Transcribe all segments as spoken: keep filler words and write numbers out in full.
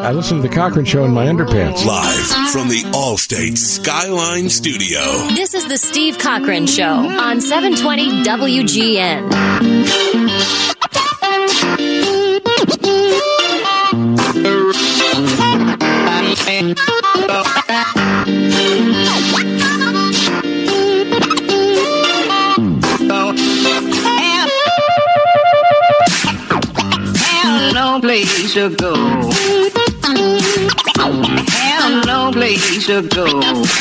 I listen to the Cochran Show in my underpants. Live from the Allstate Skyline Studio. This is the Steve Cochran Show on seven twenty W G N. No place to go. Have no place to go.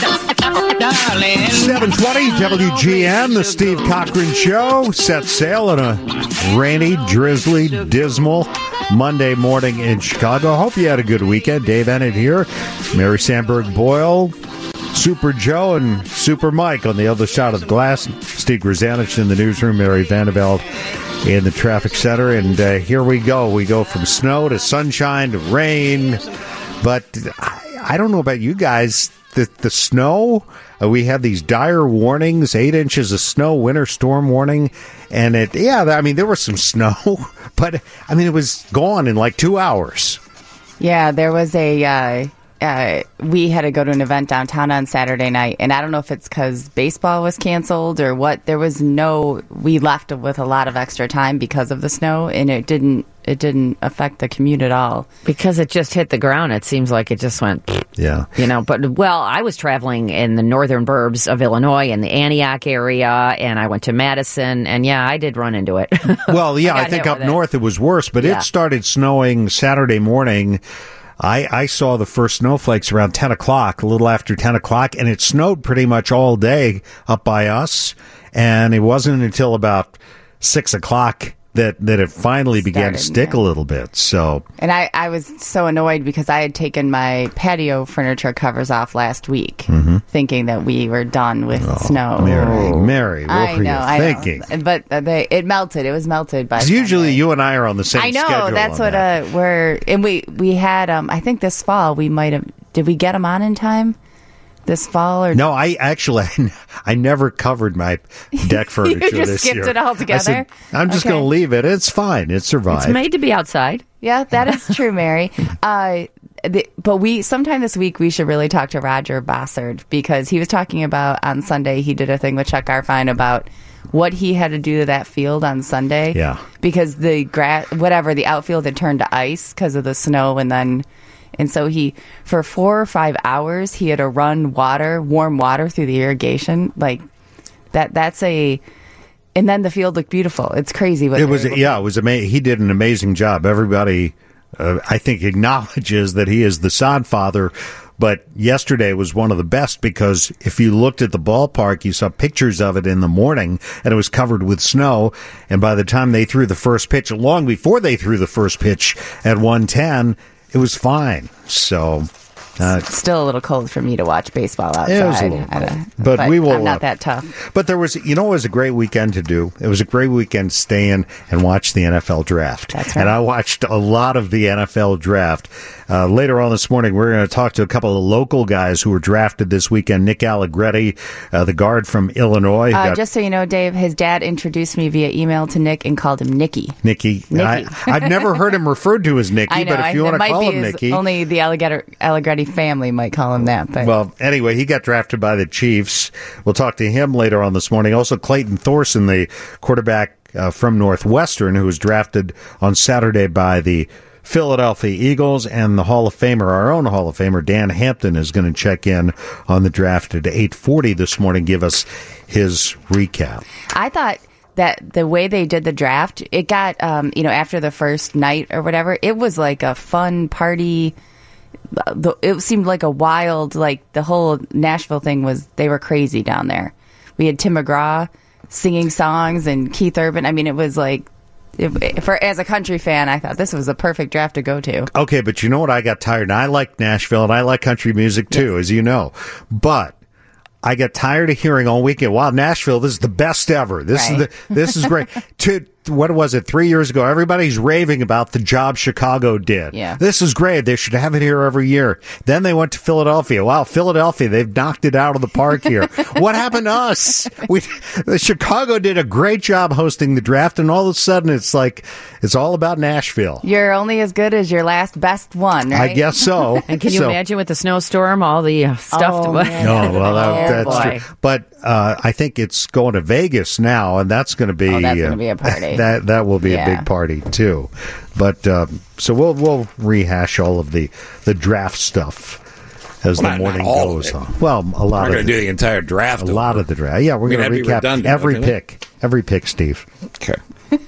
Darling. seven twenty W G N, the Steve Cochran Show. Set sail on a rainy, drizzly, dismal Monday morning in Chicago. Hope you had a good weekend. Dave Ennett here. Mary Sandberg Boyle, Super Joe, and Super Mike on the other side of the glass. Steve Grzanich in the newsroom. Mary Vandeveld in the traffic center. And uh, here we go. We go from snow to sunshine to rain. But I, I don't know about you guys. The, the snow, uh, we had these dire warnings, eight inches of snow, winter storm warning. And it, yeah, I mean, there was some snow, but I mean, it was gone in like two hours. Yeah, there was a, uh, uh, we had to go to an event downtown on Saturday night. And I don't know if it's because baseball was canceled or what. There was no, we left with a lot of extra time because of the snow, and it didn't, it didn't affect the commute at all. Because it just hit the ground. It seems like it just went, yeah. You know, but, well, I was traveling in the northern burbs of Illinois, in the Antioch area, and I went to Madison, and yeah, I did run into it. Well, yeah, I, I think up it. north it was worse, but yeah. It started snowing Saturday morning. I, I saw the first snowflakes around ten o'clock, a little after ten o'clock, and it snowed pretty much all day up by us, and it wasn't until about six o'clock that, that it finally Started, began to stick yeah. a little bit. So, And I, I was so annoyed because I had taken my patio furniture covers off last week, mm-hmm. thinking that we were done with oh, snow. Mary, Mary, what I were know, you I thinking? know. But uh, they, it melted. It was melted by. Usually, Sunday. you and I are on the same. I know schedule that's on what that. uh, we're and we we had. Um, I think this fall we might have. Did we get them on in time? This fall or no? I actually I never covered my deck furniture you just this skipped year. it altogether. I said, I'm just Okay. going to leave it. It's fine. It survived. It's made to be outside. Yeah, that is true, Mary. Uh, the, but we sometime this week we should really talk to Roger Bossard because he was talking about on Sunday. He did a thing with Chuck Garfien about what he had to do to that field on Sunday. Yeah, because the grass, whatever the outfield had turned to ice because of the snow, and then. And so he, for four or five hours, he had to run water, warm water through the irrigation. Like that, that's a, and then the field looked beautiful. It's crazy. What it was, yeah, it was amazing. He did an amazing job. Everybody, uh, I think, acknowledges that he is the sod father. But yesterday was one of the best because if you looked at the ballpark, you saw pictures of it in the morning and it was covered with snow. And by the time they threw the first pitch, long before they threw the first pitch at one ten, it was fine. So, uh, still a little cold for me to watch baseball outside. It was a little cold. I, but, but we will. I'm not uh, that tough. But there was, you know, it was a great weekend to do. It was a great weekend to stay in and watch the N F L draft. That's right. And I watched a lot of the N F L draft. Uh, later on this morning, we're going to talk to a couple of local guys who were drafted this weekend. Nick Allegretti, uh, the guard from Illinois. Uh, got, just so you know, Dave, his dad introduced me via email to Nick and called him Nicky. Nicky. Nicky. I, I've never heard him referred to as Nicky, I know, but if you I, want to call him his, Nicky. only the Allegretti, Allegretti family might call him that. But. Well, anyway, he got drafted by the Chiefs. We'll talk to him later on this morning. Also, Clayton Thorson, the quarterback uh, from Northwestern, who was drafted on Saturday by the Philadelphia Eagles, and the Hall of Famer, our own Hall of Famer, Dan Hampton, is going to check in on the draft at eight forty this morning, give us his recap. I thought that the way they did the draft, it got, um, you know, after the first night or whatever, it was like a fun party. It seemed like a wild, like the whole Nashville thing was, they were crazy down there. We had Tim McGraw singing songs and Keith Urban. I mean, it was like, If, for as a country fan, I thought this was a perfect draft to go to. Okay, but you know what? I got tired. And I like Nashville, and I like country music too, yes. as you know. But I got tired of hearing all weekend, "Wow, Nashville, this is the best ever. This right. is the, this is great." to what was it, three years ago, everybody's raving about the job Chicago did. Yeah. This is great. They should have it here every year. Then they went to Philadelphia. Wow, Philadelphia, they've knocked it out of the park here. What happened to us? We, the Chicago did a great job hosting the draft, and all of a sudden it's like, it's all about Nashville. You're only as good as your last best one, right? I guess so. And can you So- imagine with the snowstorm, all the uh, stuff? Oh, to, man. No, well, that, Oh, that's boy. true. But uh, I think it's going to Vegas now, and that's going to be Oh, that's gonna uh, be a party. That that will be Yeah. a big party too. But um, so we'll we'll rehash all of the the draft stuff as Well, the not- morning not all of goes it. on. Well, a We're lot going of to the, do the entire draft. a lot of the draft. Yeah, we're I mean, going to that'd be recap redundant, every wouldn't it? pick. Every pick, Steve. Okay.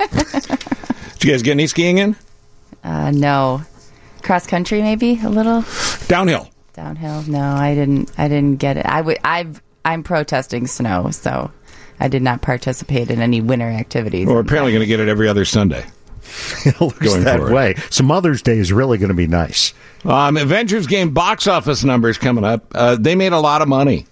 Did you guys get any skiing in? Uh, no. Cross country, maybe a little Downhill. downhill. No, I didn't. I didn't get it. I would. I've. I'm protesting snow, so I did not participate in any winter activities. Well, we're apparently going to get it every other Sunday. It looks Going that forward. way. So Mother's Day is really going to be nice. Um, Avengers Game box office numbers coming up. Uh, they made a lot of money.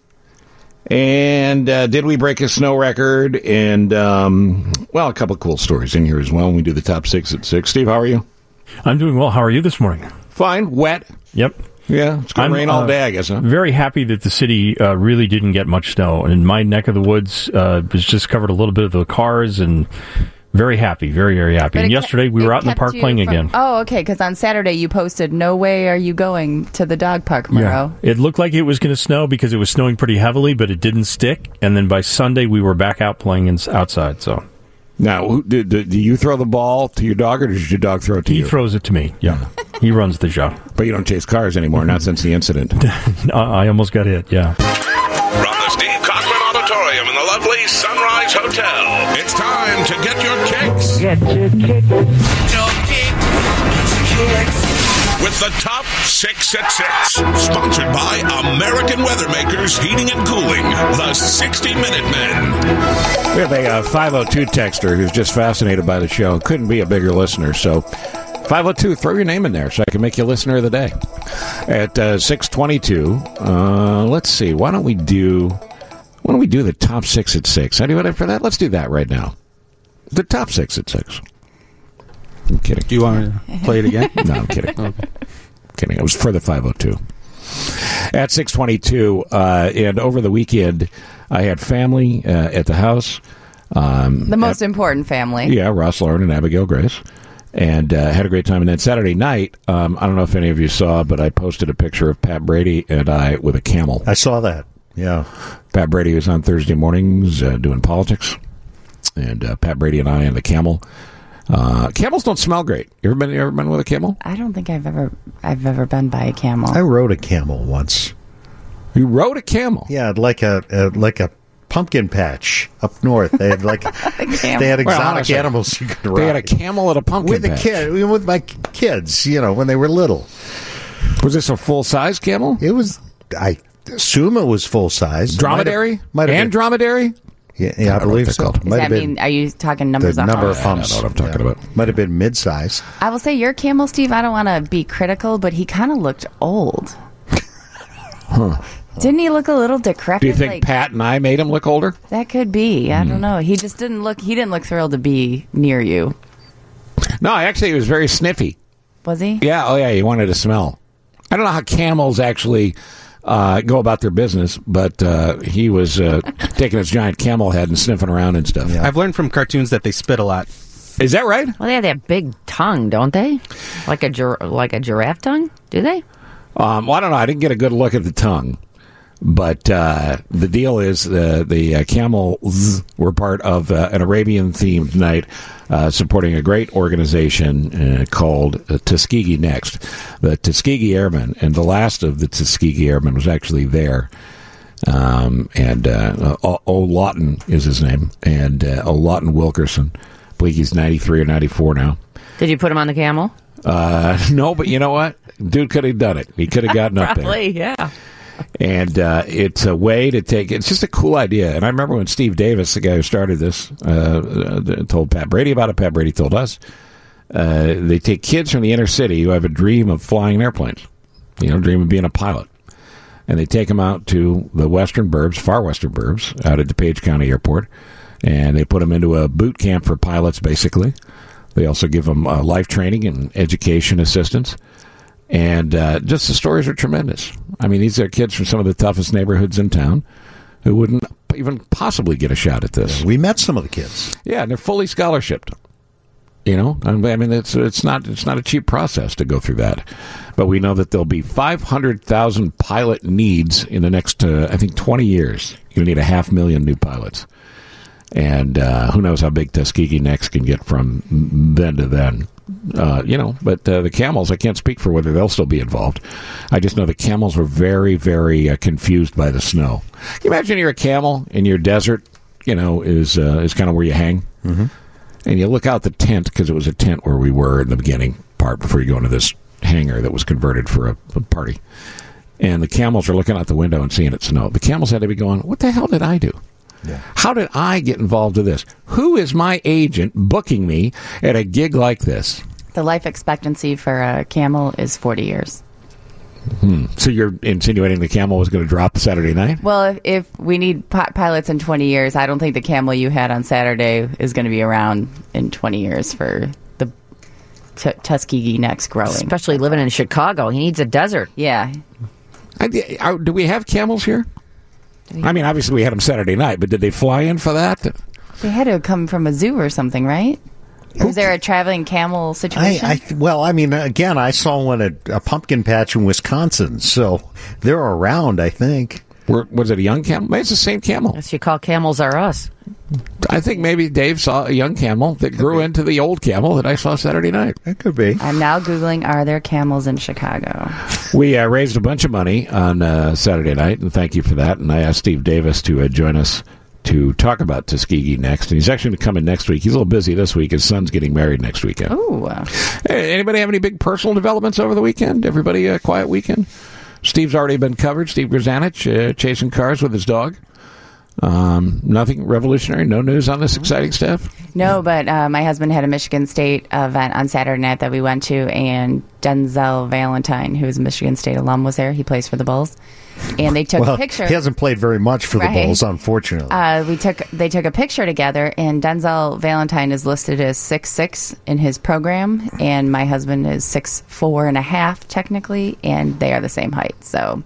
And uh, did we break a snow record? And, um, well, a couple of cool stories in here as well when we do the top six at six. Steve, how are you? I'm doing well. How are you this morning? Fine. Wet. Yep. Yeah, it's going I'm, to rain all uh, day, I guess, huh? Very happy that the city uh, really didn't get much snow. In my neck of the woods, uh, was just covered a little bit of the cars, and very happy, very, very happy. But And it yesterday, kept- we were it out in the kept park you playing from- again. Oh, okay. Because on Saturday you posted, "No way are you going to the dog park, Murrow." It looked like it was going to snow because it was snowing pretty heavily, but it didn't stick. And then by Sunday, we were back out playing in, outside. So Now, who, do, do, do you throw the ball to your dog, or does your dog throw it to he you? throws it to me. Yeah, he runs the show. But you don't chase cars anymore, not since the incident. I almost got hit. Yeah. From the Steve Cochran Auditorium in the lovely Sunrise Hotel, it's time to get your kicks. Get your kicks. Your kicks. With the top six at six, sponsored by American Weathermakers Heating and Cooling, the sixty minute Men. We have a uh, five oh two texter who's just fascinated by the show. Couldn't be a bigger listener. So five oh two, throw your name in there so I can make you listener of the day. At uh, six twenty-two, uh, let's see. Why don't we do why don't we do the top six at six? Anybody for that? Let's do that right now. The top six at six. I'm kidding. Do you want me to play it again? No, I'm kidding. Okay. Kidding. It was for the five oh two. At six twenty-two, uh, and over the weekend, I had family uh, at the house. Um, The most at, important family. Yeah, Ross Lauren and Abigail Grace. And uh, had a great time. And then Saturday night, um, I don't know if any of you saw, but I posted a picture of Pat Brady and I with a camel. I saw that. Yeah. Pat Brady was on Thursday mornings uh, doing politics. And uh, Pat Brady and I and the camel. Uh, camels don't smell great. You ever been, you ever been with a camel? I don't think I've ever I've ever been by a camel. I rode a camel once. You rode a camel? Yeah, like a, a like a pumpkin patch up north. They had like they had exotic Well, honestly, animals you could ride. They had a camel at a pumpkin with the patch. kid with my kids. You know, when they were little. Was this a full size camel? It was. I assume it was full size. Dromedary? Might have and been. dromedary? Yeah, yeah I, I don't know believe what they're so. called. Does Might that have been mean, are you talking the numbers of number of humps? humps. I know what I'm talking about. Might have been mid-size. I will say your camel, Steve, I don't want to be critical, but he kind of looked old. Huh. Didn't he look a little decrepit? Do you think like, Pat and I made him look older? that could be? I Hmm. don't know. He just didn't look. He didn't look thrilled to be near you, No, actually, he was very sniffy. was he? Yeah, oh yeah, he wanted to smell. I don't know how camels actually uh, go about their business, but uh, he was uh, taking his giant camel head and sniffing around and stuff. I've learned from cartoons that they spit a lot. Is that right? Well, they have that big tongue, don't they? Like a gir- like a giraffe tongue? Do they? Um, well, I don't know. I didn't get a good look at the tongue. But uh, the deal is uh, the uh, camels were part of uh, an Arabian-themed night uh, supporting a great organization uh, called uh, Tuskegee Next. The Tuskegee Airmen, and the last of the Tuskegee Airmen was actually there. Um, and uh, O. o. Lawton is his name, and uh, O. Lawton Wilkerson. I believe he's ninety-three or ninety-four now. Did you put him on the camel? Uh, no, but you know what? Dude could have done it. He could have gotten up there. Probably, yeah. And uh, it's a way to take it's just a cool idea. And I remember when Steve Davis, the guy who started this, uh, uh, told Pat Brady about it. Pat Brady told us uh, they take kids from the inner city who have a dream of flying airplanes, you know, dream of being a pilot, and they take them out to the western burbs, far western burbs, out at DuPage County Airport, And they put them into a boot camp for pilots, basically. They also give them uh, life training and education assistance. And uh, just the stories are tremendous. I mean, these are kids from some of the toughest neighborhoods in town who wouldn't even possibly get a shot at this. We met some of the kids. Yeah, and they're fully scholarshiped. You know, I mean, it's it's not it's not a cheap process to go through that. But we know that there'll be five hundred thousand pilot needs in the next, uh, I think, twenty years. You'll need a half million new pilots. And uh, who knows how big Tuskegee next can get from then to then. Uh, you know, but uh, the Camels, I can't speak for whether they'll still be involved. I just know the Camels were very, very uh, confused by the snow. Can you imagine you're a camel and your desert, you know, is uh, is kind of where you hang? Mm-hmm. And you look out the tent, because it was a tent where we were in the beginning part before you go into this hangar that was converted for a, a party. And the Camels are looking out the window and seeing it snow. The Camels had to be going, what the hell did I do? Yeah. How did I get involved with this? Who is my agent booking me at a gig like this? The life expectancy for a camel is forty years. Hmm. So you're insinuating the camel was going to drop Saturday night? Well, if, if we need pi- pilots in twenty years, I don't think the camel you had on Saturday is going to be around in twenty years for the t- Tuskegee next growing. Especially living in Chicago. He needs a desert. Yeah. I, I, do we have camels here? I mean, obviously we had them Saturday night, but did they fly in for that? They had to come from a zoo or something, right? Or is there a traveling camel situation? I, I, well, I mean, again, I saw one at a pumpkin patch in Wisconsin, so they're around, I think. Were, was it a young camel? Maybe it's the same camel. Yes, you call camels are us. I think maybe Dave saw a young camel that grew into the old camel that I saw Saturday night. It could be. I'm now Googling, are there camels in Chicago? We uh, raised a bunch of money on uh, Saturday night, and thank you for that. And I asked Steve Davis to uh, join us to talk about Tuskegee next. And he's actually going to come in next week. He's a little busy this week. His son's getting married next weekend. Ooh. Hey, anybody have any big personal developments over the weekend? Everybody a quiet weekend? Steve's already been covered. Steve Grzanich uh, chasing cars with his dog. Um, nothing revolutionary? No news on this exciting stuff? No, but uh, my husband had a Michigan State event on Saturday night that we went to, and Denzel Valentine, who's a Michigan State alum, was there. He plays for the Bulls. And they took well, a picture. He hasn't played very much for right. the Bulls, unfortunately. Uh, we took they took a picture together, and Denzel Valentine is listed as six six in his program, and my husband is six four and a half technically, and they are the same height. So,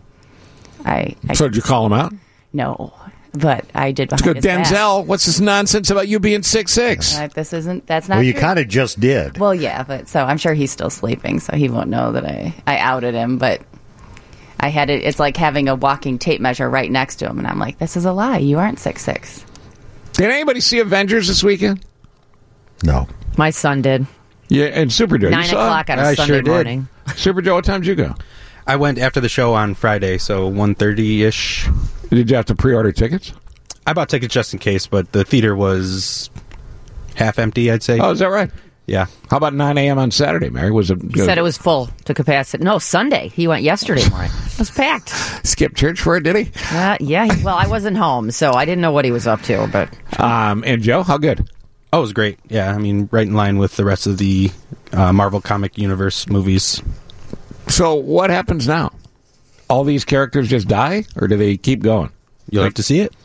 I, I so did you call him out? No, but I did. Let's go, Denzel. Back. What's this nonsense about you being six six? Uh, this isn't. That's not. Well, you true. kind of just did. Well, yeah, but so I'm sure he's still sleeping, so he won't know that I I outed him, but. I had it. It's like having a walking tape measure right next to him, and I'm like, "This is a lie. You aren't six six." Did anybody see Avengers this weekend? No, my son did. Yeah, and Super Joe. Nine you saw o'clock it? on a I Sunday sure did. morning. Super Joe, what time did you go? I went after the show on Friday, so one thirty ish. Did you have to pre-order tickets? I bought tickets just in case, but the theater was half empty. I'd say. Oh, is that right? Yeah. How about nine a.m. on Saturday, Mary? Was it? He said it was full to capacity. No, Sunday. He went yesterday morning. It was packed. Skipped church for it, did he? Uh, yeah. He, well, I wasn't home, so I didn't know what he was up to. But um, and Joe, how good? Oh, it was great. Yeah, I mean, right in line with the rest of the uh, Marvel Comic Universe movies. So what happens now? All these characters just die, or do they keep going? You'll like, have to see it.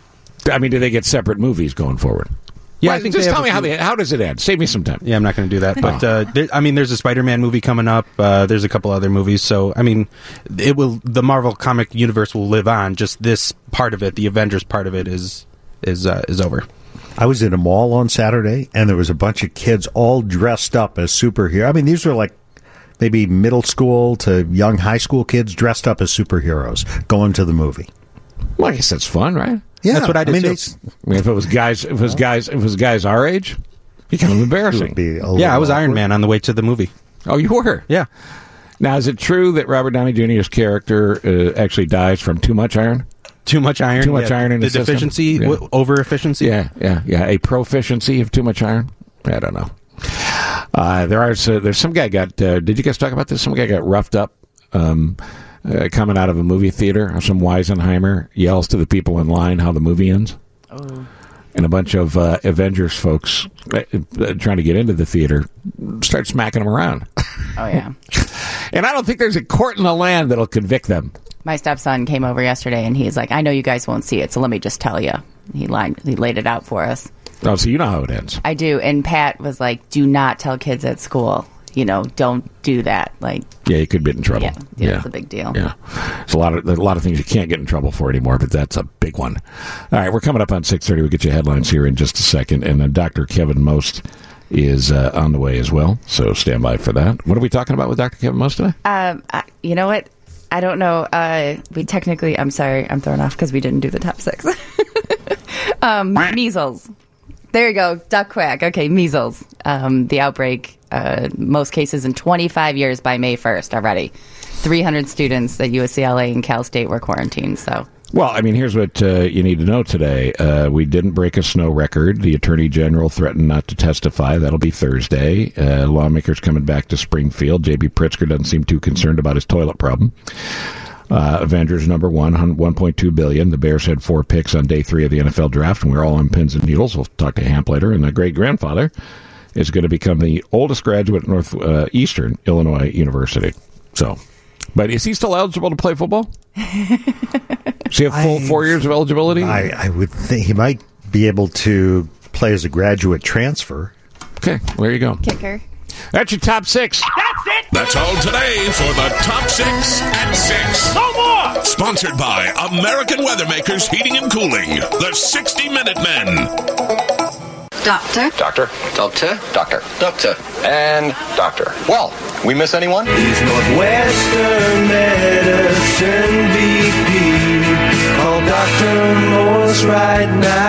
I mean, do they get separate movies going forward? Yeah, well, I think just tell me few... how they, how does it end? Save me some time. Yeah, I'm not going to do that. But uh, there, I mean, there's a Spider-Man movie coming up. Uh, there's a couple other movies. So I mean, it will. The Marvel comic universe will live on. Just this part of it, the Avengers part of it, is is uh, is over. I was in a mall on Saturday, and there was a bunch of kids all dressed up as superheroes. I mean, these were like maybe middle school to young high school kids dressed up as superheroes going to the movie. Well, I guess that's fun, right? Yeah, that's what I did I mean, too. I mean, if it was guys, if it was guys, if it was guys our age, it'd be kind of embarrassing. Yeah, I was awkward. Iron Man on the way to the movie. Oh, you were? Yeah. Now, is it true that Robert Downey Junior's character uh, actually dies from too much iron? Too much iron. Too much yeah. iron in the the deficiency, yeah. w- over efficiency. Yeah, yeah, yeah. A proficiency of too much iron. I don't know. Uh, there are so there's some guy got. Uh, did you guys talk about this? Some guy got roughed up. Um, Uh, coming out of a movie theater, some Weisenheimer yells to the people in line how the movie ends. Oh. And a bunch of uh, Avengers folks uh, uh, trying to get into the theater start smacking them around. Oh, yeah. And I don't think there's a court in the land that'll convict them. My stepson came over yesterday, and he's like, I know you guys won't see it, so let me just tell you. he lined, he laid it out for us. Oh, so you know how it ends. I do. And Pat was like, do not tell kids at school. You know, don't do that. Like, yeah, you could get in trouble. Yeah, yeah, it's a big deal. Yeah, there's a lot of there's a lot of things you can't get in trouble for anymore, but that's a big one. All right, we're coming up on six thirty. We'll get you headlines here in just a second, and then Doctor Kevin Most is uh, on the way as well. So stand by for that. What are we talking about with Doctor Kevin Most today? Um, I, you know what? I don't know. Uh, we technically, I'm sorry, I'm thrown off because we didn't do the top six. um, measles. There you go. Duck quack. Okay, measles. Um, the outbreak. Uh, most cases in twenty-five years by May first already. three hundred students at U S C L A and Cal State were quarantined. So, well, I mean, here's what uh, you need to know today. Uh, we didn't break a snow record. The Attorney General threatened not to testify. That'll be Thursday. Uh, lawmakers coming back to Springfield. J B. Pritzker doesn't seem too concerned about his toilet problem. Uh, Avengers number one, one point two billion dollars. The Bears had four picks on day three of the N F L draft, and we're all on pins and needles. We'll talk to Hamp later. And the great-grandfather is going to become the oldest graduate at Northeastern Illinois University. So, but is he still eligible to play football? Does he have full I, four years of eligibility? I, I would think he might be able to play as a graduate transfer. Okay, well, there you go. Kicker. That's your top six. That's it. That's all today for the Top Six at Six. No more. Sponsored by American Weathermakers Heating and Cooling, the sixty minute Men. Doctor. Doctor. Doctor. Doctor. Doctor. And doctor. Well, we miss anyone? He's Northwestern Medicine V P. Call Doctor Morse right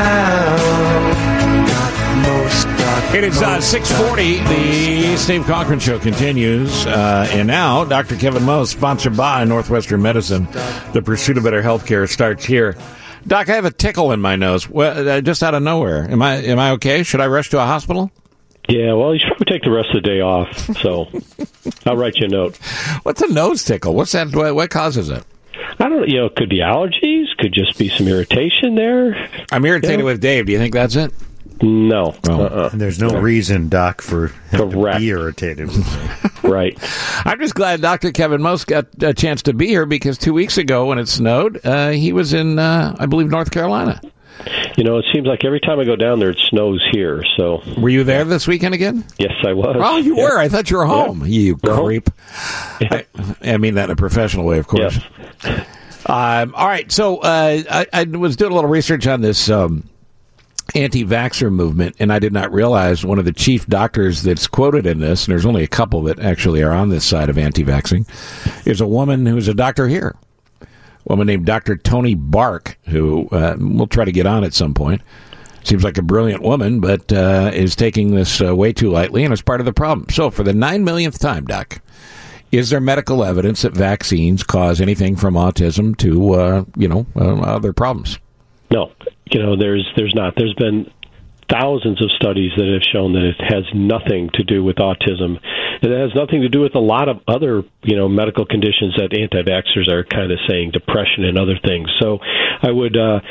now. Doc Morse, Doc It is uh, six forty. The Steve Cochran Show continues. Uh, and now, Doctor Kevin Most, sponsored by Northwestern Medicine. The pursuit of better health care starts here. Doc, I have a tickle in my nose, well, uh, just out of nowhere. Am I am I okay? Should I rush to a hospital? Yeah, well, you should probably take the rest of the day off, so I'll write you a note. What's a nose tickle? What's that? What, what causes it? I don't know. You know, it could be allergies, could just be some irritation there. I'm irritated yeah. with Dave. Do you think that's it? No. Oh. Uh-uh. And there's no yeah. reason, Doc, for him Correct. to be irritated with me. Right. I'm just glad Doctor Kevin Most got a chance to be here because two weeks ago when it snowed, uh, he was in, uh, I believe, North Carolina. You know, it seems like every time I go down there, it snows here. So, were you there this weekend again? Yes, I was. Oh, you yeah. were. I thought you were home. Yeah. You no. creep. Yeah. I, I mean that in a professional way, of course. Yes. Um, all right. So uh, I, I was doing a little research on this um, anti-vaxxer movement, and I did not realize one of the chief doctors that's quoted in this, and there's only a couple that actually are on this side of anti-vaxxing, is a woman who's a doctor here. A woman named Doctor Toni Bark, who uh, we'll try to get on at some point. Seems like a brilliant woman, but uh, is taking this uh, way too lightly, and is part of the problem. So for the nine millionth time, Doc, is there medical evidence that vaccines cause anything from autism to, uh, you know, uh, other problems? No. You know, there's there's not. There's been thousands of studies that have shown that it has nothing to do with autism. It has nothing to do with a lot of other, you know, medical conditions that anti-vaxxers are kind of saying, depression and other things. So I would uh,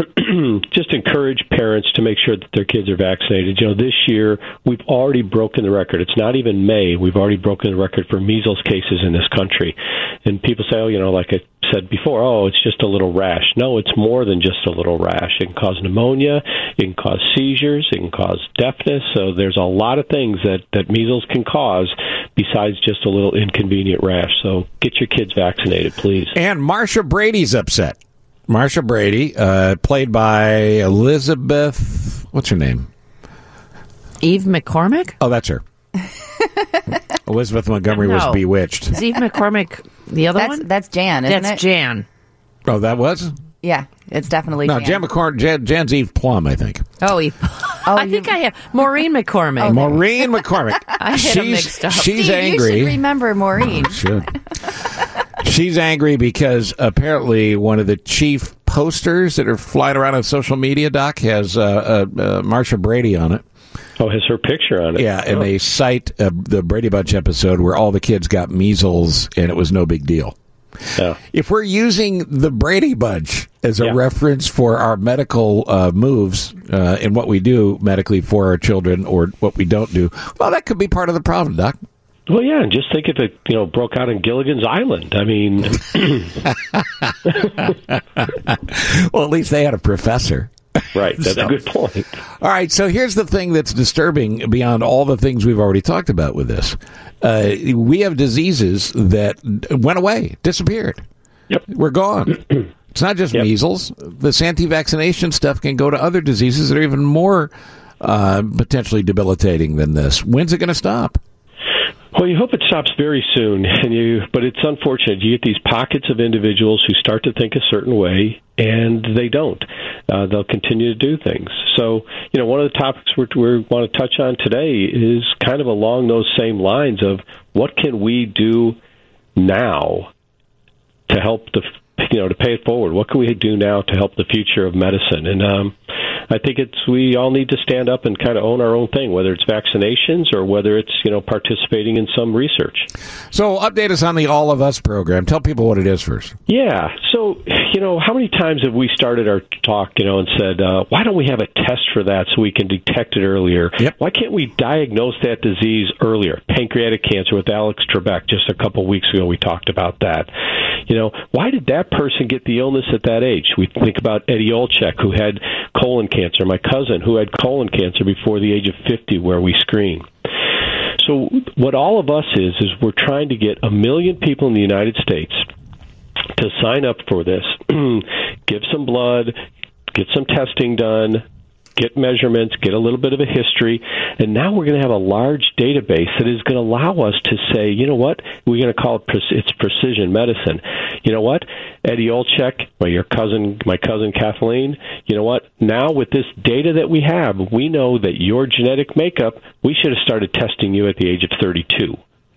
just encourage parents to make sure that their kids are vaccinated. You know, this year we've already broken the record. It's not even May. We've already broken the record for measles cases in this country. And people say, oh, you know, like I said before, oh, it's just a little rash. No, it's more than just a little rash. It can cause pneumonia. It can cause seizures. It can cause deafness. So there's a lot of things that, that measles can cause besides just a little inconvenient rash. So get your kids vaccinated, please. And Marsha Brady's upset. Marsha Brady, uh, played by Elizabeth, what's her name? Eve McCormick? Oh, that's her. Elizabeth Montgomery no. was Bewitched. Is Eve McCormick the other that's, one? That's Jan, isn't that's it? That's Jan. Oh, that was? Yeah, it's definitely no, Jan. Jan McCormick, Jan, Jan's Eve Plum, I think. Oh, Eve. Oh, I think I have Maureen McCormick. Okay. Maureen McCormick. I had she's, them mixed up. She's Steve, angry. You should remember Maureen. Oh, should. She's angry because apparently one of the chief posters that are flying around on social media, Doc, has uh, uh, uh, Marsha Brady on it. Oh, has her picture on it. Yeah, and oh. they cite uh, the Brady Bunch episode where all the kids got measles and it was no big deal. Yeah. If we're using the Brady Bunch as a yeah. reference for our medical uh, moves uh, and what we do medically for our children or what we don't do, well, that could be part of the problem, Doc. Well, yeah, and just think if it, you know, broke out in Gilligan's Island. I mean... Well, at least they had a professor. right. That's So- a good point. All right, so here's the thing that's disturbing beyond all the things we've already talked about with this. Uh, we have diseases that went away, disappeared. Yep. We're gone. It's not just Yep. measles. This anti-vaccination stuff can go to other diseases that are even more uh, potentially debilitating than this. When's it going to stop? Well, you hope it stops very soon, and you. But it's unfortunate. You get these pockets of individuals who start to think a certain way, and they don't. Uh, they'll continue to do things. So, you know, one of the topics we we want to touch on today is kind of along those same lines of what can we do now to help the, you know, to pay it forward. What can we do now to help the future of medicine? And um, I think it's we all need to stand up and kind of own our own thing, whether it's vaccinations or whether it's, you know, participating in some research. So update us on the All of Us program. Tell people what it is first. Yeah. So, you know, how many times have we started our talk, you know, and said, uh, why don't we have a test for that so we can detect it earlier? Yep. Why can't we diagnose that disease earlier? Pancreatic cancer with Alex Trebek just a couple weeks ago, we talked about that. You know, why did that person get the illness at that age? We think about Eddie Olczyk, who had colon cancer, my cousin, who had colon cancer before the age of fifty, where we screen. So what All of Us is, is we're trying to get a million people in the United States to sign up for this, give some blood, get some testing done, get measurements, get a little bit of a history, and now we're going to have a large database that is going to allow us to say, you know what, we're going to call it pre- it's precision medicine. You know what, Eddie Olczyk, well, your cousin, my cousin Kathleen, you know what, now with this data that we have, we know that your genetic makeup, we should have started testing you at the age of thirty-two.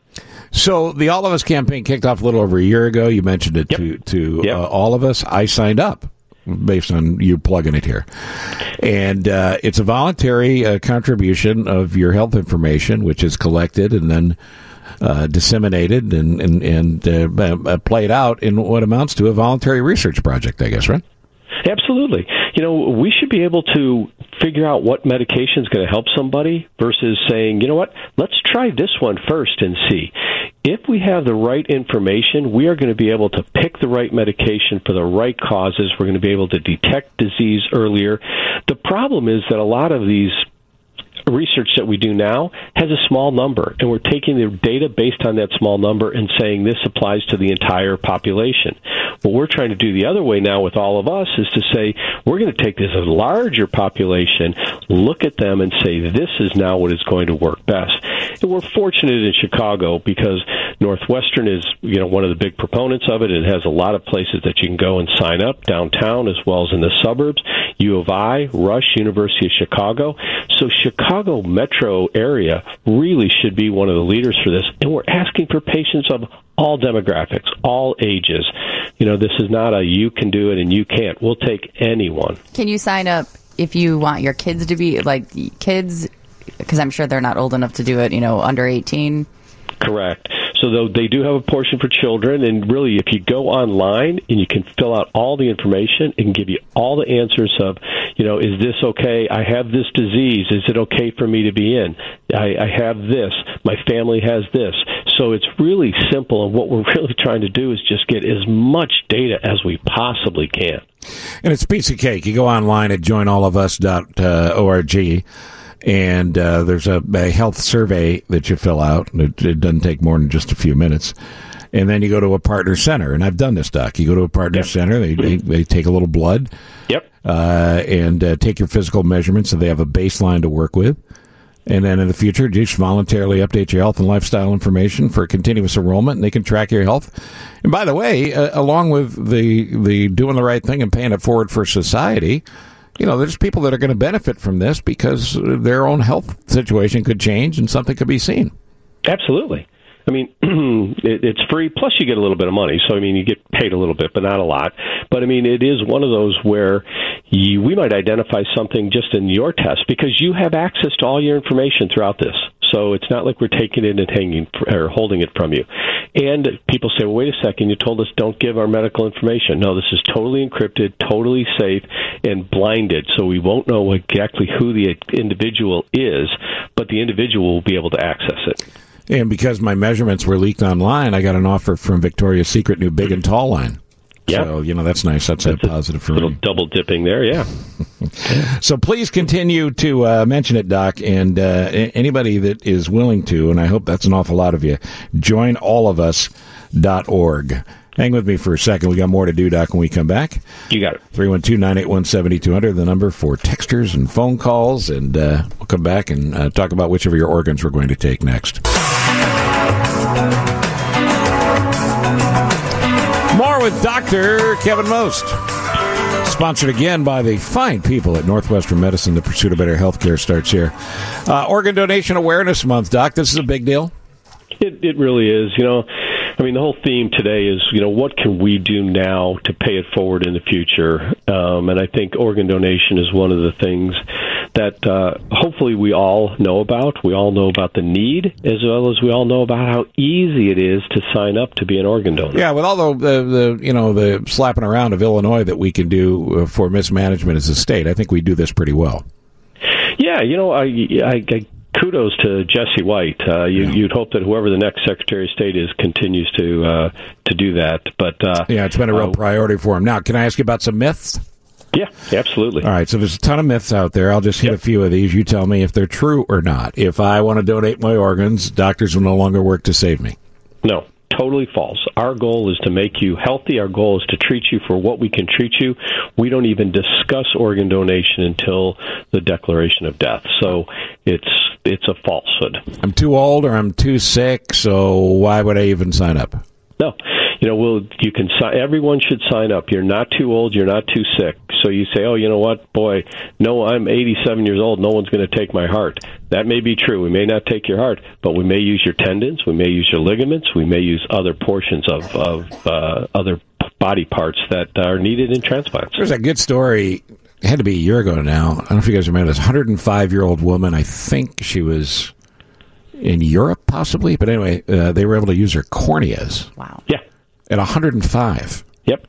So the All of Us campaign kicked off a little over a year ago. You mentioned it Yep. to, to Yep. uh, all of us. I signed up based on you plugging it here. And uh, it's a voluntary uh, contribution of your health information, which is collected and then uh, disseminated and, and, and uh, played out in what amounts to a voluntary research project, I guess, right? Absolutely. You know, we should be able to figure out what medication is going to help somebody versus saying, you know what, let's try this one first and see. If we have the right information, we are going to be able to pick the right medication for the right causes. We're going to be able to detect disease earlier. The problem is that a lot of these research that we do now has a small number, and we're taking the data based on that small number and saying this applies to the entire population. What we're trying to do the other way now with All of Us is to say we're going to take this as a larger population, look at them and say this is now what is going to work best. And we're fortunate in Chicago because Northwestern is, you know, one of the big proponents of it. It has a lot of places that you can go and sign up downtown as well as in the suburbs. U of I, Rush, University of Chicago. So Chicago metro area really should be one of the leaders for this. And we're asking for patients of all demographics, all ages. You know, this is not a you can do it and you can't. We'll take anyone. Can you sign up if you want your kids to be, like, kids, because I'm sure they're not old enough to do it, you know, under eighteen? Correct. So though they do have a portion for children, and really if you go online and you can fill out all the information, it can give you all the answers of, you know, is this okay? I have this disease. Is it okay for me to be in? I, I have this. My family has this. So it's really simple, and what we're really trying to do is just get as much data as we possibly can. And it's a piece of cake. You go online at join all of us dot org. And uh, there's a, a health survey that you fill out. It, it doesn't take more than just a few minutes. And then you go to a partner center. And I've done this, Doc. You go to a partner Yep. center. They, they they take a little blood. Yep. Uh, and uh, take your physical measurements so they have a baseline to work with. And then in the future, just voluntarily update your health and lifestyle information for continuous enrollment, and they can track your health. And by the way, uh, along with the the doing the right thing and paying it forward for society, you know, there's people that are going to benefit from this because their own health situation could change and something could be seen. Absolutely. I mean, it, it's free, plus you get a little bit of money. So, I mean, you get paid a little bit, but not a lot. But, I mean, it is one of those where you, we might identify something just in your test because you have access to all your information throughout this. So it's not like we're taking it and hanging or holding it from you. And people say, well, wait a second, you told us don't give our medical information. No, this is totally encrypted, totally safe, and blinded. So we won't know exactly who the individual is, but the individual will be able to access it. And because my measurements were leaked online, I got an offer from Victoria's Secret new Big and Tall line. Yeah. So, you know, that's nice. That's, that's a positive for me. A little me. double dipping there, yeah. So please continue to uh, mention it, Doc, and uh, anybody that is willing to, and I hope that's an awful lot of you, join all of us dot org. Hang with me for a second. We got more to do, Doc, when we come back. You got it. three one two, nine eight one, seven two zero zero, the number for texters and phone calls, and uh, we'll come back and uh, talk about whichever your organs we're going to take next. More with Doctor Kevin Most. Sponsored again by the fine people at Northwestern Medicine. The pursuit of better health care starts here. Uh, Organ Donation Awareness Month, Doc. This is a big deal. It, it really is. You know, I mean, the whole theme today is, you know, what can we do now to pay it forward in the future? Um, and I think organ donation is one of the things that uh, hopefully we all know about. We all know about the need, as well as we all know about how easy it is to sign up to be an organ donor. Yeah, with all the, the, the you know, the slapping around of Illinois that we can do for mismanagement as a state, I think we do this pretty well. Yeah, you know, I, I, I kudos to Jesse White. Uh, you, yeah. You'd hope that whoever the next Secretary of State is continues to uh, to do that. But uh, yeah, it's been a real uh, priority for him. Now, can I ask you about some myths? Yeah, absolutely. All right, so there's a ton of myths out there. I'll just hit yep. a few of these. You tell me if they're true or not. If I want to donate my organs, doctors will no longer work to save me. No, totally false. Our goal is to make you healthy. Our goal is to treat you for what we can treat you. We don't even discuss organ donation until the declaration of death. So it's it's a falsehood. I'm too old or I'm too sick, so why would I even sign up? No. You know, well, you can. Everyone should sign up. You're not too old. You're not too sick. So you say, oh, you know what, boy, no, I'm eighty-seven years old. No one's going to take my heart. That may be true. We may not take your heart, but we may use your tendons. We may use your ligaments. We may use other portions of, of uh, other body parts that are needed in transplants. There's a good story. It had to be a year ago now. I don't know if you guys remember this. one hundred five year old woman. I think she was in Europe, possibly. But anyway, uh, they were able to use her corneas. Wow. Yeah. At one hundred five. Yep.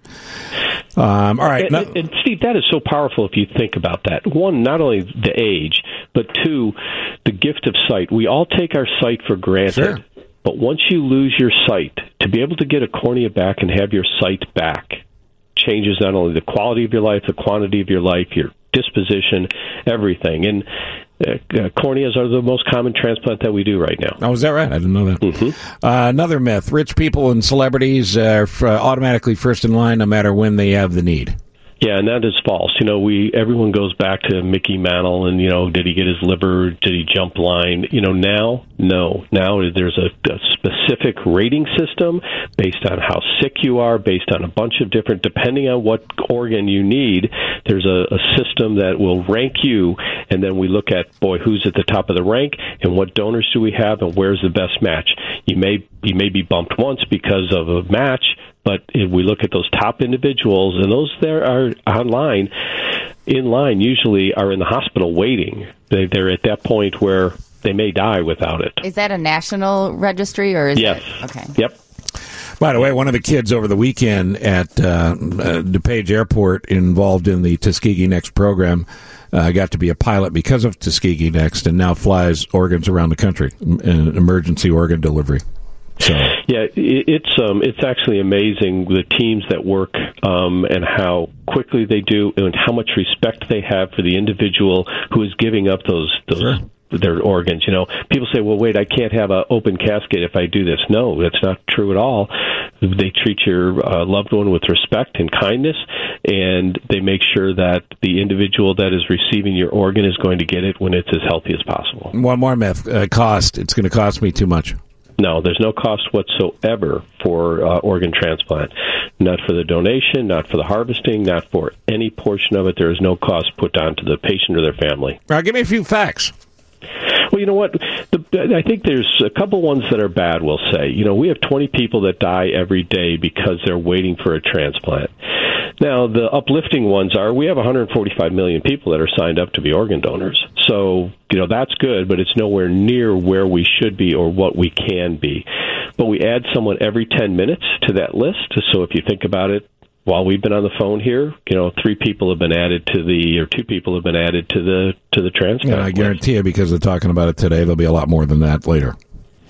Um, all right. And, and, and, Steve, that is so powerful if you think about that. One, not only the age, but two, the gift of sight. We all take our sight for granted. Sure. But once you lose your sight, to be able to get a cornea back and have your sight back changes not only the quality of your life, the quantity of your life, your disposition, everything. And uh, corneas are the most common transplant that we do right now. Oh, is that right? I didn't know that. Mm-hmm. Uh, another myth. Rich people and celebrities are f- automatically first in line no matter when they have the need. Yeah, and that is false. You know, we everyone goes back to Mickey Mantle and, you know, did he get his liver? Did he jump line? You know, now, no. Now there's a, a specific rating system based on how sick you are, based on a bunch of different, depending on what organ you need, there's a, a system that will rank you, and then we look at, boy, who's at the top of the rank, and what donors do we have, and where's the best match. You may you may be bumped once because of a match, but if we look at those top individuals, and those there are online, in line usually are in the hospital waiting. They, they're at that point where they may die without it. Is that a national registry or is yes. it? Okay. Yep. By the way, one of the kids over the weekend at uh, uh, DuPage Airport involved in the Tuskegee Next program uh, got to be a pilot because of Tuskegee Next and now flies organs around the country, in emergency organ delivery. So. Yeah, it's um, it's actually amazing the teams that work um, and how quickly they do and how much respect they have for the individual who is giving up those those sure. their organs. You know, people say, "Well, wait, I can't have an open casket if I do this." No, that's not true at all. They treat your uh, loved one with respect and kindness, and they make sure that the individual that is receiving your organ is going to get it when it's as healthy as possible. One more myth: uh, cost. It's going to cost me too much. No, there's no cost whatsoever for uh, organ transplant. Not for the donation, not for the harvesting, not for any portion of it. There is no cost put on to the patient or their family. All right, give me a few facts. Well, you know what? The, I think there's a couple ones that are bad, we'll say. You know, we have twenty people that die every day because they're waiting for a transplant. Now, the uplifting ones are we have one hundred forty-five million people that are signed up to be organ donors. So, you know, that's good, but it's nowhere near where we should be or what we can be. But we add someone every ten minutes to that list. So if you think about it, while we've been on the phone here, you know, three people have been added to the, or two people have been added to the to the transplant. Yeah, I guarantee you, because they're talking about it today, there'll be a lot more than that later.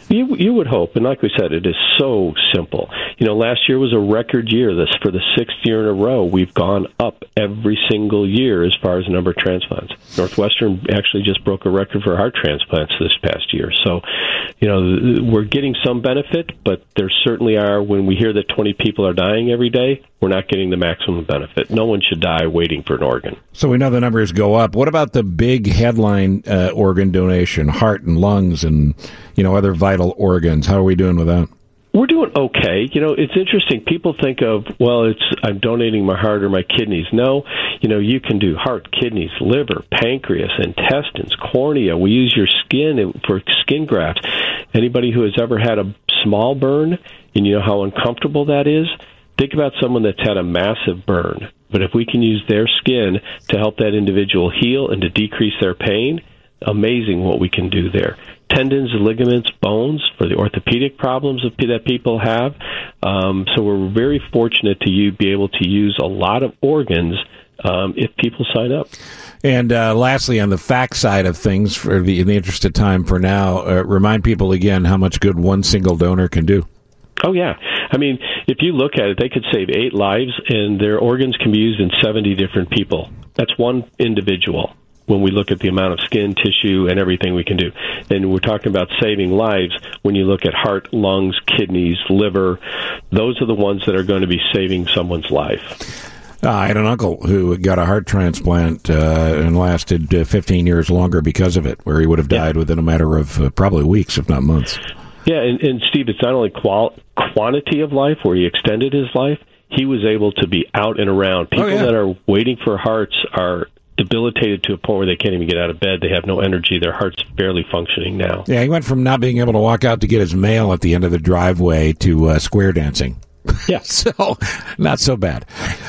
You you would hope, and like we said, it is so simple. You know, last year was a record year. This for the sixth year in a row, we've gone up every single year as far as the number of transplants. Northwestern actually just broke a record for heart transplants this past year. So, you know, we're getting some benefit, but there certainly are. When we hear that twenty people are dying every day, we're not getting the maximum benefit. No one should die waiting for an organ. So we know the numbers go up. What about the big headline uh, organ donation, heart and lungs and, you know, other vital organs? How are we doing with that? We're doing okay. You know, it's interesting. People think of, well, it's I'm donating my heart or my kidneys. No, you know, you can do heart, kidneys, liver, pancreas, intestines, cornea. We use your skin for skin grafts. Anybody who has ever had a small burn, and you know how uncomfortable that is, think about someone that's had a massive burn. But if we can use their skin to help that individual heal and to decrease their pain, amazing what we can do there. Tendons, ligaments, bones for the orthopedic problems that people have. Um, so we're very fortunate to you be able to use a lot of organs um, if people sign up. And uh, lastly, on the fact side of things, for the, in the interest of time for now, uh, remind people again how much good one single donor can do. Oh, yeah. I mean, if you look at it, they could save eight lives, and their organs can be used in seventy different people. That's one individual when we look at the amount of skin, tissue, and everything we can do. And we're talking about saving lives when you look at heart, lungs, kidneys, liver. Those are the ones that are going to be saving someone's life. Uh, I had an uncle who got a heart transplant uh, and lasted uh, fifteen years longer because of it, where he would have died yeah. within a matter of uh, probably weeks, if not months. Yeah, and, and Steve, it's not only qual- quantity of life where he extended his life, he was able to be out and around. People oh, yeah. that are waiting for hearts are debilitated to a point where they can't even get out of bed. They have no energy. Their heart's barely functioning now. Yeah, he went from not being able to walk out to get his mail at the end of the driveway to uh, square dancing. Yeah. So, not so bad.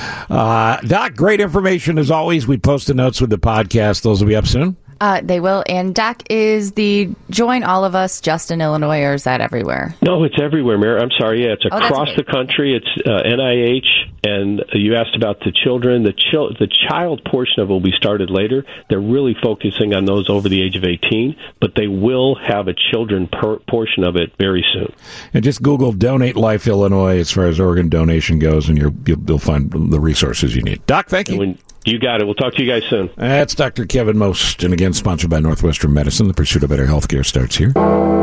Uh, Doc, great information as always. We post the notes with the podcast. Those will be up soon. Uh, they will. And Doc, is the Join All of Us just in Illinois, or is that everywhere? No, it's everywhere, Mayor. I'm sorry. Yeah, it's oh, across the country. It's uh, N I H. And you asked about the children. The, chil- the child portion of it will be started later. They're really focusing on those over the age of eighteen, but they will have a children per- portion of it very soon. And just Google Donate Life Illinois as far as organ donation goes, and you'll, you'll, you'll find the resources you need. Doc, thank you. When, you got it. We'll talk to you guys soon. That's Doctor Kevin Most, and again, sponsored by Northwestern Medicine. The pursuit of better health care starts here. It's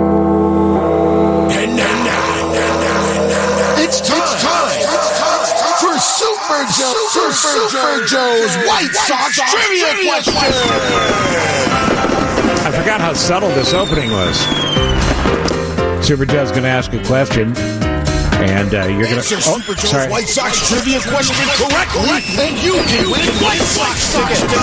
time, it's time, it's time for Super Joe, for Super Joe's White Sox Trivia Question. I forgot how subtle this opening was. Super Joe's going to ask a question. And uh, you're going to... Oh, Super Joe's sorry. White Sox trivia question correctly, and you can win White Sox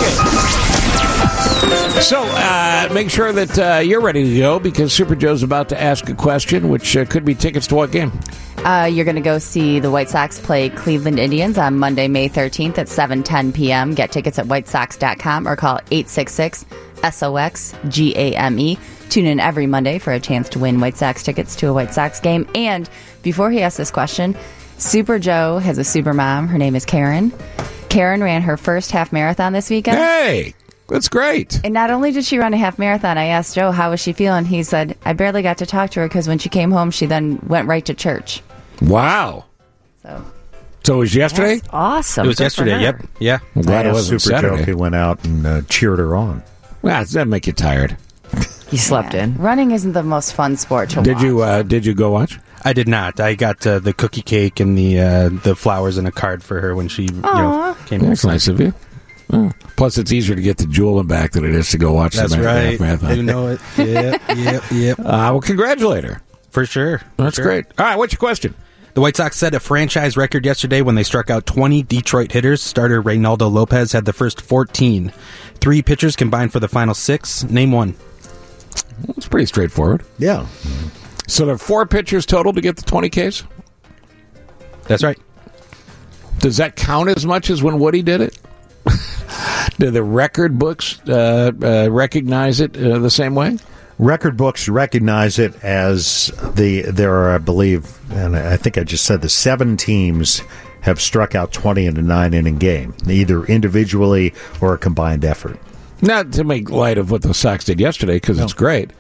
tickets. So, uh, make sure that uh, you're ready to go, because Super Joe's about to ask a question, which uh, could be tickets to what game? Uh, you're going to go see the White Sox play Cleveland Indians on Monday, May thirteenth at seven ten p.m. Get tickets at white sox dot com or call eight six six S O X G A M E. Tune in every Monday for a chance to win White Sox tickets to a White Sox game. And before he asks this question, Super Joe has a super mom. Her name is Karen. Karen ran her first half marathon this weekend. Hey, that's great. And not only did she run a half marathon, I asked Joe, how was she feeling? He said, I barely got to talk to her because when she came home, she then went right to church. Wow. So... So it was yesterday? That's awesome. It was Good yesterday, yep. Yeah. I'm glad it wasn't Super Saturday. Joe, he went out and uh, cheered her on. Well, does that make you tired? You slept yeah. in. Running isn't the most fun sport to did watch. You, uh, did you go watch? I did not. I got uh, the cookie cake and the uh, the flowers and a card for her when she you know, came. That's nice of you. Oh. Plus, it's easier to get to Jewel and back than it is to go watch That's the right. marathon. You know it. Yep, yep, yep. Uh, well, congratulate her. For sure. That's sure. great. All right, what's your question? The White Sox set a franchise record yesterday when they struck out twenty Detroit hitters. Starter Reynaldo Lopez had the first fourteen. Three pitchers combined for the final six. Name one. Well, it's pretty straightforward. Yeah. So there are four pitchers total to get the twenty Ks? That's right. Does that count as much as when Woody did it? Do the record books uh, uh, recognize it uh, the same way? Record books recognize it as the there are, I believe, and I think I just said the seven teams have struck out twenty in a nine-inning game, either individually or a combined effort. Not to make light of what the Sox did yesterday, because no. it's great.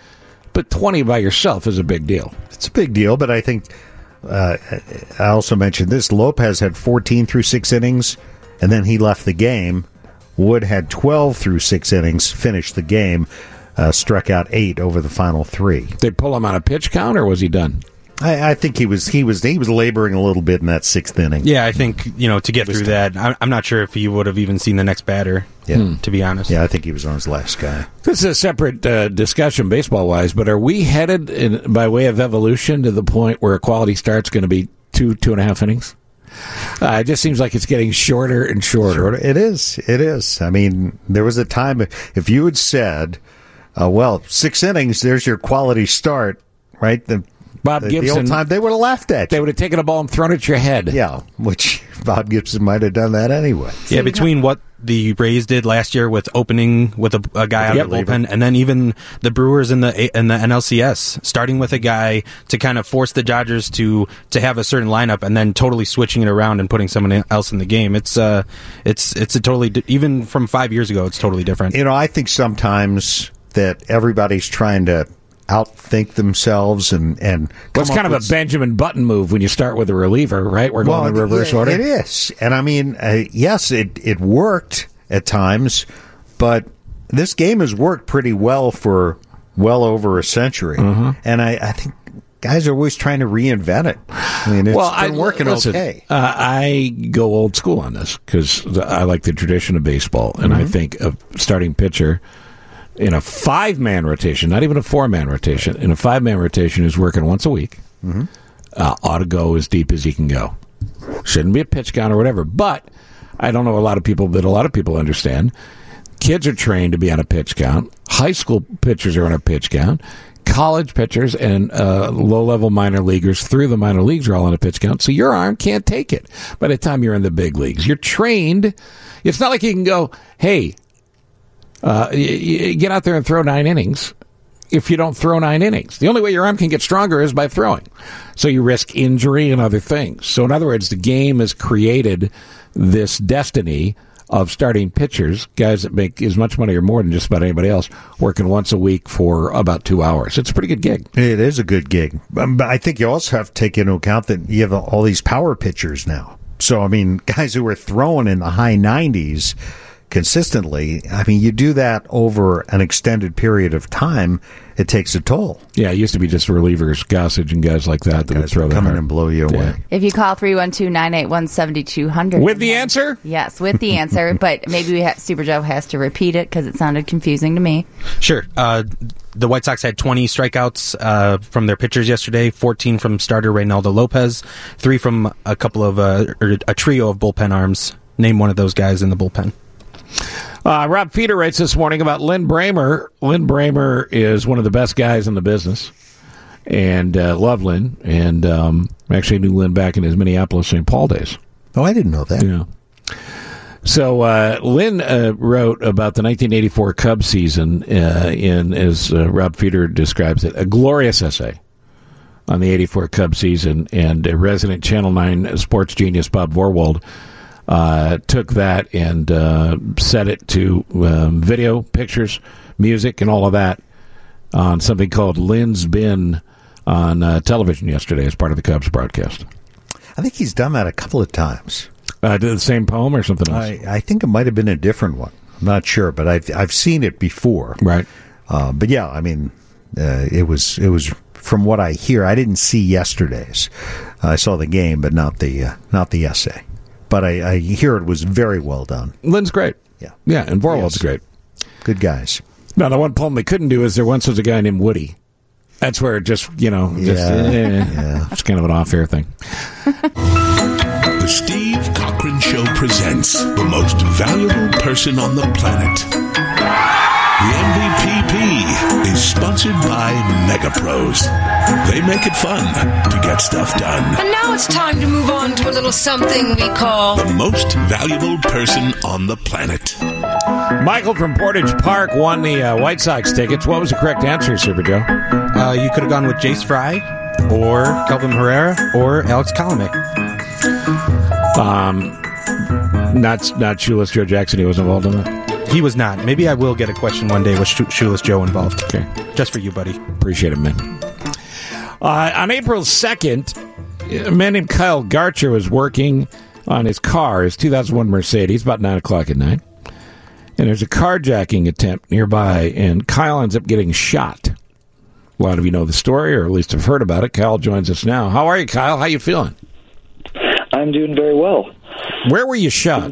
but twenty by yourself is a big deal. It's a big deal, but I think uh, I also mentioned this. Lopez had fourteen through six innings, and then he left the game. Wood had twelve through six innings, finished the game, uh, struck out eight over the final three. They pull him on a pitch count, or was he done? I, I think he was he was he was laboring a little bit in that sixth inning. Yeah, I think you know to get through that, I'm, I'm not sure if he would have even seen the next batter. Yeah. Hmm. To be honest. Yeah, I think he was on his last guy. This is a separate uh, discussion, baseball wise, but are we headed in, by way of evolution to the point where a quality start's going to be two two and a half innings? Uh, it just seems like it's getting shorter and shorter. shorter. It is. It is. I mean, there was a time if you had said, uh, "Well, six innings, there's your quality start," right? The Bob the, Gibson, the old time, they would have laughed at you. They would have taken a ball and thrown it at your head. Yeah, which Bob Gibson might have done that anyway. Yeah, between what the Rays did last year with opening with a, a guy out Yep. of the bullpen, and then even the Brewers in the in the N L C S, starting with a guy to kind of force the Dodgers to to have a certain lineup, and then totally switching it around and putting someone else in the game. It's uh, it's it's a totally di- even from five years ago, it's totally different. You know, I think sometimes that everybody's trying to outthink themselves and and well, it's kind of a Benjamin Button move when you start with a reliever, right? We're going well, in reverse yeah, order. It is, and I mean, uh, yes, it it worked at times, but this game has worked pretty well for well over a century, Mm-hmm. and I, I think guys are always trying to reinvent it. I mean, it's well, been I, working listen, okay. Uh, I go old school on this because I like the tradition of baseball, and Mm-hmm. I think a starting pitcher in a five-man rotation, not even a four-man rotation, in a five-man rotation who's working once a week, Mm-hmm. uh, ought to go as deep as he can go. Shouldn't be a pitch count or whatever, but I don't know a lot of people that a lot of people understand. Kids are trained to be on a pitch count. High school pitchers are on a pitch count. College pitchers and uh, low-level minor leaguers through the minor leagues are all on a pitch count, so your arm can't take it by the time you're in the big leagues. You're trained. It's not like you can go, hey, uh, y- y- get out there and throw nine innings if you don't throw nine innings. The only way your arm can get stronger is by throwing. So you risk injury and other things. So in other words, the game has created this destiny of starting pitchers, guys that make as much money or more than just about anybody else, working once a week for about two hours. It's a pretty good gig. It is a good gig. Um, But I think you also have to take into account that you have all these power pitchers now. So, I mean, guys who are throwing in the high nineties consistently, I mean, you do that over an extended period of time, it takes a toll. Yeah, it used to be just relievers, Gossage and guys like that that Guys would throw would that come in hard. and blow you away. Yeah. If you call three one two, nine eight one, seven two zero zero. With the answer? Yes, with the answer. But maybe we ha- Super Joe has to repeat it because it sounded confusing to me. Sure. Uh, the White Sox had twenty strikeouts uh, from their pitchers yesterday, fourteen from starter Reynaldo Lopez, three from a couple of uh, or a trio of bullpen arms. Name one of those guys in the bullpen. Uh, Rob Feeder writes this morning about Lynn Bramer. Lynn Bramer is one of the best guys in the business, and uh, love Lynn. And um, actually knew Lynn back in his Minneapolis Saint Paul days. Oh, I didn't know that. Yeah. So uh, Lynn uh, wrote about the nineteen eighty-four Cubs season uh, in, as uh, Rob Feeder describes it, a glorious essay on the eighty-four Cubs season. And uh, resident Channel nine sports genius Bob Vorwald uh, took that and uh, set it to um, video, pictures, music, and all of that on something called Lynn's Bin on uh, television yesterday as part of the Cubs broadcast. I think he's done that a couple of times. Uh, did the same poem or something else? I, I think it might have been a different one. I'm not sure, but I've I've seen it before. Right. Uh, but yeah, I mean, uh, it was it was from what I hear. I didn't see yesterday's. I saw the game, but not the uh, not the essay. But I, I hear it was very well done. Lynn's great. Yeah, yeah, and Vorwald's Yes. great. Good guys. Now, the one poem they couldn't do is there once was a guy named Woody. That's where it just, you know, just, Yeah, eh, yeah. it's kind of an off-air thing. The Steve Cochran Show presents the most valuable person on the planet. The M V P P is sponsored by MegaPros. They make it fun to get stuff done. And now it's time to move on to a little something we call The most valuable person on the planet. Michael from Portage Park won the uh, White Sox tickets. What was the correct answer, Super Joe? Uh, you could have gone with Jace Fry, or Kelvin Herrera, or Alex Colomé. Um, not not Shoeless Joe Jackson. He was involved in that. He was not. Maybe I will get a question one day with Sho- Shoeless Joe involved. Okay. Just for you, buddy. Appreciate it, man. Uh, on April second, a man named Kyle Garcher was working on his car, his two thousand one Mercedes, about nine o'clock at night. And there's a carjacking attempt nearby, and Kyle ends up getting shot. A lot of you know the story, or at least have heard about it. Kyle joins us now. How are you, Kyle? How you feeling? I'm doing very well. Where were you shot?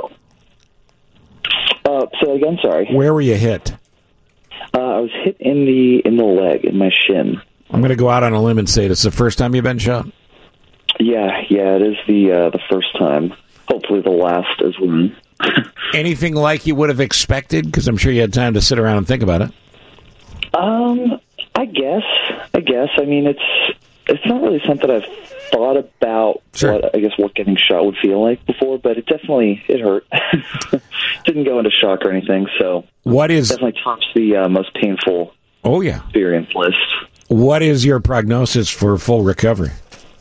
Uh, say again, sorry. Where were you hit? Uh, I was hit in the in the leg, in my shin. I'm going to go out on a limb and say this is the first time you've been shot? Yeah, yeah, it is the uh, the first time. Hopefully the last as well. Anything like you would have expected? Because I'm sure you had time to sit around and think about it. Um, I guess. I guess. I mean, it's it's not really something I've thought about. Sure. What, I guess what getting shot would feel like before, but it definitely it hurt. Didn't go into shock or anything. So what is definitely tops the uh, most painful? Oh yeah, experience list. What is your prognosis for full recovery?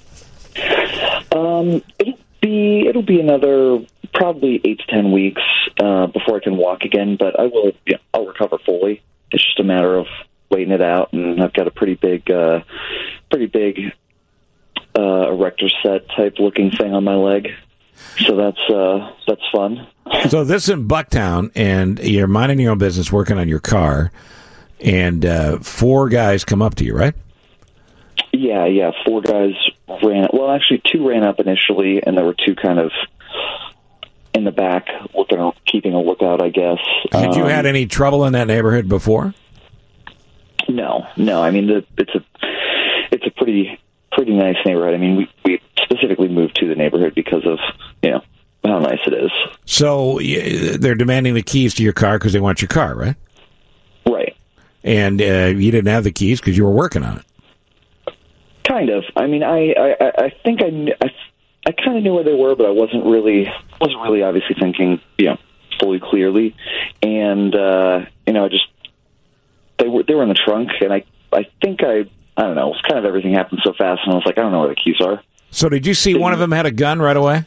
Um, it'll be it'll be another probably eight to ten weeks uh, before I can walk again. But I will, yeah, I'll recover fully. It's just a matter of waiting it out, and I've got a pretty big, uh, pretty big uh, erector set type looking thing on my leg. So that's uh, that's fun. So this is in Bucktown, and you're minding your own business, working on your car, and uh, four guys come up to you, right? Yeah, yeah. Four guys ran. Well, actually, two ran up initially, and there were two kind of in the back, looking, keeping a lookout, I guess. Had you um, had any trouble in that neighborhood before? No, no. I mean, the, it's a it's a pretty pretty nice neighborhood. I mean, we we specifically moved to the neighborhood because of you know how nice it is. So they're demanding the keys to your car because they want your car, right? Right. And uh, you didn't have the keys because you were working on it. Kind of. I mean, I I, I think I, kn- I I kind of knew where they were, but I wasn't really wasn't really obviously thinking, you know, fully clearly. And uh, you know, I just they were they were in the trunk, and I I think I I don't know. It was kind of everything happened so fast, and I was like, I don't know where the keys are. So did you see one of them had a gun right away?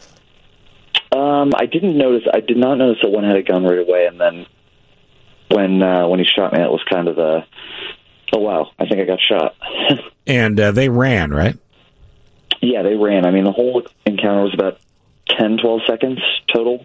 Um, I didn't notice. I did not notice that one had a gun right away, and then when uh, when he shot me, it was kind of the oh wow, I think I got shot. And uh, they ran, right? Yeah, they ran. I mean, the whole encounter was about ten, twelve seconds total.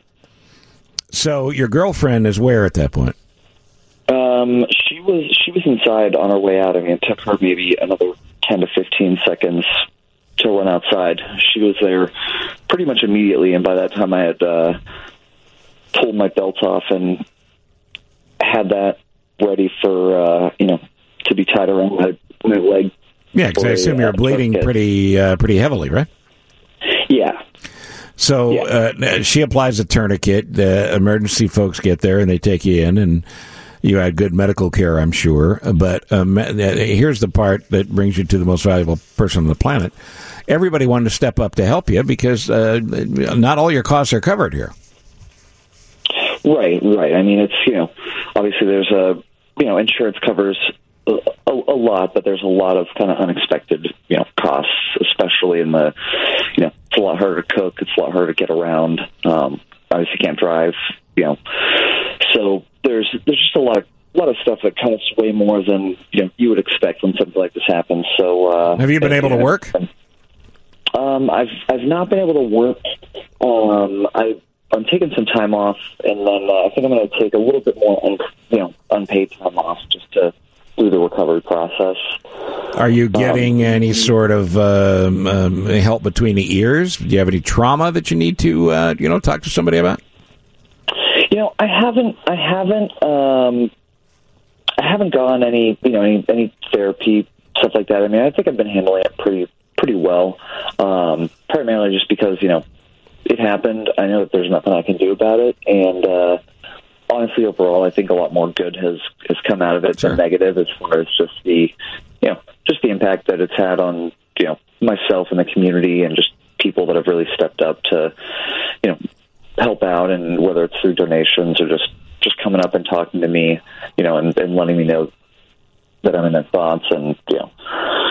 So your girlfriend is where at that point? Um, she was she was inside on her way out. I mean, it took her maybe another ten to fifteen seconds to run outside. She was there pretty much immediately, and by that time I had uh, pulled my belt off and had that ready for, uh, you know, to be tied around my, my leg. Yeah, because I assume you're bleeding pretty uh, pretty heavily, right? Yeah. So yeah. Uh, she applies a tourniquet. The emergency folks get there, and they take you in, and you had good medical care, I'm sure. But um, here's the part that brings you to the most valuable person on the planet. Everybody wanted to step up to help you because uh, not all your costs are covered here. Right, right. I mean, it's, you know, obviously there's a, you know, insurance covers a, a lot, but there's a lot of kind of unexpected, you know, costs, especially in the, you know, it's a lot harder to cook. It's a lot harder to get around. Um, obviously can't drive, you know. So there's there's just a lot of a lot of stuff that costs way more than, you know, you would expect when something like this happens. So uh, have you been able to work? Um, I've I've not been able to work. Um, I I'm taking some time off, and then uh, I think I'm going to take a little bit more, un, you know, unpaid time off just to do the recovery process. Are you getting um, any sort of um, um, help between the ears? Do you have any trauma that you need to, uh, you know, talk to somebody about? You know, I haven't. I haven't. Um, I haven't gone any, you know, any, any therapy stuff like that. I mean, I think I've been handling it pretty, pretty well. Um, primarily just because, you know, it happened. I know that there's nothing I can do about it, and uh, honestly, overall, I think a lot more good has has come out of it Sure. than negative, as far as just the, you know, just the impact that it's had on, you know, myself and the community, and just people that have really stepped up to, you know, help out, and whether it's through donations or just just coming up and talking to me, you know, and, and letting me know that I'm in their thoughts, and, you know,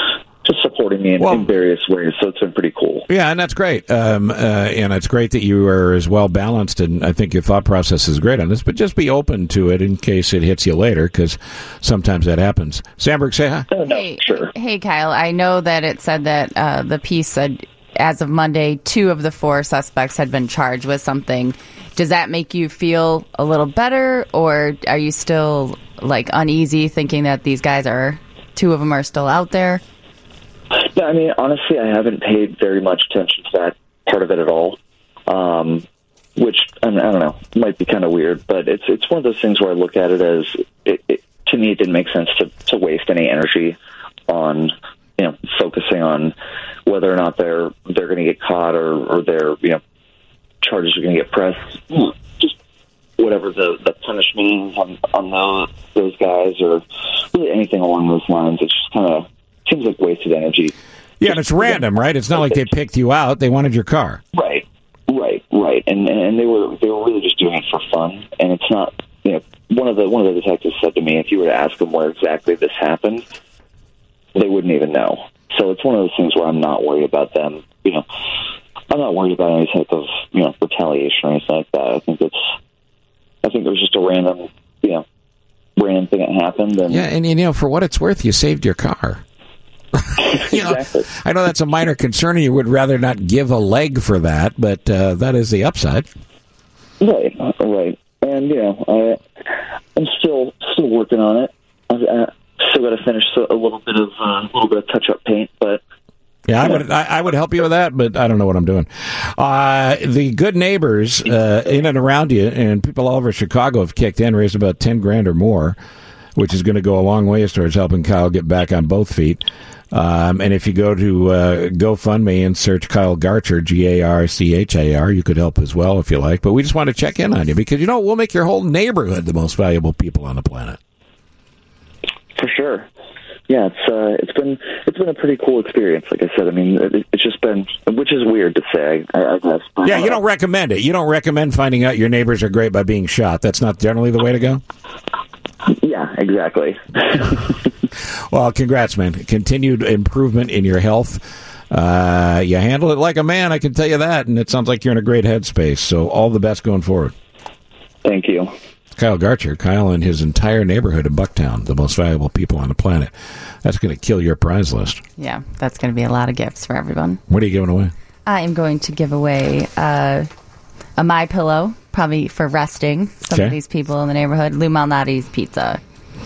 just supporting me in, Well- in various ways. So it's been pretty cool. Yeah, and that's great. Um, uh, and it's great that you are as well balanced, and I think your thought process is great on this. But just be open to it in case it hits you later, because sometimes that happens. Sandberg, say hi. Oh, no, Hey, sure. hey, Kyle. I know that it said that uh, the piece said as of Monday, two of the four suspects had been charged with something. Does that make you feel a little better, or are you still like uneasy thinking that these guys are two of them are still out there? Yeah, I mean, honestly, I haven't paid very much attention to that part of it at all. Um, which I, mean, I don't know, might be kind of weird, but it's it's one of those things where I look at it as it, it, to me, it didn't make sense to to waste any energy on you know focusing on whether or not they're they're going to get caught or or their you know charges are going to get pressed. Just whatever the the punishment is on on those those guys or really anything along those lines. It's just kind of seems like wasted energy. Yeah, and it's random, right? It's not like they picked you out. They wanted your car. Right, right, right. And and they were they were really just doing it for fun. And it's not, you know, one of the one of the detectives said to me, if you were to ask them where exactly this happened, they wouldn't even know. So it's one of those things where I'm not worried about them. You know, I'm not worried about any type of you know retaliation or anything like that. I think it's I think it was just a random you know random thing that happened. And Yeah, and you know, for what it's worth, you saved your car. You know, exactly. I know that's a minor concern, and you would rather not give a leg for that, but uh, that is the upside. Right, right, and you know, I, I'm still still working on it. I've uh, still got to finish a little bit of uh, a little bit of touch up paint, but Yeah, I would I, I would help you with that, but I don't know what I'm doing. Uh, the good neighbors uh, in and around you, and people all over Chicago have kicked in, raised about ten grand or more, which is going to go a long ways towards helping Kyle get back on both feet. Um, and if you go to uh, GoFundMe and search Kyle Garcher, G A R C H A R, you could help as well if you like. But we just want to check in on you because, you know, we'll make your whole neighborhood the most valuable people on the planet. for sure. Yeah, it's uh, it's been it's been a pretty cool experience. Like I said, I mean, it, it's just been, which is weird to say, I, I guess. But, Yeah, you don't recommend it. You don't recommend finding out your neighbors are great by being shot. That's not generally the way to go? Yeah, exactly. Well, congrats, man. Continued improvement in your health. Uh, you handle it like a man, I can tell you that, and it sounds like you're in a great headspace. So all the best going forward. Thank you. Kyle Garcher, Kyle and his entire neighborhood in Bucktown, the most valuable people on the planet. That's going to kill your prize list. Yeah, that's going to be a lot of gifts for everyone. What are you giving away? I am going to give away uh, a My Pillow, probably for resting some Okay. of these people in the neighborhood. Lou Malnati's Pizza.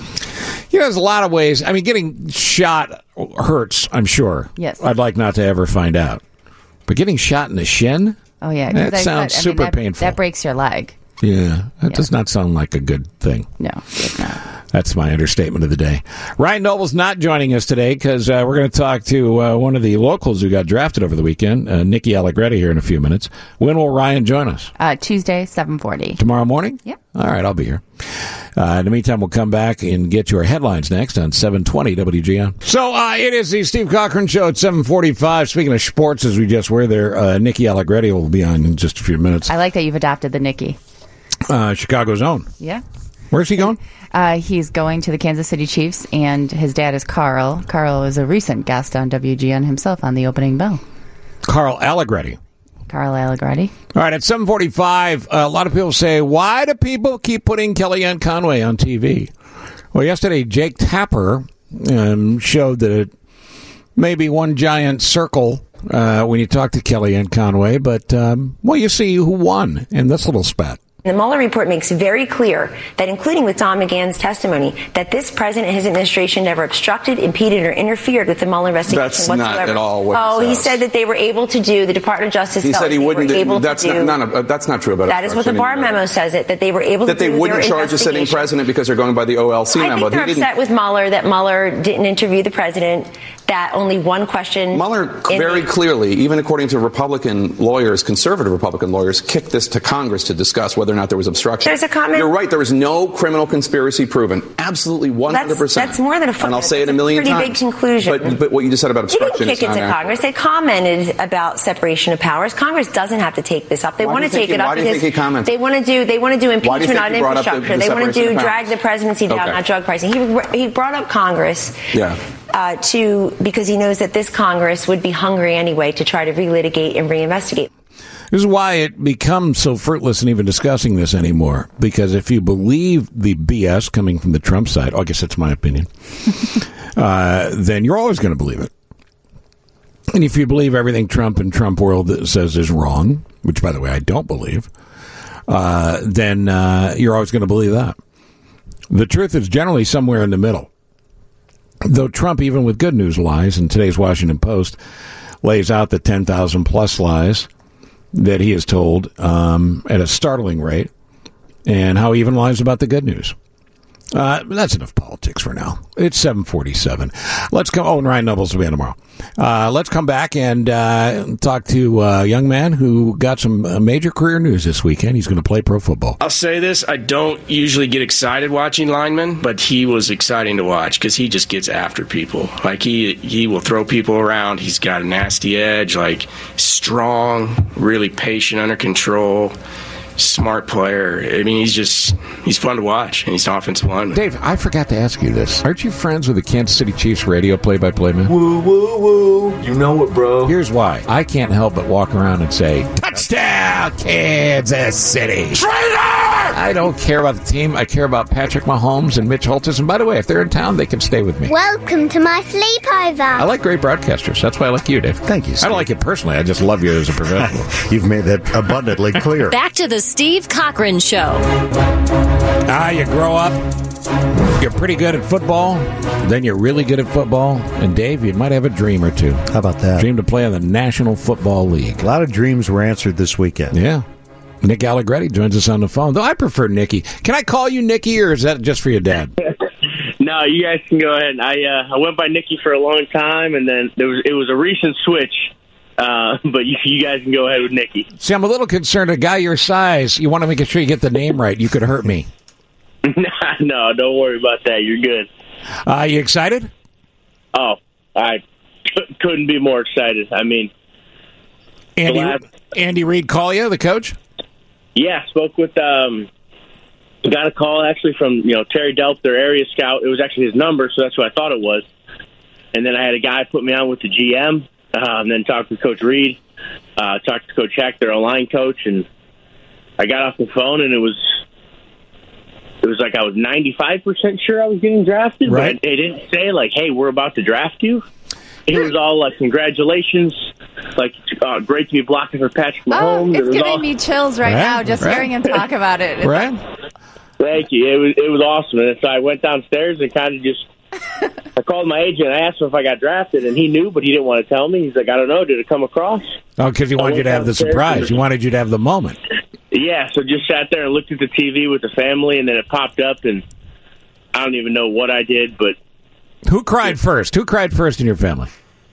You know, there's a lot of ways. I mean, getting shot hurts, I'm sure. Yes. I'd like not to ever find out. But getting shot in the shin? Oh, yeah. 'cause That I sounds said- I mean, super that- painful. That breaks your leg. Yeah, that Yeah. does not sound like a good thing. No, it's not. That's my understatement of the day. Ryan Noble's not joining us today because uh, we're going to talk to uh, one of the locals who got drafted over the weekend, uh, Nikki Allegretti, here in a few minutes. When will Ryan join us? Uh, Tuesday, seven forty. Tomorrow morning? Yep. All right, I'll be here. Uh, in the meantime, we'll come back and get your headlines next on seven twenty W G N. So uh, it is the Steve Cochran Show at seven forty-five. Speaking of sports, as we just were there, uh, Nikki Allegretti will be on in just a few minutes. I like that you've adopted the Nikki. Uh, Chicago's own. Yeah. Where's he going? Uh, he's going to the Kansas City Chiefs, and his dad is Carl. Carl is a recent guest on W G N himself on the opening bell. Carl Allegretti. Carl Allegretti. All right, at seven forty-five, uh, a lot of people say, why do people keep putting Kellyanne Conway on T V? Well, yesterday, Jake Tapper um, showed that it may be one giant circle uh, when you talk to Kellyanne Conway, but, um, well, you see who won in this little spat. The Mueller report makes very clear that, including with Don McGahn's testimony, that this president and his administration never obstructed, impeded, or interfered with the Mueller investigation That's whatsoever. not at all what Oh, he he says. said that they were able to do. The Department of Justice He felt said he they wouldn't. were able That's to do. not. None of, that's not true about. That is what the Barr memo says. It that they were able that to they do wouldn't their charge a sitting investigation. president because they're going by the O L C I memo. think they're He upset didn't. with Mueller that Mueller didn't interview the president. That only one question. Mueller very clearly, even according to Republican lawyers, conservative Republican lawyers, kicked this to Congress to discuss whether or not there was obstruction. There's a comment- You're right. There was no criminal conspiracy proven. Absolutely one hundred percent. That's more than a footnote. And I'll say it a That's a million pretty times. big conclusion. But, but what you just said about They didn't obstruction kick is it not to accurate. Congress. They commented about separation of powers. Congress doesn't have to take this up. They Why want do to you take think it he- up why do you because think he commented? they want to do they want to do Why do you impeachment think on he brought up the- infrastructure. the They want to separation do of drag powers? the presidency down, Okay. not drug pricing. He he brought up Congress. Yeah. uh, to because he knows that this Congress would be hungry anyway to try to relitigate and reinvestigate. This is why it becomes so fruitless in even discussing this anymore. Because if you believe the B S coming from the Trump side, oh, I guess that's my opinion, uh, then you're always going to believe it. And if you believe everything Trump and Trump world says is wrong, which, by the way, I don't believe, uh, then uh, you're always going to believe that. The truth is generally somewhere in the middle. Though Trump, even with good news, lies, and today's Washington Post lays out the ten thousand plus lies that he has told um, at a startling rate, and how he even lies about the good news. Uh, that's enough politics for now. It's seven forty-seven. Let's come. Oh, and Ryan Nobles will be on tomorrow. Uh, let's come back and uh, talk to a young man who got some uh, major career news this weekend. He's going to play pro football. I'll say this. I don't usually get excited watching linemen, but he was exciting to watch because he just gets after people. Like, he, he will throw people around. He's got a nasty edge, like strong, really patient, under control. Smart player. I mean, he's just, he's fun to watch, and he's an offensive lineman. Dave, I forgot to ask you this. Aren't you friends with the Kansas City Chiefs radio play-by-play man? Woo, woo, woo. You know it, bro. Here's why. I can't help but walk around and say, touchdown, Kansas City. Traitor! I don't care about the team. I care about Patrick Mahomes and Mitch Holtis. And by the way, if they're in town, they can stay with me. Welcome to my sleepover. I like great broadcasters. That's why I like you, Dave. Thank you, Steve. I don't like it personally. I just love you as a professional. You've made that abundantly clear. Back to the Steve Cochran Show. Ah, you grow up, you're pretty good at football, then you're really good at football, and Dave, you might have a dream or two. How about that? Dream to play in the National Football League. A lot of dreams were answered this weekend. Yeah. Nick Allegretti joins us on the phone, though I prefer Nicky. Can I call you Nicky, or is that just for your dad? No, you guys can go ahead. I uh, I went by Nicky for a long time, and then there was it was a recent switch. Uh, but you, you guys can go ahead with Nicky. See, I'm a little concerned. A guy your size, you want to make sure you get the name right. You could hurt me. No, don't worry about that. You're good. Uh, you excited? Oh, I c- couldn't be more excited. I mean, Andy last, Andy Reid call you, the coach? Yeah, spoke with. Um, got a call actually from you know Terry Delp, their area scout. It was actually his number, so that's what I thought it was. And then I had a guy put me on with the G M. Uh, and then talked with Coach Reed, uh, talked to Coach Heck, their O-line coach, and I got off the phone, and it was it was like I was ninety-five percent sure I was getting drafted, right. But they didn't say, like, hey, we're about to draft you. It was all like, congratulations, like, uh, great to be blocking for Patrick Mahomes. Oh, it's it giving all... me chills right, right now just right. hearing him talk about it. It's right. like... Thank you. It was, it was awesome. And so I went downstairs and kind of just I called my agent. I asked him if I got drafted, and he knew, but he didn't want to tell me. He's like, I don't know. Did it come across? Oh, because he wanted you to have the surprise. He wanted you to have the moment. Yeah, so just sat there and looked at the T V with the family, and then it popped up, and I don't even know what I did, but... Who cried first? Who cried first in your family?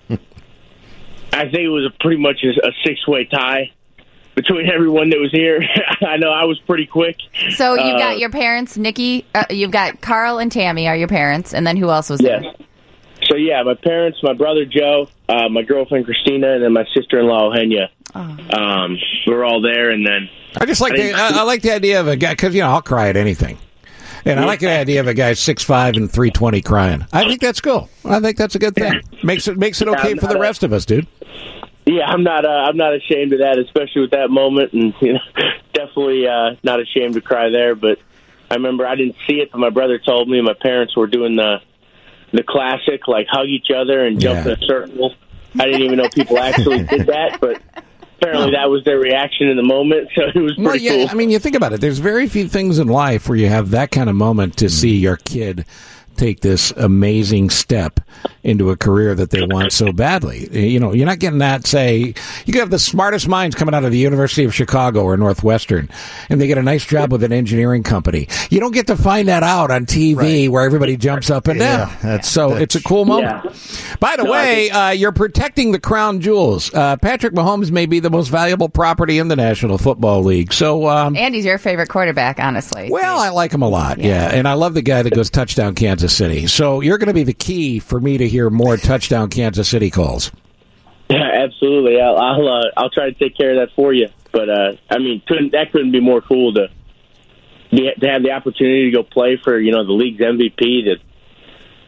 I think it was a pretty much a, a six-way tie between everyone that was here. I know I was pretty quick. So you've uh, got your parents, Nikki, uh, you've got Carl and Tammy are your parents, and then who else was yes. there? So, yeah, my parents, my brother Joe, uh, my girlfriend Christina, and then my sister-in-law Eugenia. Oh. Um, we were all there, and then... I just like I the, I, I like the idea of a guy, because, you know, I'll cry at anything. And I like the idea of a guy six five and three twenty crying. I think that's cool. I think that's a good thing. Makes it makes it okay for the rest of us, dude. Yeah, I'm not. Uh, I'm not ashamed of that, especially with that moment, and you know, definitely uh, not ashamed to cry there. But I remember I didn't see it, but my brother told me. My parents were doing the the classic, like hug each other and jump yeah. in a circle. I didn't even know people actually did that, but apparently that was their reaction in the moment. So it was pretty well, yeah, cool. I mean, you think about it. There's very few things in life where you have that kind of moment to see your kid take this amazing step into a career that they want so badly. You know, you're not getting that, say, you could have the smartest minds coming out of the University of Chicago or Northwestern, and they get a nice job with an engineering company. You don't get to find that out on T V right. where everybody jumps up and down. Yeah, that's, so that's, it's a cool moment. Yeah. By the no, way, uh, you're protecting the crown jewels. Uh, Patrick Mahomes may be the most valuable property in the National Football League. So um, Andy's your favorite quarterback, honestly. Well, I like him a lot, yeah. yeah. And I love the guy that goes touchdown Kansas City. So you're going to be the key for me to hear more touchdown Kansas City calls. Yeah, absolutely. I'll I'll, uh, I'll try to take care of that for you. But uh, I mean, couldn't that couldn't be more cool to be, to have the opportunity to go play for you know the league's M V P. To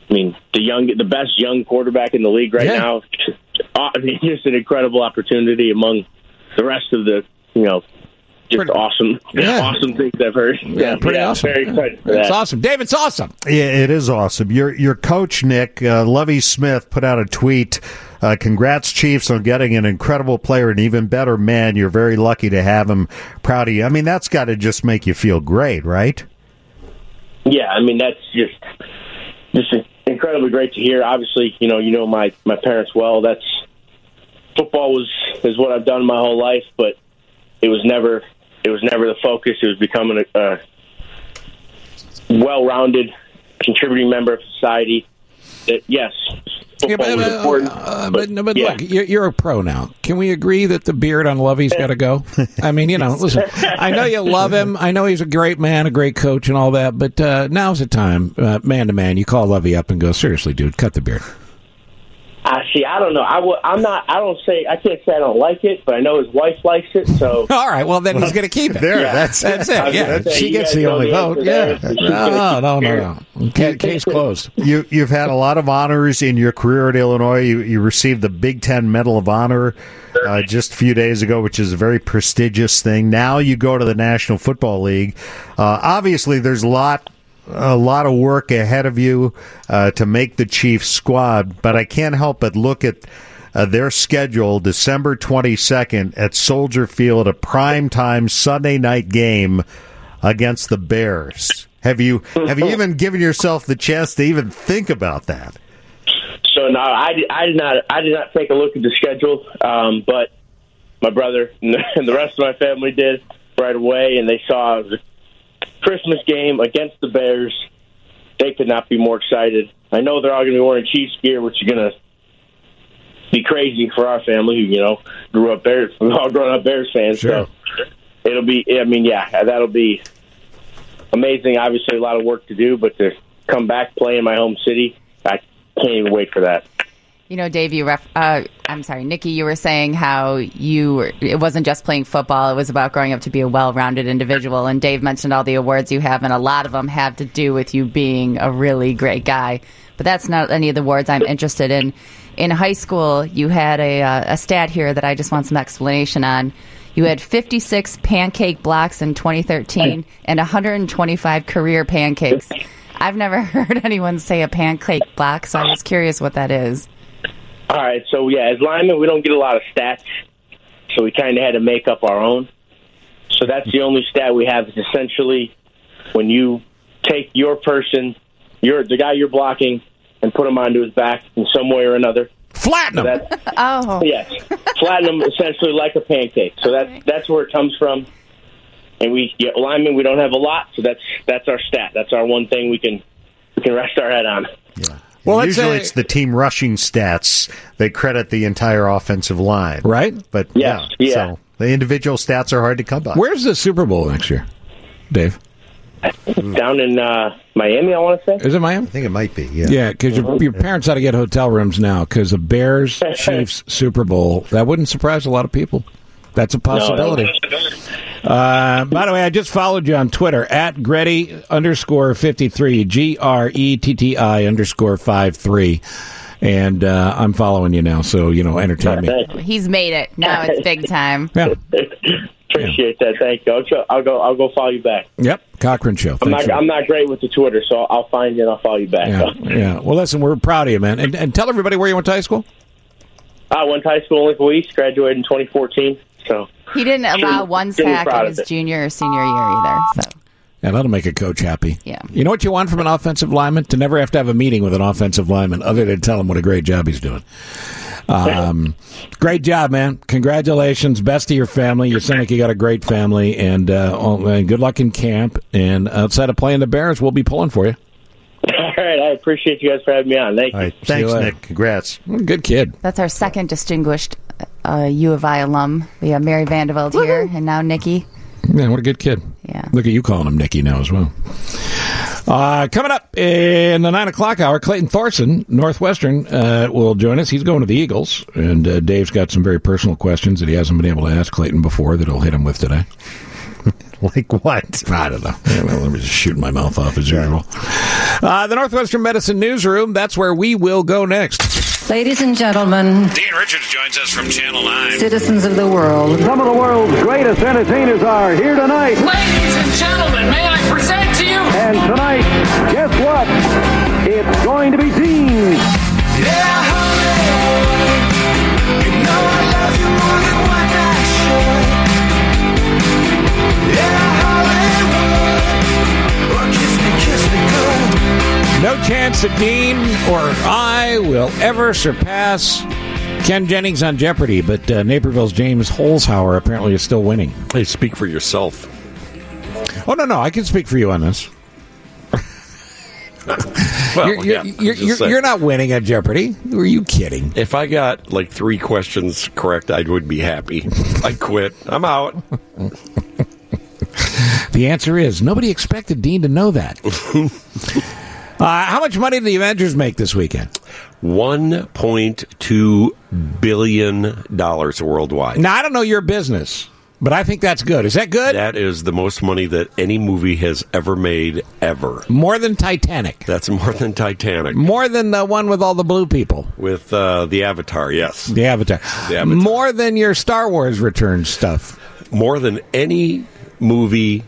I mean, the young, the best young quarterback in the league right Yeah. now. I mean, just an incredible opportunity among the rest of the, you know, just Pretty, awesome, yeah. awesome things I've heard. Yeah, pretty yeah, awesome. Very excited for It's that. awesome. Dave, it's awesome. Yeah, it is awesome. Your your coach, Nick, uh, Lovie Smith, put out a tweet. Uh, congrats, Chiefs, on getting an incredible player, an even better man. You're very lucky to have him. Proud of you. I mean, that's got to just make you feel great, right? Yeah, I mean, that's just just incredibly great to hear. Obviously, you know, you know my, my parents well. That's football was is what I've done my whole life, but it was never it was never the focus. It was becoming a, a well-rounded, contributing member of society. That yes, football Yeah, but, was uh, important. uh, but, but, but yeah. look, you're, you're a pro now. Can we agree that the beard on Lovey's got to go? I mean, you know, listen, I know you love him. I know he's a great man, a great coach and all that, but uh, now's the time, uh, man to man, you call Lovey up and go, seriously, dude, cut the beard. I see. I don't know. I w- I'm not. I don't say. I can't say I don't like it, but I know his wife likes it. So all right. Well, then he's going to keep it. There, Yeah. that's That's it. I was Yeah, gonna say, she you gets guys the know only the vote. answer Yeah. there, so she's No, gonna no, keep no, it. no. Case, case closed. You, you've had a lot of honors in your career at Illinois. You, you received the Big Ten Medal of Honor uh, just a few days ago, which is a very prestigious thing. Now you go to the National Football League. Uh, obviously, there's a lot a lot of work ahead of you uh, to make the Chiefs squad, but I can't help but look at uh, their schedule, December twenty-second at Soldier Field, a primetime Sunday night game against the Bears. Have you have you even given yourself the chance to even think about that? So no, I did, I did not. I did not take a look at the schedule, um, but my brother and the rest of my family did right away, and they saw the Christmas game against the Bears. They could not be more excited. I know they're all going to be wearing Chiefs gear, which is going to be crazy for our family, who you know grew up Bears, we've all grown up Bears fans. Sure. So it'll be. I mean, yeah, that'll be amazing. Obviously, a lot of work to do, but to come back play in my home city, I can't even wait for that. You know, Dave, you ref- uh, I'm sorry, Nikki, you were saying how you were, it wasn't just playing football, it was about growing up to be a well-rounded individual. And Dave mentioned all the awards you have, and a lot of them have to do with you being a really great guy. But that's not any of the awards I'm interested in. In high school, you had a, uh, a stat here that I just want some explanation on. You had fifty-six pancake blocks in twenty thirteen and one hundred twenty-five career pancakes. I've never heard anyone say a pancake block, so I was curious what that is. All right, so yeah, as linemen, we don't get a lot of stats, so we kind of had to make up our own. So that's the only stat we have is essentially when you take your person, your the guy you're blocking, and put him onto his back in some way or another. Flatten him. So that's, Oh. yes, flatten him essentially like a pancake. So that's that's where it comes from. And we yeah, linemen, we don't have a lot, so that's that's our stat. That's our one thing we can we can rest our head on. Well, let's usually say- it's the team rushing stats that credit the entire offensive line, right? But Yes, yeah, yeah. so the individual stats are hard to come by. Where's the Super Bowl next year, Dave? Down in uh, Miami, I want to say. Is it Miami? I think it might be. Yeah, Yeah, because your, your parents ought to get hotel rooms now because the Bears Chiefs Super Bowl, that wouldn't surprise a lot of people. That's a possibility. Uh, by the way, I just followed you on Twitter at Gretty underscore fifty-three, G R E T T I underscore five three. And uh, I'm following you now, so, you know, entertain me. He's made it. Now it's big time. Yeah. Appreciate that. Thank you. I'll go, I'll go. I'll go follow you back. Yep, Cochran Show. I'm Thanks not. for- I'm not great with the Twitter, so I'll find you and I'll follow you back. Yeah, yeah. Well, listen, we're proud of you, man. And, and tell everybody where you went to high school. I went to high school in Lincoln East, graduated in twenty fourteen. So He didn't allow Shouldn't- one shouldn't be sack proud in of his it. junior or senior year either. So Yeah, that'll make a coach happy. Yeah. You know what you want from an offensive lineman? To never have to have a meeting with an offensive lineman other than tell him what a great job he's doing. Um, great job, man. Congratulations. Best to your family. You sound like you got a great family. And, uh, oh, man, good luck in camp. And outside of playing the Bears, we'll be pulling for you. all right, I appreciate you guys for having me on. Thank you. All right, See you thanks, later. Nick. Congrats. Good kid. that's our second distinguished uh, U of I alum. We have Mary Vanderveld here, and now Nikki. Man, what a good kid. Yeah. Look at you calling him Nicky now as well. Uh, coming up in the nine o'clock hour, Clayton Thorson, Northwestern, uh, will join us. He's going to the Eagles, and uh, Dave's got some very personal questions that he hasn't been able to ask Clayton before that he'll hit him with today. Like what? I don't know. Let me just shoot my mouth off as usual. Uh, the Northwestern Medicine Newsroom, that's where we will go next. Ladies and gentlemen, Dean Richards joins us from Channel nine. citizens of the world. Some of the world's greatest entertainers are here tonight. Ladies and gentlemen, may I present to you? And tonight, guess what? It's going to be Dean. Yeah, honey, you know I love you more than what I should. Yeah, Hollywood, or kiss me, kiss me good. No chance that Dean or I will ever surpass Ken Jennings on Jeopardy, but uh, Naperville's James Holzhauer apparently is still winning. Hey, speak for yourself. Oh, no, no, I can speak for you on this. Well, you're, you're, yeah, you're, just you're, saying. you're not winning at Jeopardy. Were you kidding? If I got like three questions correct, I would be happy. I quit. I'm out. The answer is nobody expected Dean to know that. uh, how much money did the Avengers make this weekend? one point two billion dollars worldwide. Now, I don't know your business, but I think that's good. Is that good? That is the most money that any movie has ever made, ever. More than Titanic. That's more than Titanic. More than the one with all the blue people. With uh, the Avatar, yes. The Avatar. The Avatar. More than your Star Wars Return stuff. More than any movie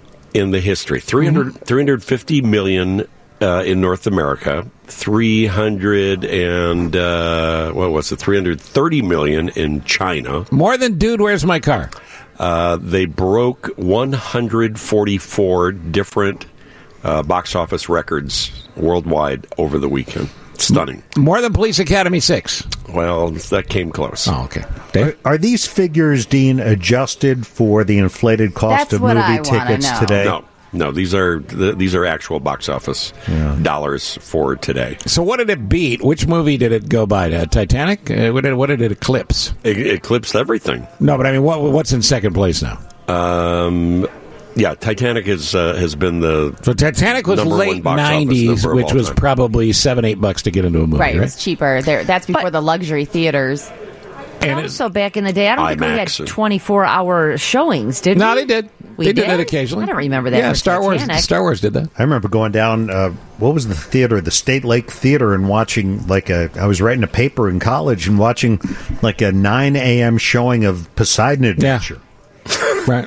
in the history. three hundred, mm-hmm. three hundred fifty million uh, in North America. three hundred and, uh, what was it? three hundred thirty million in China. More than Dude, Where's My Car? Uh, they broke one hundred forty-four different uh, box office records worldwide over the weekend. Stunning. More than Police Academy six. Well, that came close. Oh, okay. Are, are these figures, Dean, adjusted for the inflated cost That's of what movie I wanna tickets know. today? No, no, these are th- these are actual box office Yeah. dollars for today. So what did it beat? Which movie did it go by? Uh, Titanic? Uh, what, did, what did it eclipse? It eclipsed everything. No, but I mean, what, what's in second place now? Um, yeah, Titanic has uh, has been the So Titanic was number one late box office nineties, number of which all was time. probably seven, eight bucks to get into a movie, Right, right? it was cheaper. There, that's before the luxury theaters. And also back in the day, I don't think we had IMAX and- twenty-four hour showings, did we? No, they did. We they did, did it occasionally. I don't remember that. Yeah, for Star Wars. Titanic. Star Wars did that. I remember going down, uh, what was the theater? The State Lake Theater, and watching, like, a, I was writing a paper in college and watching, like, a nine a.m. showing of Poseidon Adventure. Right.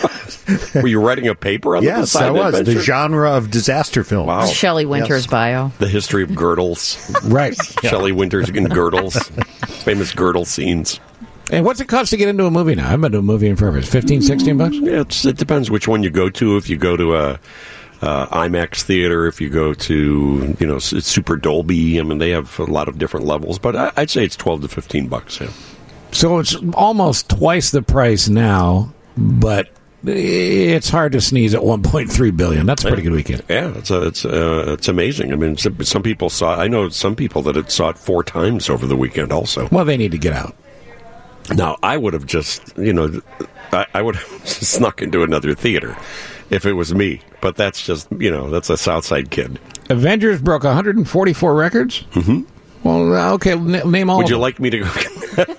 Were you writing a paper on the Yes, I Poseidon was. Adventure? The genre of disaster film. Wow. Shelley Winters' Yes. bio. The history of girdles. Right. Shelley Winters in girdles. Famous girdle scenes. And what's it cost to get into a movie now? I haven't been to a movie in forever. It's fifteen, sixteen bucks? Yeah, it's, it depends which one you go to. If you go to a uh, IMAX theater, if you go to, you know, S- Super Dolby, I mean, they have a lot of different levels, but I, I'd say it's twelve to fifteen bucks. Yeah. So it's almost twice the price now, but it's hard to sneeze at one point three billion dollars. That's a pretty good weekend. Yeah, it's a, it's uh, it's amazing. I mean, some, some people saw. I know some people that had saw it four times over the weekend. Also, well, they need to get out. Now, I would have just, you know, I, I would have snuck into another theater if it was me. But that's just, you know, that's a Southside kid. Avengers broke one hundred forty-four records? Mm-hmm. Well, okay, n- name all Would of you them. like me to go?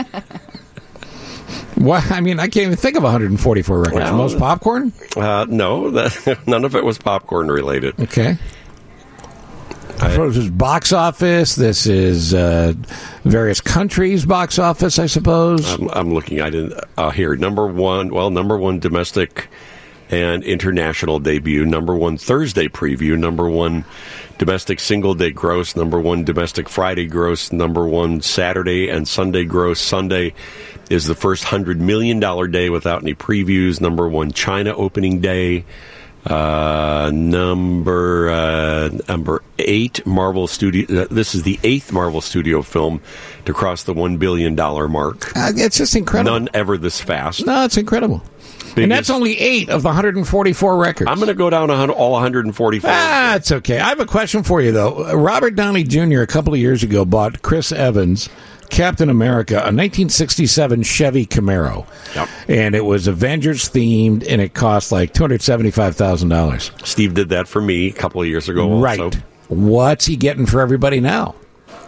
Well, I mean, I can't even think of one hundred forty-four records. Well, Most popcorn? Uh, no, that, none of it was popcorn related. Okay. This is box office. This is uh, various countries' box office, I suppose. I'm, I'm looking. I didn't uh, here. Number one. Well, number one domestic and international debut. Number one Thursday preview. Number one domestic single day gross. Number one domestic Friday gross. Number one Saturday and Sunday gross. Sunday is the first hundred million dollar day without any previews. Number one China opening day. Uh, number uh, number eight Marvel Studio. Uh, this is the eighth Marvel Studio film to cross the one billion dollar mark. Uh, it's just incredible. None ever this fast. No, it's incredible. Biggest, and that's only eight of the one hundred forty-four records. I'm going to go down all one hundred forty-four. Ah, it's okay. I have a question for you, though. Robert Downey Junior a couple of years ago bought Chris Evans, Captain America, a nineteen sixty-seven Chevy Camaro. Yep. And it was Avengers themed, and it cost like two hundred seventy-five thousand dollars. Steve did that for me a couple of years ago. Right. Also. What's he getting for everybody now?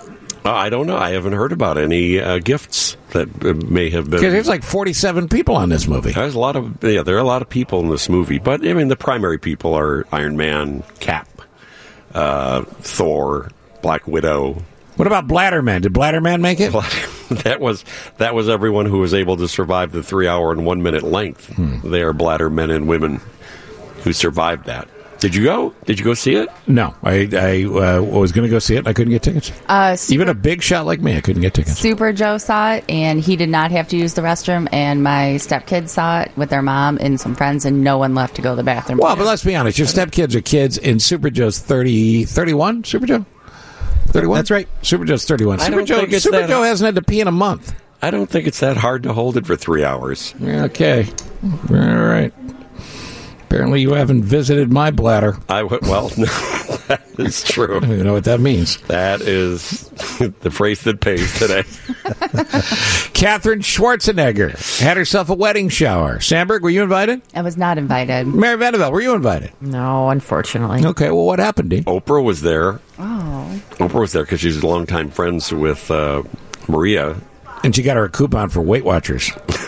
Uh, I don't know. I haven't heard about any uh, gifts that uh, may have been. Because there's like forty-seven people on this movie. There's a lot of yeah. There are a lot of people in this movie, but I mean the primary people are Iron Man, Cap, uh, Thor, Black Widow. What about Bladderman? Did Bladderman make it? that was that was everyone who was able to survive the three hour and one minute length. Hmm. They are bladder men and women who survived that. Did you go? Did you go see it? No, I I uh, was going to go see it. And I couldn't get tickets. Uh, super, Even a big shot like me, I couldn't get tickets. Super Joe saw it, and he did not have to use the restroom. And my stepkids saw it with their mom and some friends, and no one left to go to the bathroom. Well, but let's be honest. Your stepkids are kids, and Super Joe's thirty, thirty-one. Super Joe. thirty-one? That's right. Super Joe's thirty-one. I Super don't Joe, think it's Super that- Joe hasn't had to pee in a month. I don't think it's that hard to hold it for three hours. Okay. All right. Apparently you haven't visited my bladder. I w- well, no, that is true. I don't even know what that means. That is the phrase that pays today. Catherine Schwarzenegger had herself a wedding shower. Sandberg, were you invited? I was not invited. Mary Vanderbilt, were you invited? No, unfortunately. Okay, well, what happened, Dean? Oprah was there. Oh. Oprah was there because she's longtime friends with uh, Maria. And she got her a coupon for Weight Watchers.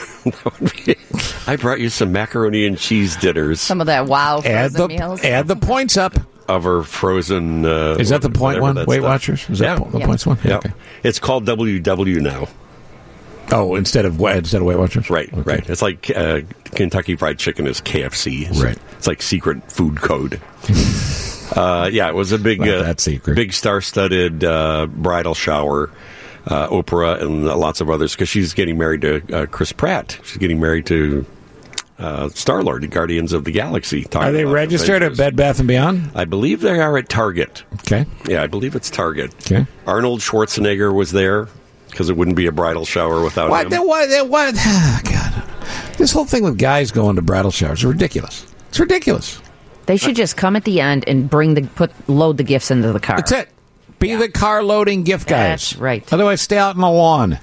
I brought you some macaroni and cheese dinners. Some of that wow frozen Add the, meals. add the points up. Of her frozen... Uh, Is that the point one, that Weight stuff. Watchers? Is that Yeah. po- the Yeah. points one? Yeah. Okay. It's called W W now. Oh, instead of instead of Weight Watchers? Right, Okay. right. It's like uh, Kentucky Fried Chicken is K F C. It's, Right. It's like secret food code. uh, yeah, it was a big, Not uh, that secret. big star-studded uh, bridal shower. Uh, Oprah and uh, lots of others because she's getting married to uh, Chris Pratt. She's getting married to uh, Star-Lord, Guardians of the Galaxy. Are they registered at Bed Bath and Beyond? I believe they are at Target. Okay. Yeah, I believe it's Target. Okay. Arnold Schwarzenegger was there because it wouldn't be a bridal shower without What? him. They, what, they, what? Oh, God. This whole thing with guys going to bridal showers is ridiculous. It's ridiculous. They should just come at the end and bring the put load the gifts into the car. That's it. Be yeah. the car loading gift guys. That's right. Otherwise, stay out on the lawn.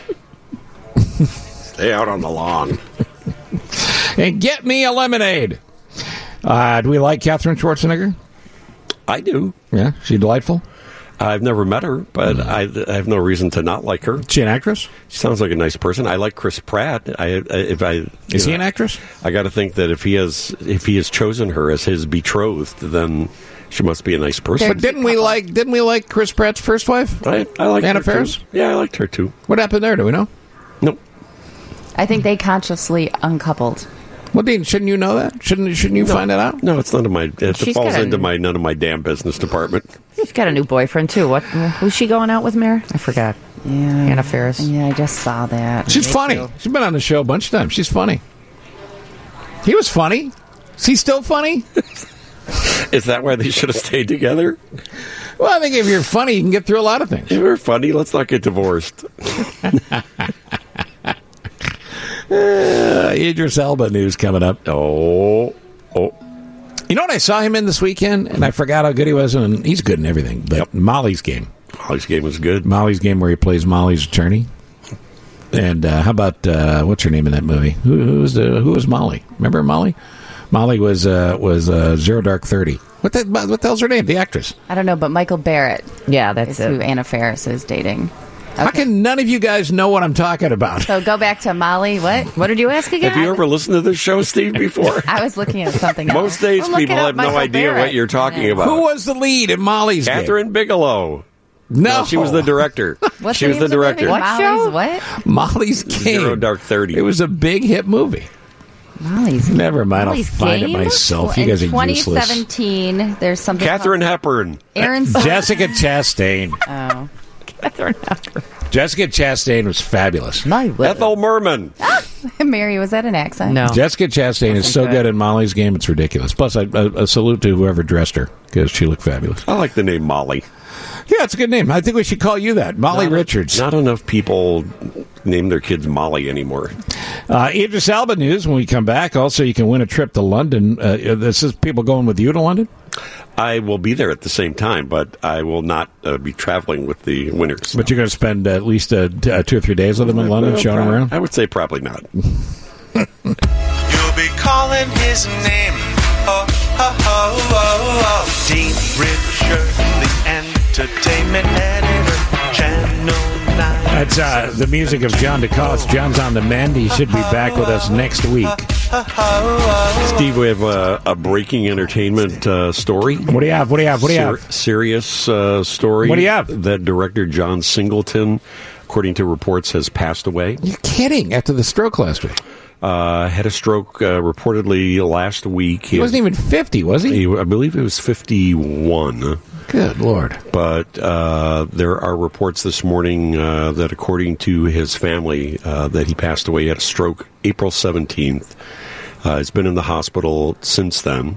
Stay out on the lawn. And get me a lemonade. Uh, do we like Catherine Schwarzenegger? I do. Yeah, she delightful. I've never met her, but mm. I, I have no reason to not like her. Is she an actress? She sounds like a nice person. I like Chris Pratt. I, I if I is know, he an actress? I got to think that if he has if he has chosen her as his betrothed, then she must be a nice person. But didn't we like didn't we like Chris Pratt's first wife? I, I like Anna her Faris. Too. Yeah, I liked her too. What happened there? Do we know? Nope. I think they consciously uncoupled. Well, Dean, shouldn't you know that? Shouldn't shouldn't you no, find that out? No, it's none of my. It She's falls got a- into my none of my damn business department. She's got a new boyfriend too. What? Who's she going out with, Mary? I forgot. Yeah, Anna Faris. Yeah, I just saw that. She's Me funny. too. She's been on the show a bunch of times. She's funny. He was funny. Is he still funny? Is that why they should have stayed together? Well, I think if you're funny, you can get through a lot of things. If we're funny, let's not get divorced. Uh, Idris Elba news coming up. Oh, oh. You know what I saw him in this weekend, and I forgot how good he was, and he's good in everything. But Yep. Molly's game, Molly's game was good. Molly's game where he plays Molly's attorney. And uh, how about uh, what's her name in that movie? Who, who was the who was Molly? Remember Molly? Molly was uh, was uh, Zero Dark Thirty. What the what the hell's her name? The actress. I don't know, but Michael Barrett Yeah, that's is it. who Anna Faris is dating. How can none of you guys know what I'm talking about? So go back to Molly. What? What did you ask again? Have you ever listened to this show, Steve, before? I was looking at something else. Most days, Well, look people it up, have no Michael idea Barrett. what you're talking Yeah. about. Who was the lead in Molly's game? Catherine Bigelow. No, she was the director. What's she the was name the of movie? director. What Molly's show? what? Molly's game. Zero Dark Thirty. It was a big hit movie. Molly's Never mind, Molly's I'll find game? it myself. You In guys are twenty useless. seventeen, there's something. Catherine Hepburn. called Aaron. Jessica Chastain. Oh, Catherine Hepburn. Jessica Chastain was fabulous. Ethel Merman. Mary, was that an accent? No. Jessica Chastain is so good in Molly's game, it's ridiculous. Plus, I, a, a salute to whoever dressed her because she looked fabulous. I like the name Molly. Yeah, it's a good name. I think we should call you that, Molly Not- Richards. Not enough people name their kids Molly anymore. Uh, Idris Elba news when we come back. Also, you can win a trip to London. Uh, this is people going with you to London? I will be there at the same time, but I will not uh, be traveling with the winners. But you're going to spend at least uh, t- uh, two or three days with them in London, Well, showing them prob- around? I would say probably not. You'll be calling his name. Oh, oh, oh, oh, oh. Dean Richard, the entertainment editor. Channel That's uh, the music of John DeCoste. John's on the mend. He should be back with us next week. Steve, we have a, a breaking entertainment uh, story. What do you have? What do you have? What do you Ser- have? Serious uh, story. What do you have? That director John Singleton, according to reports, has passed away. You're kidding. After the stroke last week. Uh, had a stroke uh, reportedly last week. He, he wasn't even fifty, was he? he? I believe he was fifty-one. Good Lord. But uh, there are reports this morning uh, that according to his family, uh, that he passed away. He had a stroke April seventeenth. Uh, he's been in the hospital since then.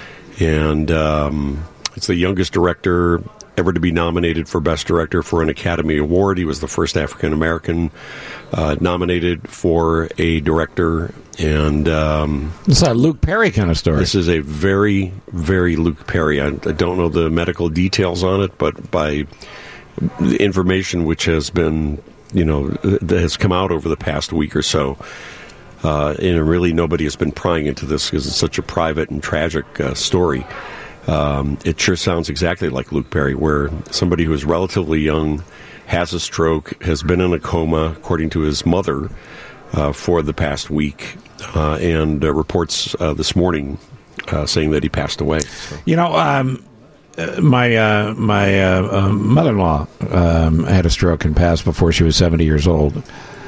And um, it's the youngest director ever to be nominated for Best Director for an Academy Award. He was the first African-American uh, nominated for a director. And um, it's a Luke Perry kind of story. This is a very, very Luke Perry. I, I don't know the medical details on it, but by the information which has been, you know, that has come out over the past week or so, uh, and really nobody has been prying into this because it's such a private and tragic uh, story. Um, it sure sounds exactly like Luke Perry, where somebody who is relatively young has a stroke, has been in a coma, according to his mother, uh, for the past week, uh, and uh, reports uh, this morning uh, saying that he passed away. So. You know, um, uh, my uh, my uh, uh, mother-in-law um, had a stroke and passed before she was seventy years old.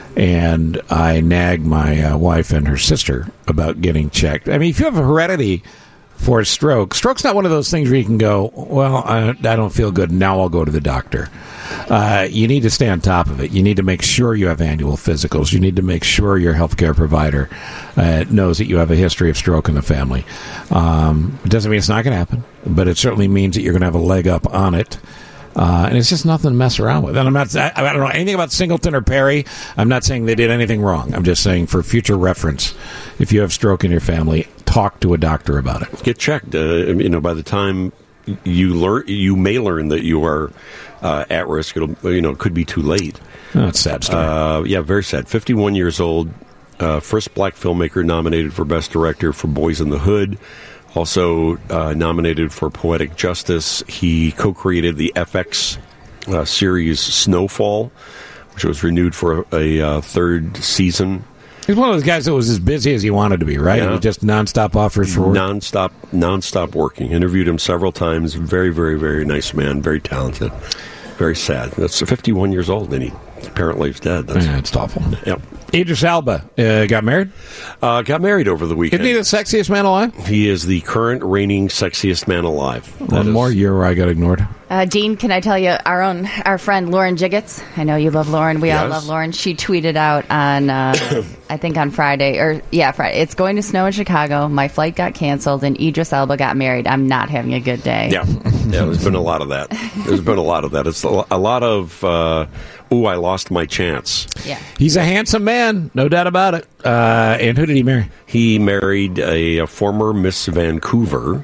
And I nagged my uh, wife and her sister about getting checked. I mean, if you have a heredity for a stroke, stroke's not one of those things where you can go, well, I, I don't feel good, now I'll go to the doctor. Uh, you need to stay on top of it. You need to make sure you have annual physicals. You need to make sure your healthcare provider uh, knows that you have a history of stroke in the family. Um, it doesn't mean it's not going to happen, but it certainly means that you're going to have a leg up on it. Uh, and it's just nothing to mess around with. And I'm not, I, I don't know anything about Singleton or Perry. I'm not saying they did anything wrong. I'm just saying for future reference, if you have stroke in your family, talk to a doctor about it. Get checked. Uh, you know, by the time you learn, you may learn that you are uh, at risk. It'll, you know, it could be too late. Oh, that's sad story. Uh, yeah, very sad. fifty-one years old, uh, first black filmmaker nominated for Best Director for Boys in the Hood. Also uh, nominated for Poetic Justice. He co-created the F X uh, series Snowfall, which was renewed for a, a uh, third season. He's one of those guys that was as busy as he wanted to be, right? Yeah. He just nonstop offers for work. Non-stop, non-stop working. Interviewed him several times. Very, very, very nice man. Very talented. Very sad. That's fifty-one years old, and he apparently is dead. That's, yeah, it's awful. Yep. Idris Elba uh, got married? Uh, got married over the weekend. Isn't he the sexiest man alive? He is the current reigning sexiest man alive. One That is- more year where I got ignored. Uh, Dean, can I tell you, our own, our friend Lauren Jiggets, I know you love Lauren, we all Yes. love Lauren, she tweeted out on, uh, I think on Friday, or yeah, Friday, it's going to snow in Chicago, my flight got canceled, and Idris Elba got married. I'm not having a good day. Yeah, yeah. There's been a lot of that. There's been a lot of that. It's a lo- a lot of, uh, ooh, I lost my chance. Yeah. He's a handsome man, no doubt about it. Uh, and who did he marry? He married a, a former Miss Vancouver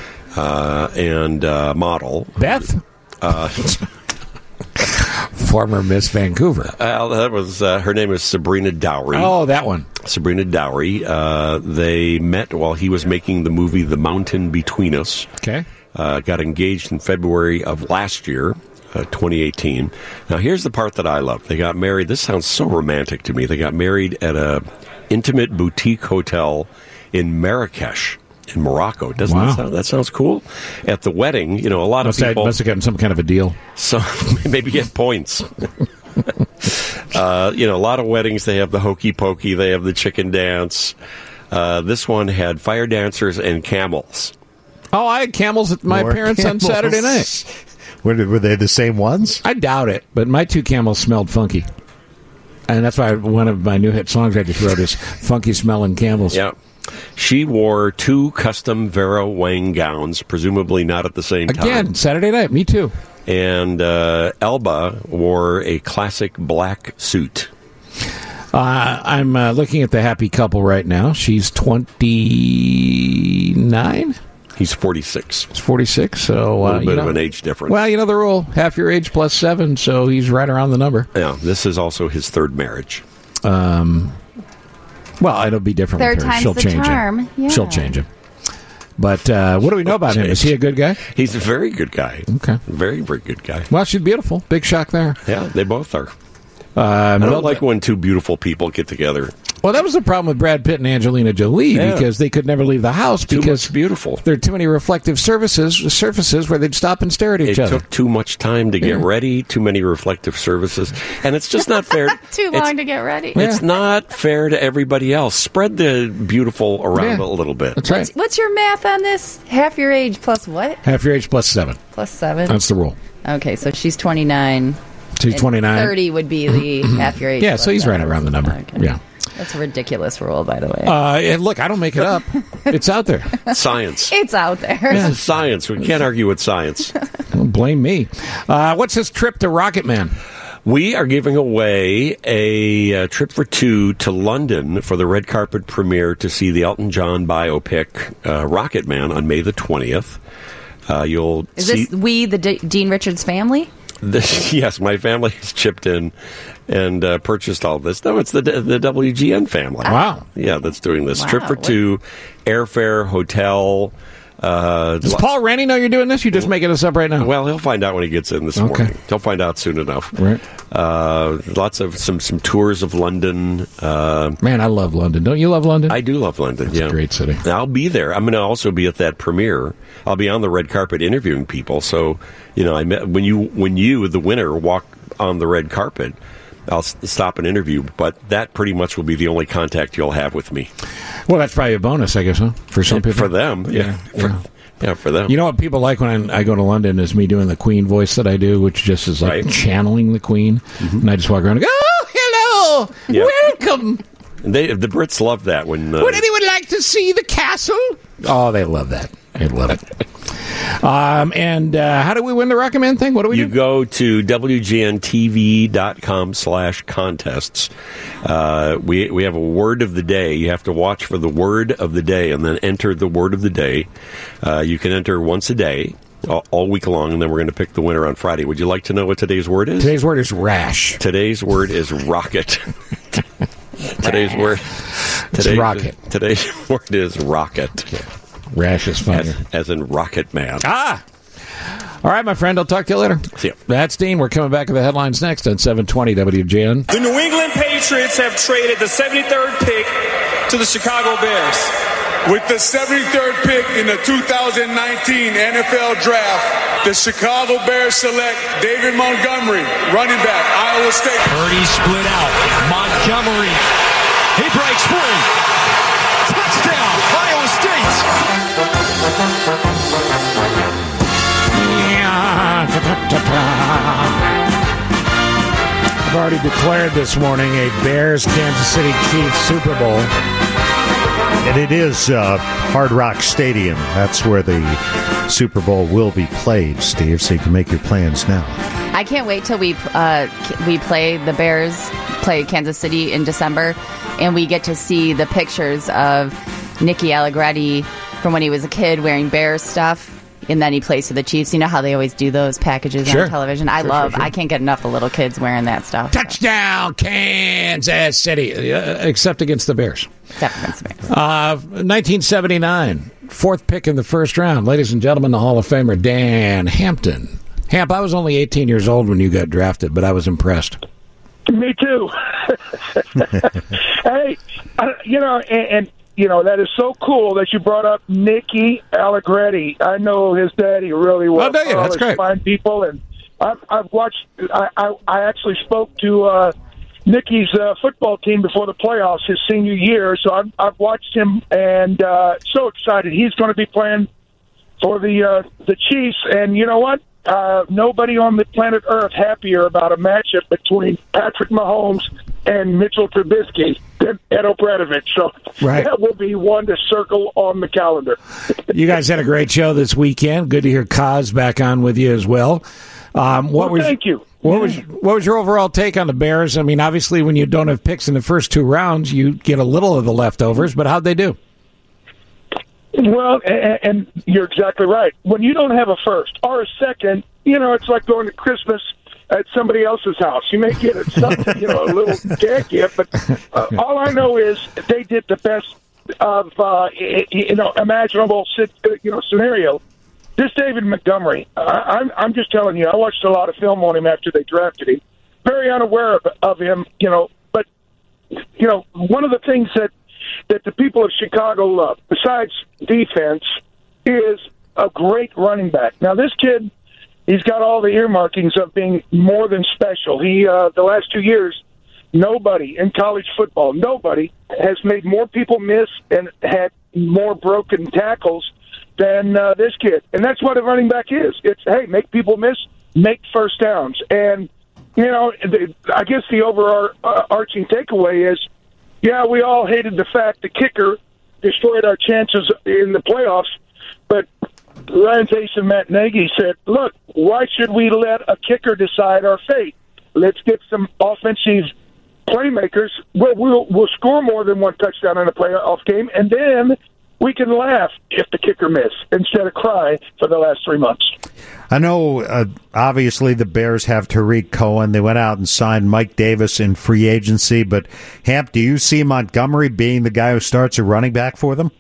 uh, and uh, model. Beth? Uh, Former Miss Vancouver. Uh, that was uh, her name is Sabrina Dowry. Oh, that one. Sabrina Dowry. Uh, they met while he was making the movie The Mountain Between Us. Okay. Uh, got engaged in February of last year, uh, twenty eighteen. Now, here's the part that I love. They got married. This sounds so romantic to me. They got married at a intimate boutique hotel in Marrakesh, in Morocco. Doesn't Wow. that sound, that sounds cool? At the wedding, you know, a lot Must of have, people must have gotten some kind of a deal. So maybe get points. uh, you know, a lot of weddings, they have the hokey pokey, they have the chicken dance. Uh, this one had fire dancers and camels. Oh, I had camels at my More parents' camels. on Saturday night. Were, were they the same ones? I doubt it, but my two camels smelled funky. And that's why one of my new hit songs I just wrote is Funky Smelling Camels. Yeah. She wore two custom Vera Wang gowns, presumably not at the same time. Again, Saturday night, me too. And uh, Elba wore a classic black suit. Uh, I'm uh, looking at the happy couple right now. She's twenty-nine? He's forty-six. He's forty-six, so... A Uh, little you bit know, of an age difference. Well, you know the rule. Half your age plus seven, so he's right around the number. Yeah, this is also his third marriage. Um, well, it'll be different Third with her. time's She'll the change charm. him. Yeah. She'll change him. But uh, what do we know about him? Is he a good guy? He's a very good guy. Okay. Very, very good guy. Well, she's beautiful. Big shock there. Yeah, they both are. Um, I they'll- don't like when two beautiful people get together. Well, that was the problem with Brad Pitt and Angelina Jolie Yeah. because they could never leave the house Too because much beautiful. there are too many reflective surfaces surfaces where they'd stop and stare at each It other. took too much time to get Yeah. ready, too many reflective surfaces, and it's just not fair. Too It's- long to get ready. It's not fair to everybody else. Spread the beautiful around Yeah. a little bit. That's right. What's, what's your math on this? Half your age plus what? Half your age plus seven. Plus seven? That's the rule. Okay, so she's twenty-nine. She's and twenty-nine. thirty would be the half your age. Yeah, plus so he's right seven. around the number. Okay. Yeah. That's a ridiculous rule, by the way. Uh, and look, I don't make it up. It's out there. Science. It's out there. This is science. We can't argue with science. Don't blame me. Uh, what's this trip to Rocket Man? We are giving away a, uh trip for two to London for the red carpet premiere to see the Elton John biopic uh, Rocket Man on May the twentieth. Uh, you'll Is see. this we, the D- Dean Richards family? This, yes, my family has chipped in and uh, purchased all this. No, it's the the W G N family. Wow. Yeah, that's doing this. Wow. Trip for two, airfare, hotel. Uh, Does lo- Paul Rennie know you're doing this? You're just making this up right now? well, he'll find out when he gets in this Okay. morning. He'll find out soon enough. Right. Uh, lots of some some tours of London. Uh, Man, I love London. Don't you love London? I do love London. It's yeah, a great city. I'll be there. I'm going to also be at that premiere. I'll be on the red carpet interviewing people. So, you know, I met, when you when you the winner walk on the red carpet, I'll s- stop and interview. But that pretty much will be the only contact you'll have with me. Well, that's probably a bonus, I guess, huh? For some people. For them, yeah, Yeah, for, yeah. yeah, for them. You know what people like when I, I go to London is me doing the Queen voice that I do, which just is like Right. channeling the Queen. And I just walk around and go, oh, hello, Yeah. welcome. they the Brits love that when. Uh, Would anyone like to see the castle? Oh, they love that. They love it. um, and uh, how do we win the Rocket Man thing? What do we You do? go to W G N T V dot com slash contests. Uh, we, we have a word of the day. You have to watch for the word of the day and then enter the word of the day. Uh, you can enter once a day, all, all week long, and then we're going to pick the winner on Friday. Would you like to know what today's word is? Today's word is rash. Today's word is rocket. Today's word. Today's, rocket. Today's word is rocket. Rash is funny. As, as in Rocket Man. Ah! All right, my friend. I'll talk to you later. See ya. That's Dean. We're coming back with the headlines next on seven twenty W G N. The New England Patriots have traded the seventy-third pick to the Chicago Bears. With the seventy-third pick in the two thousand nineteen N F L Draft, the Chicago Bears select David Montgomery, running back, Iowa State. Purdy split out. Montgomery. He breaks free. Touchdown, Iowa State. I've already declared this morning a Bears Kansas City Chiefs Super Bowl. And it is uh, Hard Rock Stadium. That's where the Super Bowl will be played, Steve, so you can make your plans now. I can't wait till we uh, we play the Bears, play Kansas City in December, and we get to see the pictures of Nicky Allegretti from when he was a kid wearing Bears stuff. And then he plays for the Chiefs. You know how they always do those packages Sure. on television? I Sure, love, sure, sure. I can't get enough of little kids wearing that stuff. Touchdown, Kansas City. Uh, except against the Bears. Except against the Bears. Uh, nineteen seventy-nine, fourth pick in the first round. Ladies and gentlemen, the Hall of Famer Dan Hampton. Hamp, I was only eighteen years old when you got drafted, but I was impressed. Me too. Hey, uh, you know, and, and you know that is so cool that you brought up Nicky Allegretti. I know his daddy really well. Oh, do you? That's Always great. Fine people, and I've, I've watched. I, I, I actually spoke to uh, Nicky's uh, football team before the playoffs his senior year, so I've, I've watched him and uh, so excited. He's going to be playing for the uh, the Chiefs, and you know what? Uh, nobody on the planet Earth happier about a matchup between Patrick Mahomes and Mitchell Trubisky than Ed O'Bradovich. So Right. that will be one to circle on the calendar. You guys had a great show this weekend. Good to hear Kaz back on with you as well. Um, what Well, was thank you. What was what was your overall take on the Bears? I mean, obviously, when you don't have picks in the first two rounds, you get a little of the leftovers. But how'd they do? Well, and, and you're exactly right. When you don't have a first or a second, you know, it's like going to Christmas at somebody else's house. You may get it something, you know, a little gag gift, but uh, all I know is they did the best of, uh, you know, imaginable, you know, scenario. This David Montgomery, uh, I'm, I'm just telling you, I watched a lot of film on him after they drafted him. very unaware of, of him, you know. But, you know, one of the things that, that the people of Chicago love, besides defense, is a great running back. Now, this kid, he's got all the earmarkings of being more than special. He, uh, the last two years, nobody in college football, nobody has made more people miss and had more broken tackles than uh, this kid. And that's what a running back is. It's, hey, make people miss, make first downs. And, you know, the, I guess the overarching takeaway is, yeah, we all hated the fact the kicker destroyed our chances in the playoffs, but Ryan Pace and Matt Nagy said, look, why should we let a kicker decide our fate? Let's get some offensive playmakers. We'll, we'll, we'll score more than one touchdown in a playoff game, and then we can laugh if the kicker miss instead of cry for the last three months. I know, uh, obviously, the Bears have Tariq Cohen. They went out and signed Mike Davis in free agency. But, Hamp, do you see Montgomery being the guy who starts a running back for them?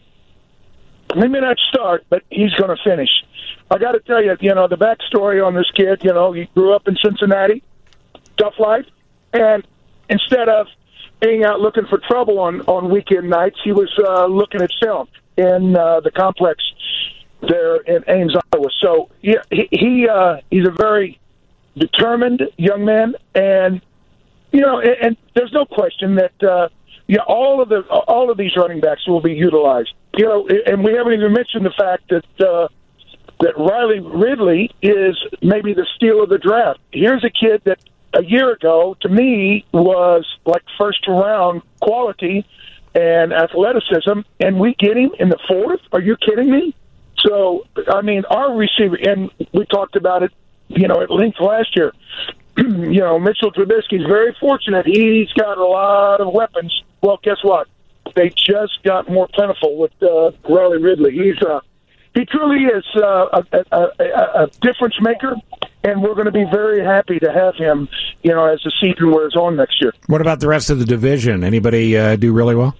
He may not start, but he's going to finish. I got to tell you, you know, the backstory on this kid, you know, he grew up in Cincinnati, tough life, and instead of being out looking for trouble on, on weekend nights, he was uh, looking at film in uh, the complex there in Ames, Iowa. So yeah, he, he uh, he's a very determined young man, and you know, and, and there's no question that uh, yeah, all of the all of these running backs will be utilized. You know, and we haven't even mentioned the fact that uh, that Riley Ridley is maybe the steal of the draft. Here's a kid that a year ago, to me, was like first round quality and athleticism, and we get him in the fourth? Are you kidding me? So, I mean, our receiver, and we talked about it, you know, at length last year. You know, Mitchell Trubisky's very fortunate. He's got a lot of weapons. Well, guess what? They just got more plentiful with uh, Riley Ridley. He's uh, he truly is uh, a, a, a, a difference maker, and we're going to be very happy to have him, you know, as the season wears on next year. What about the rest of the division? Anybody uh, do really well?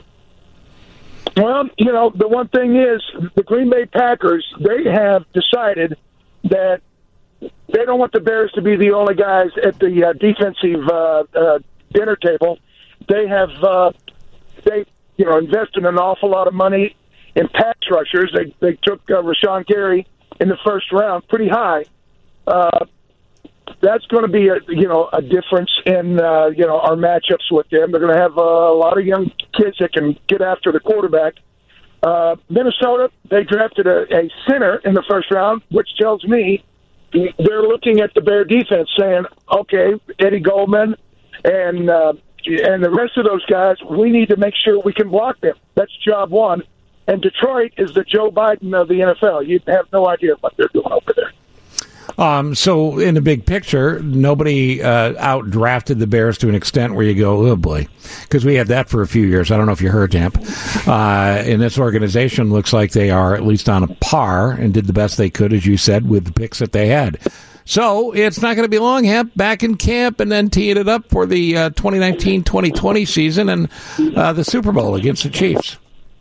Well, you know, the one thing is the Green Bay Packers, they have decided that they don't want the Bears to be the only guys at the uh, defensive uh, uh, dinner table. They have, uh, they, you know, invested an awful lot of money in pass rushers. They they took uh, Rashawn Gary in the first round, pretty high. Uh, that's going to be a you know a difference in uh, you know our matchups with them. They're going to have uh, a lot of young kids that can get after the quarterback. Uh, Minnesota, they drafted a, a center in the first round, which tells me they're looking at the Bear defense, saying, "Okay, Eddie Goldman and uh, and the rest of those guys, we need to make sure we can block them. That's job one." And Detroit is the Joe Biden of the N F L. You have no idea what they're doing over there. Um, so, in the big picture, nobody uh, out-drafted the Bears to an extent where you go, oh, boy. Because we had that for a few years. I don't know if you heard, Hamp. Uh, and this organization looks like they are at least on a par and did the best they could, as you said, with the picks that they had. So, it's not going to be long, Hamp, back in camp and then teeing it up for the uh, twenty nineteen twenty twenty season and uh, the Super Bowl against the Chiefs.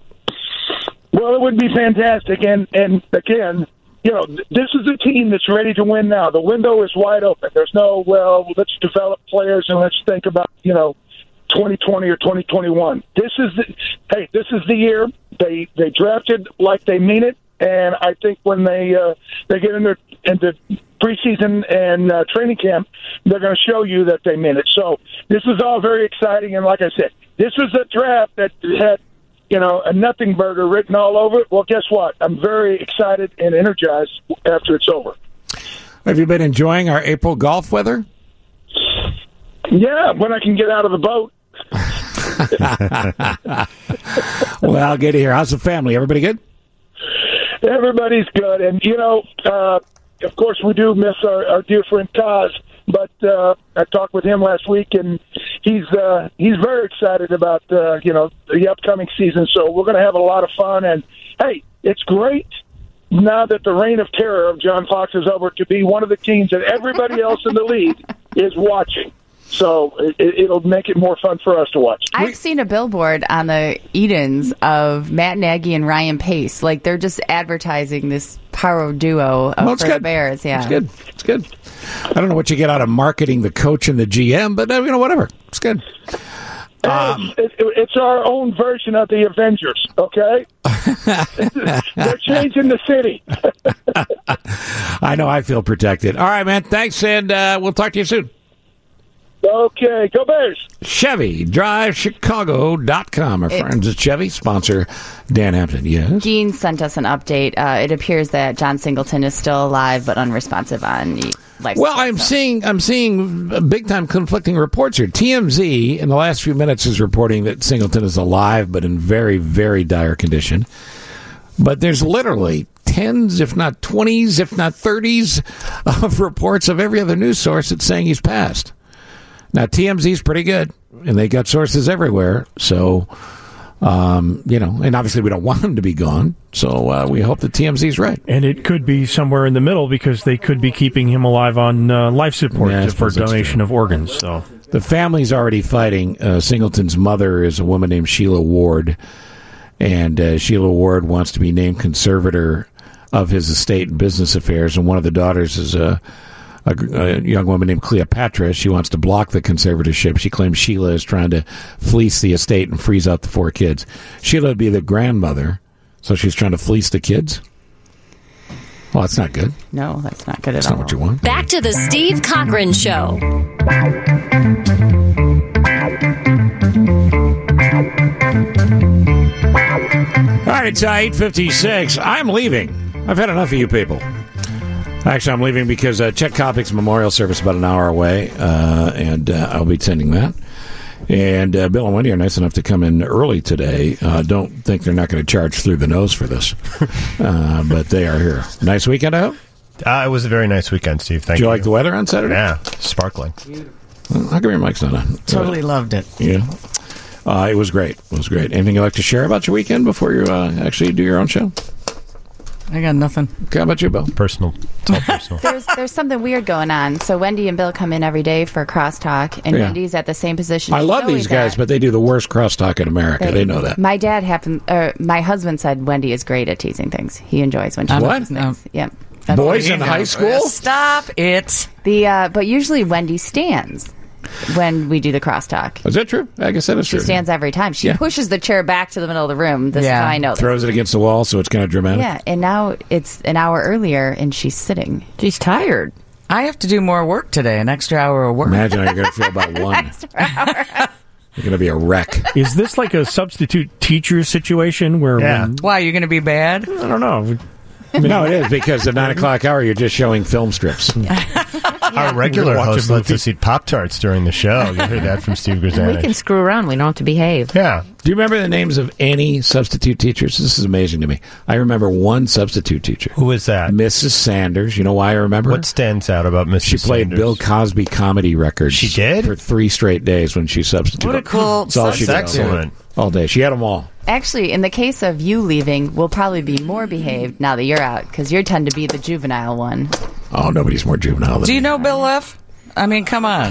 Well, it would be fantastic. And, and again, you know, this is a team that's ready to win now. The window is wide open. There's no, well, let's develop players and let's think about, you know, twenty twenty or twenty twenty-one. This is the, hey, this is the year. They they drafted like they mean it. And I think when they uh, they get in their, into preseason and uh, training camp, they're going to show you that they mean it. So this is all very exciting. And like I said, this was a draft that had, you know, a nothing burger written all over it. Well, guess what? I'm very excited and energized after it's over. Have you been enjoying our April golf weather? Yeah, when I can get out of the boat. Well, good to hear. How's the family? Everybody good? Everybody's good. And, you know, uh, of course, we do miss our, our dear friend Kaz. But uh, I talked with him last week, and he's uh, he's very excited about uh, you know the upcoming season. So we're going to have a lot of fun. And hey, it's great now that the reign of terror of John Fox is over to be one of the teams that everybody else in the league is watching. So it, it'll make it more fun for us to watch. I've seen a billboard on the Edens of Matt Nagy and Ryan Pace. Like, they're just advertising this power duo of Well, it's for the good. Bears. Yeah, It's good. It's good. I don't know what you get out of marketing the coach and the G M, but, uh, you know, whatever. It's good. Um, it's, it, it's our own version of the Avengers, okay? They're changing the city. I know I feel protected. All right, man. Thanks, and uh, we'll talk to you soon. Okay, go Bears. Chevy Drive Chicago dot com. Our It- friends at Chevy sponsor Dan Hampton. Yes. Gene sent us an update. Uh, it appears that John Singleton is still alive but unresponsive on life. Well, I'm seeing I'm seeing big time conflicting reports here. T M Z in the last few minutes is reporting that Singleton is alive but in very, very dire condition. But there's literally tens, if not twenties, if not thirties of reports of every other news source that's saying he's passed. Now, T M Z's pretty good, and they got sources everywhere. So, um, you know, and obviously we don't want him to be gone. So uh, we hope that T M Z's right. And it could be somewhere in the middle because they could be keeping him alive on uh, life support Yeah, I for suppose that's donation true. of organs. So The family's already fighting. Uh, Singleton's mother is a woman named Sheila Ward, and uh, Sheila Ward wants to be named conservator of his estate and business affairs, and one of the daughters is a, a, a young woman named Cleopatra. She wants to block the conservatorship. She claims Sheila is trying to fleece the estate and freeze out the four kids. Sheila would be the grandmother, so she's trying to fleece the kids. Well, that's not good. No, that's not good at That's all. not what you want. Back to the Steve Cochran Show. All right, it's uh, eight fifty-six. I'm leaving. I've had enough of you people. Actually, I'm leaving because uh, Chet Kopik's memorial service is about an hour away, uh, and uh, I'll be attending that. And uh, Bill and Wendy are nice enough to come in early today. Uh, don't think they're not going to charge through the nose for this, uh, but they are here. Nice weekend, I hope? Uh, it was a very nice weekend, Steve. Thank Did you, you. like the weather on Saturday? Yeah, sparkling. Well, how come your mic's not on? Totally loved it. Yeah. Uh, it was great. It was great. Anything you'd like to share about your weekend before you uh, actually do your own show? I got nothing. Okay, how about you, Bill? Personal. It's all personal. There's there's something weird going on. So Wendy and Bill come in every day for crosstalk, and Yeah. Wendy's at the same position. I she's love always these guys, at. but they do the worst crosstalk in America. They know that. My dad happened. Uh, my husband said Wendy is great at teasing things. He enjoys when she Um, teases what? things. Yep. Boys in high school? Stop it. The uh, but usually Wendy stands when we do the crosstalk. Is that true? I guess that is She true. stands every time. She Yeah. pushes the chair back to the middle of the room. This is how I know this. Throws it against the wall, so it's kind of dramatic. Yeah, and now it's an hour earlier, and she's sitting. She's tired. I have to do more work today, an extra hour of work. Imagine how you're going to feel about one. You're going to be a wreck. is this like a substitute teacher situation where? Yeah. When, Why, you're going to be bad? I don't know. No, it is, because at nine o'clock hour, you're just showing film strips. Our regular Watch a host lets movie. us eat Pop-Tarts during the show. You heard that from Steve We Grzanich. can screw around. We don't have to behave. Yeah. Do you remember the names of any substitute teachers? This is amazing to me. I remember one substitute teacher. Who is that? Missus Sanders. You know why I remember her? What stands out about Missus She played Sanders? Bill Cosby comedy records. She did? For three straight days when she substituted. What a cool That's all she did. That's excellent. All day. She had them all. Actually, in the case of you leaving, we'll probably be more behaved now that you're out, because you tend to be the juvenile one. Oh, nobody's more juvenile than Do you me. know Bill F? I mean, come on.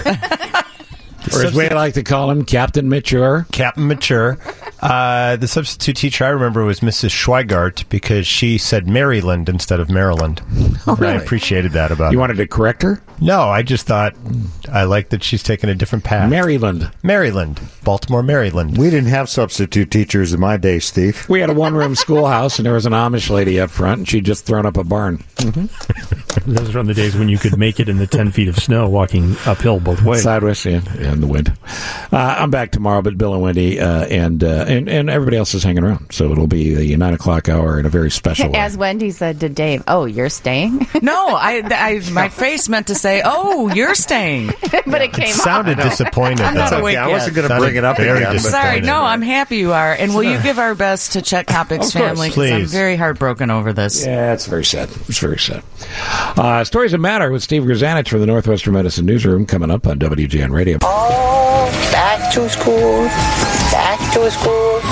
Or as we like to call him, Captain Mature. Captain Mature. Uh, the substitute teacher I remember was Missus Schweigart because she said Maryland instead of Maryland. Oh, And I really? appreciated that about You her. wanted to correct her? No, I just thought I like that she's taken a different path. Maryland. Maryland. Baltimore, Maryland. We didn't have substitute teachers in my day, Steve. We had a one-room schoolhouse, and there was an Amish lady up front, and she'd just thrown up a barn. Those were on the days when you could make it in the ten feet of snow walking uphill both ways. Sideways, yeah, yeah, in the wind. Uh, I'm back tomorrow, but Bill and Wendy uh, and, uh, and and everybody else is hanging around. So it'll be the nine o'clock hour in a very special way. As Wendy said to Dave, "Oh, you're staying," No, I, I, my face meant to say, "Oh, you're staying." but it came Sounded out. disappointed. I'm not though. awake I wasn't going to Sounded bring it up very again. but- disappointed. Sorry, no, I'm happy you are. And will you give our best to Chet Kopik's Of course, family? 'Cause I'm please. very heartbroken over this. Yeah, it's very sad. It's very sad. Uh, Stories That Matter with Steve Grzanich from the Northwestern Medicine Newsroom coming up on W G N Radio. Oh, back to school, back to school,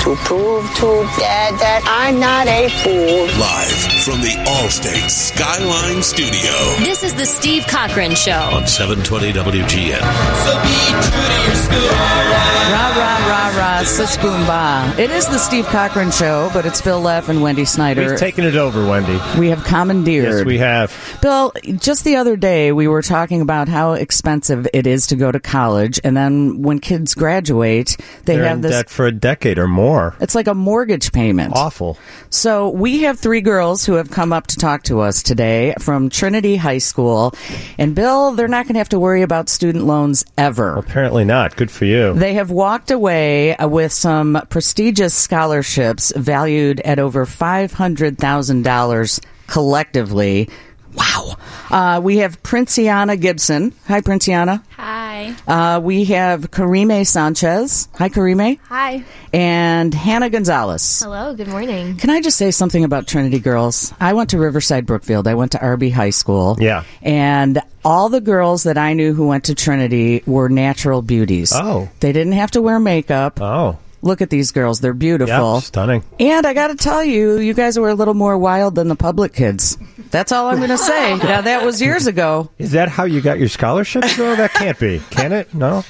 to prove to Dad that I'm not a fool. Live from the Allstate Skyline Studio. This is the Steve Cochran Show on seven twenty W G N. So be true to your school. Rah, rah, rah, rah, sis boom ba. It is the Steve Cochran Show, but it's Bill Leff and Wendy Snyder. We've taken it over, Wendy. We have commandeered. Yes, we have. Bill, just the other day, we were talking about how expensive it is to go to college, and then when kids graduate, they They're have in this... debt for a decade or more. It's like a mortgage payment. Awful. So we have three girls who have come up to talk to us today from Trinity High School. And Bill, they're not going to have to worry about student loans ever. Apparently not. Good for you. They have walked away with some prestigious scholarships valued at over five hundred thousand dollars collectively. Wow. Uh, we have Princiana Gibson. Hi, Princiana. Hi. Uh, we have Karime Sanchez. Hi, Karime. Hi. And Hannah Gonzalez. Hello, good morning. Can I just say something about Trinity girls? I went to Riverside Brookfield. I went to R B High School. Yeah. And all the girls that I knew who went to Trinity were natural beauties. Oh. They didn't have to wear makeup. Oh. Look at these girls. They're beautiful. Yep, stunning. And I got to tell you, you guys were a little more wild than the public kids. That's all I'm going to say. Now, that was years ago. Is that how you got your scholarships, though? That can't be. Can it? No?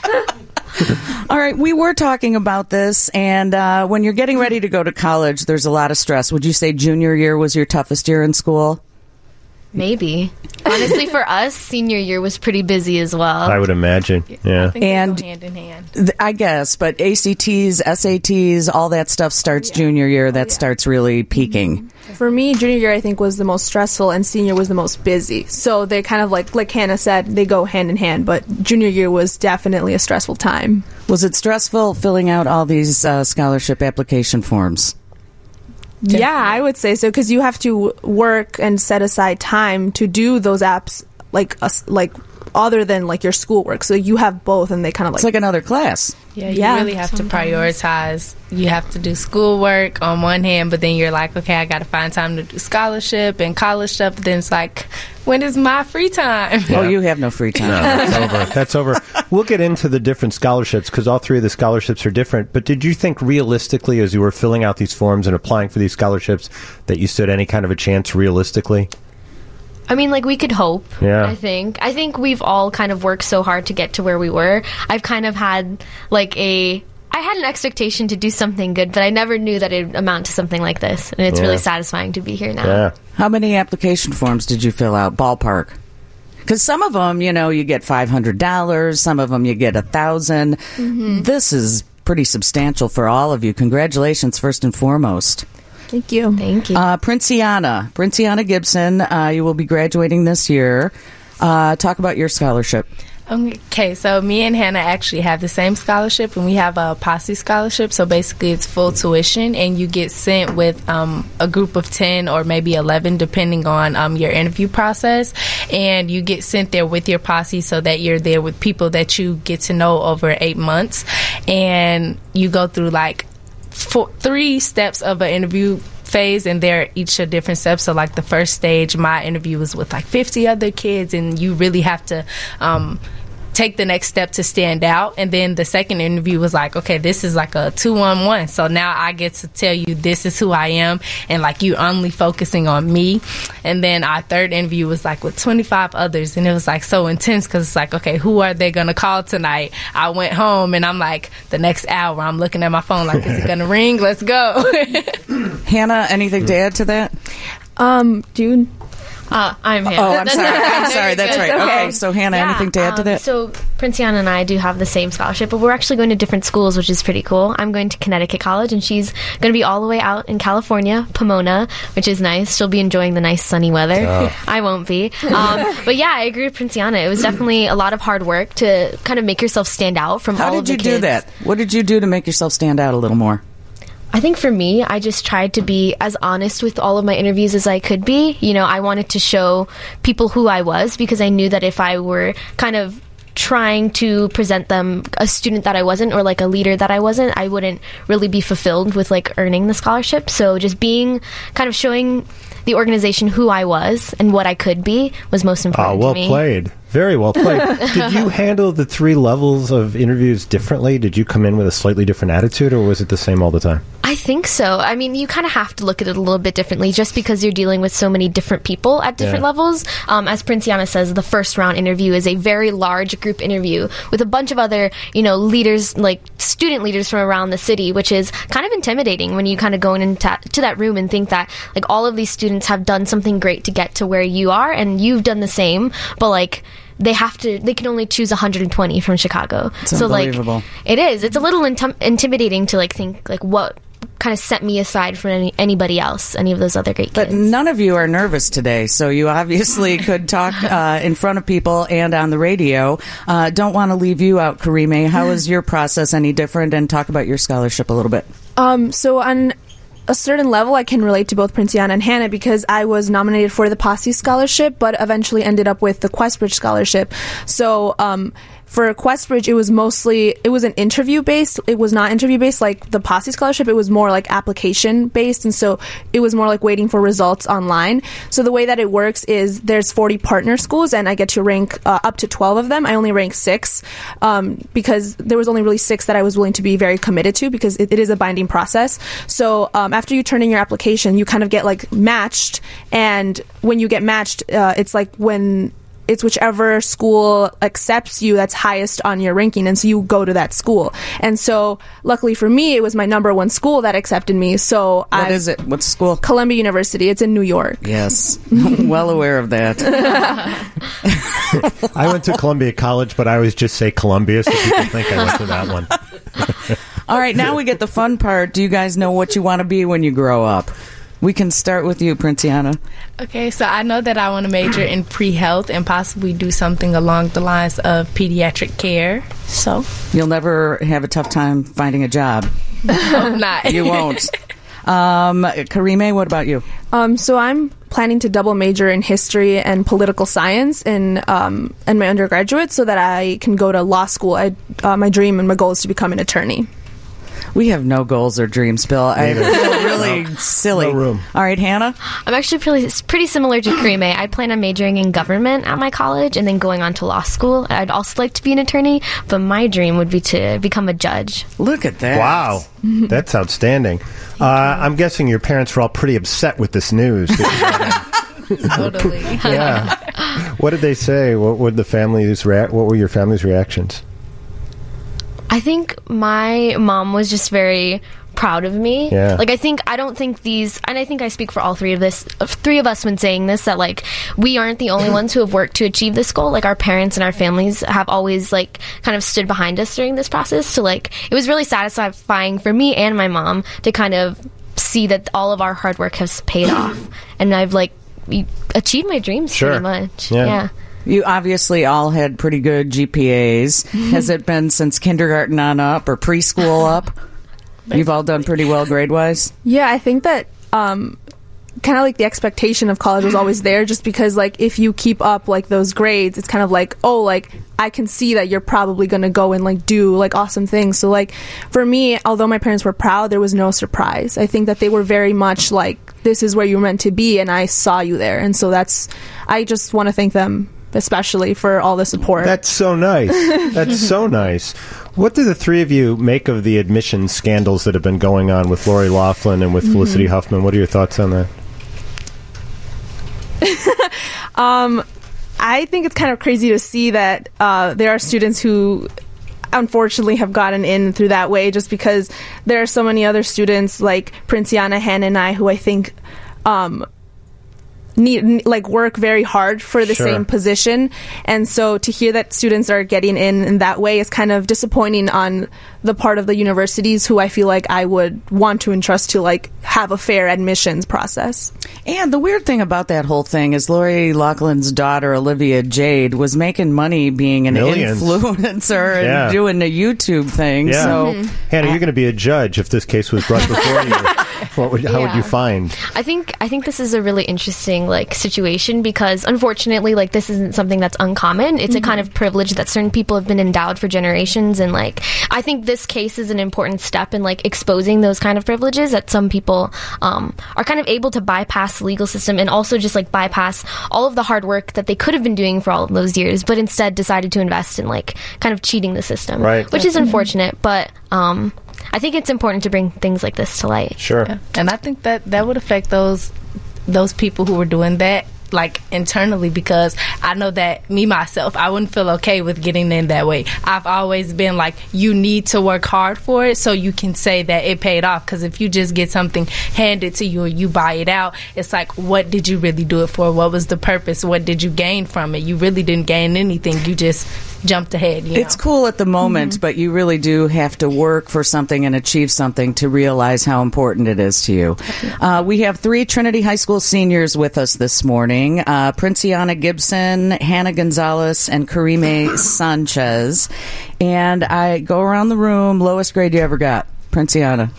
All right, we were talking about this, and uh, when you're getting ready to go to college, there's a lot of stress. Would you say junior year was your toughest year in school? Maybe. Honestly, for us, senior year was pretty busy as well. I would imagine. Yeah. I think And they go hand in hand. th- I guess, but A C Ts, S A Ts, all that stuff starts junior year. That starts really peaking. For me, junior year I think was the most stressful, and senior was the most busy. So they kind of like, like Hannah said, they go hand in hand. But junior year was definitely a stressful time. Was it stressful filling out all these uh, scholarship application forms? Yeah, I would say so, because you have to work and set aside time to do those apps, like us, like other than like your schoolwork. So you have both, and they kind of like It's like another class. Yeah, you Yeah, really have sometimes. to prioritize. You have to do schoolwork on one hand, but then you're like, okay, I got to find time to do scholarship and college stuff. But then it's like, when is my free time? Oh, you have no free time. No, that's over. That's over. We'll get into the different scholarships because all three of the scholarships are different. But did you think realistically, as you were filling out these forms and applying for these scholarships, that you stood any kind of a chance realistically? I mean, like, we could hope, Yeah. I think. I think we've all kind of worked so hard to get to where we were. I've kind of had, like, a... I had an expectation to do something good, but I never knew that it would amount to something like this. And it's Yeah. really satisfying to be here now. Yeah. How many application forms did you fill out? Ballpark. Because some of them, you know, you get five hundred dollars. Some of them you get one thousand dollars. Mhm. This is pretty substantial for all of you. Congratulations, first and foremost. Thank you. Thank you. Uh, Princiana. Princiana Gibson, uh, you will be graduating this year. Uh, talk about your scholarship. Okay, so me and Hannah actually have the same scholarship, and we have a posse scholarship. So basically, it's full tuition, and you get sent with um, a group of ten or maybe eleven, depending on um, your interview process. And you get sent there with your posse so that you're there with people that you get to know over eight months. And you go through like four, three steps of an interview phase, and they're each a different step. So like the first stage, my interview was with like fifty other kids, and you really have to um take the next step to stand out. And then the second interview was like, okay, this is like a two-on-one. So now I get to tell you this is who I am, and like you only focusing on me. And then our third interview was like with twenty-five others, and it was like so intense because it's like, okay, who are they gonna call tonight? I went home and I'm like, the next hour I'm looking at my phone like, is it gonna ring? Let's go. Hannah, anything to add to that? Um, dude. Uh, I'm Hannah. Oh, I'm sorry. I'm sorry. That's right. Okay, so Hannah, Yeah, anything to add to um, that? So Princiana and I do have the same scholarship, but we're actually going to different schools, which is pretty cool. I'm going to Connecticut College, and she's going to be all the way out in California, Pomona, which is nice. She'll be enjoying the nice sunny weather. Oh. I won't be. Um, but yeah, I agree with Princiana. It was definitely a lot of hard work to kind of make yourself stand out from How all did of the you kids. do that? What did you do to make yourself stand out a little more? I think for me, I just tried to be as honest with all of my interviews as I could be. You know, I wanted to show people who I was, because I knew that if I were kind of trying to present them a student that I wasn't, or like a leader that I wasn't, I wouldn't really be fulfilled with like earning the scholarship. So just being kind of showing the organization who I was and what I could be was most Oh, important well to me. played. Very well played. Did you handle the three levels of interviews differently? Did you come in with a slightly different attitude, or was it the same all the time? I I think so. I mean, you kind of have to look at it a little bit differently just because you're dealing with so many different people at different Yeah. levels. Um, as Princiana says, the first round interview is a very large group interview with a bunch of other, you know, leaders, like student leaders from around the city, which is kind of intimidating when you kind of go into to that room and think that, like, all of these students have done something great to get to where you are, and you've done the same, but, like, they have to, they can only choose one hundred twenty from Chicago. It's so, like, unbelievable. it is. It's a little intim- intimidating to, like, think, like, what kind of set me aside from any, anybody else, any of those other great kids. But none of you are nervous today, so you obviously could talk uh, in front of people and on the radio. Uh, don't want to leave you out, Karime. How is your process any different? And talk about your scholarship a little bit. Um, so on a certain level, I can relate to both Princiana and Hannah because I was nominated for the Posse Scholarship, but eventually ended up with the Questbridge Scholarship. So, um, for Questbridge, it was mostly, it was an interview based. It was not interview based like the Posse Scholarship. It was more like application based. And so it was more like waiting for results online. So the way that it works is there's forty partner schools and I get to rank uh, up to twelve of them. I only rank six um, because there was only really six that I was willing to be very committed to because it, it is a binding process. So um, after you turn in your application, you kind of get like matched. And when you get matched, uh, it's like when it's whichever school accepts you that's highest on your ranking, and so you go to that school. And so, luckily for me, it was my number one school that accepted me. So, What I, is it? What's the school? Columbia University. It's in New York. Yes, well aware of that. I went to Columbia College, but I always just say Columbia, so people think I went to that one. All right, now we get the fun part. Do you guys know what you want to be when you grow up? We can start with you, Princiana. Okay, so I know that I want to major in pre-health and possibly do something along the lines of pediatric care. So You'll never have a tough time finding a job. hope not. You won't. Um, Karime, what about you? Um, so I'm planning to double major in history and political science in um, in my undergraduate, so that I can go to law school. I, uh, my dream and my goal is to become an attorney. We have no goals or dreams, Bill. I feel really No. silly. No room. All right, Hannah? I'm actually pretty, pretty similar to Karime. I plan on majoring in government at my college and then going on to law school. I'd also like to be an attorney, but my dream would be to become a judge. Look at that. Wow. That's outstanding. Uh, I'm guessing your parents were all pretty upset with this news. Totally. Yeah. What did they say? What would the families rea- What were your family's reactions? I think my mom was just very proud of me. Yeah. Like, I think, I don't think these, and I think I speak for all three of this, uh, three of us when saying this, that, like, we aren't the only ones who have worked to achieve this goal. Like, our parents and our families have always, like, kind of stood behind us during this process. So, like, it was really satisfying for me and my mom to kind of see that all of our hard work has paid off. And I've, like, achieved my dreams Sure. pretty much. Yeah. yeah. You obviously all had pretty good G P As. Has it been since kindergarten on up or preschool up? You've all done pretty well grade-wise? Yeah, I think that um, kind of like the expectation of college was always there, just because like if you keep up like those grades, it's kind of like, oh, like I can see that you're probably going to go and like do like awesome things. So like for me, although my parents were proud, there was no surprise. I think that they were very much like, this is where you're meant to be, and I saw you there. And so that's, I just want to thank them especially for all the support. That's so nice. That's so nice. What do the three of you make of the admissions scandals that have been going on with Lori Loughlin and with Mhm. Felicity Huffman? What are your thoughts on that? Um, I think it's kind of crazy to see that uh, there are students who unfortunately have gotten in through that way, just because there are so many other students like Princiana, Hannah, and I who I think um, need n- like work very hard for the Sure. same position. And so to hear that students are getting in in that way is kind of disappointing on the part of the universities who I feel like I would want to entrust to like have a fair admissions process. And the weird thing about that whole thing is Lori Loughlin's daughter, Olivia Jade, was making money being an Millions. influencer and Yeah. doing a YouTube thing. Yeah. So, Hannah, you're going to be a judge if this case was brought before you. What would, how would Yeah. you find? I think I think this is a really interesting like situation because unfortunately like this isn't something that's uncommon. It's Mhm. a kind of privilege that certain people have been endowed for generations, and like I think this case is an important step in like exposing those kind of privileges that some people um, are kind of able to bypass the legal system and also just like bypass all of the hard work that they could have been doing for all of those years, but instead decided to invest in like kind of cheating the system, Right. which is unfortunate. But um, I think it's important to bring things like this to light. Sure. Yeah. And I think that that would affect those those people who were doing that, like, internally, because I know that me myself, I wouldn't feel okay with getting in that way. I've always been like, you need to work hard for it so you can say that it paid off, because if you just get something handed to you or you buy it out, it's like, what did you really do it for? What was the purpose? What did you gain from it? You really didn't gain anything. You just jumped ahead. You know? It's cool at the moment, mm-hmm. but you really do have to work for something and achieve something to realize how important it is to you. Uh, we have three Trinity High School seniors with us this morning. Uh, Princiana Gibson, Hannah Gonzalez, and Karime Sanchez. And I go around the room. Lowest grade you ever got? Princiana.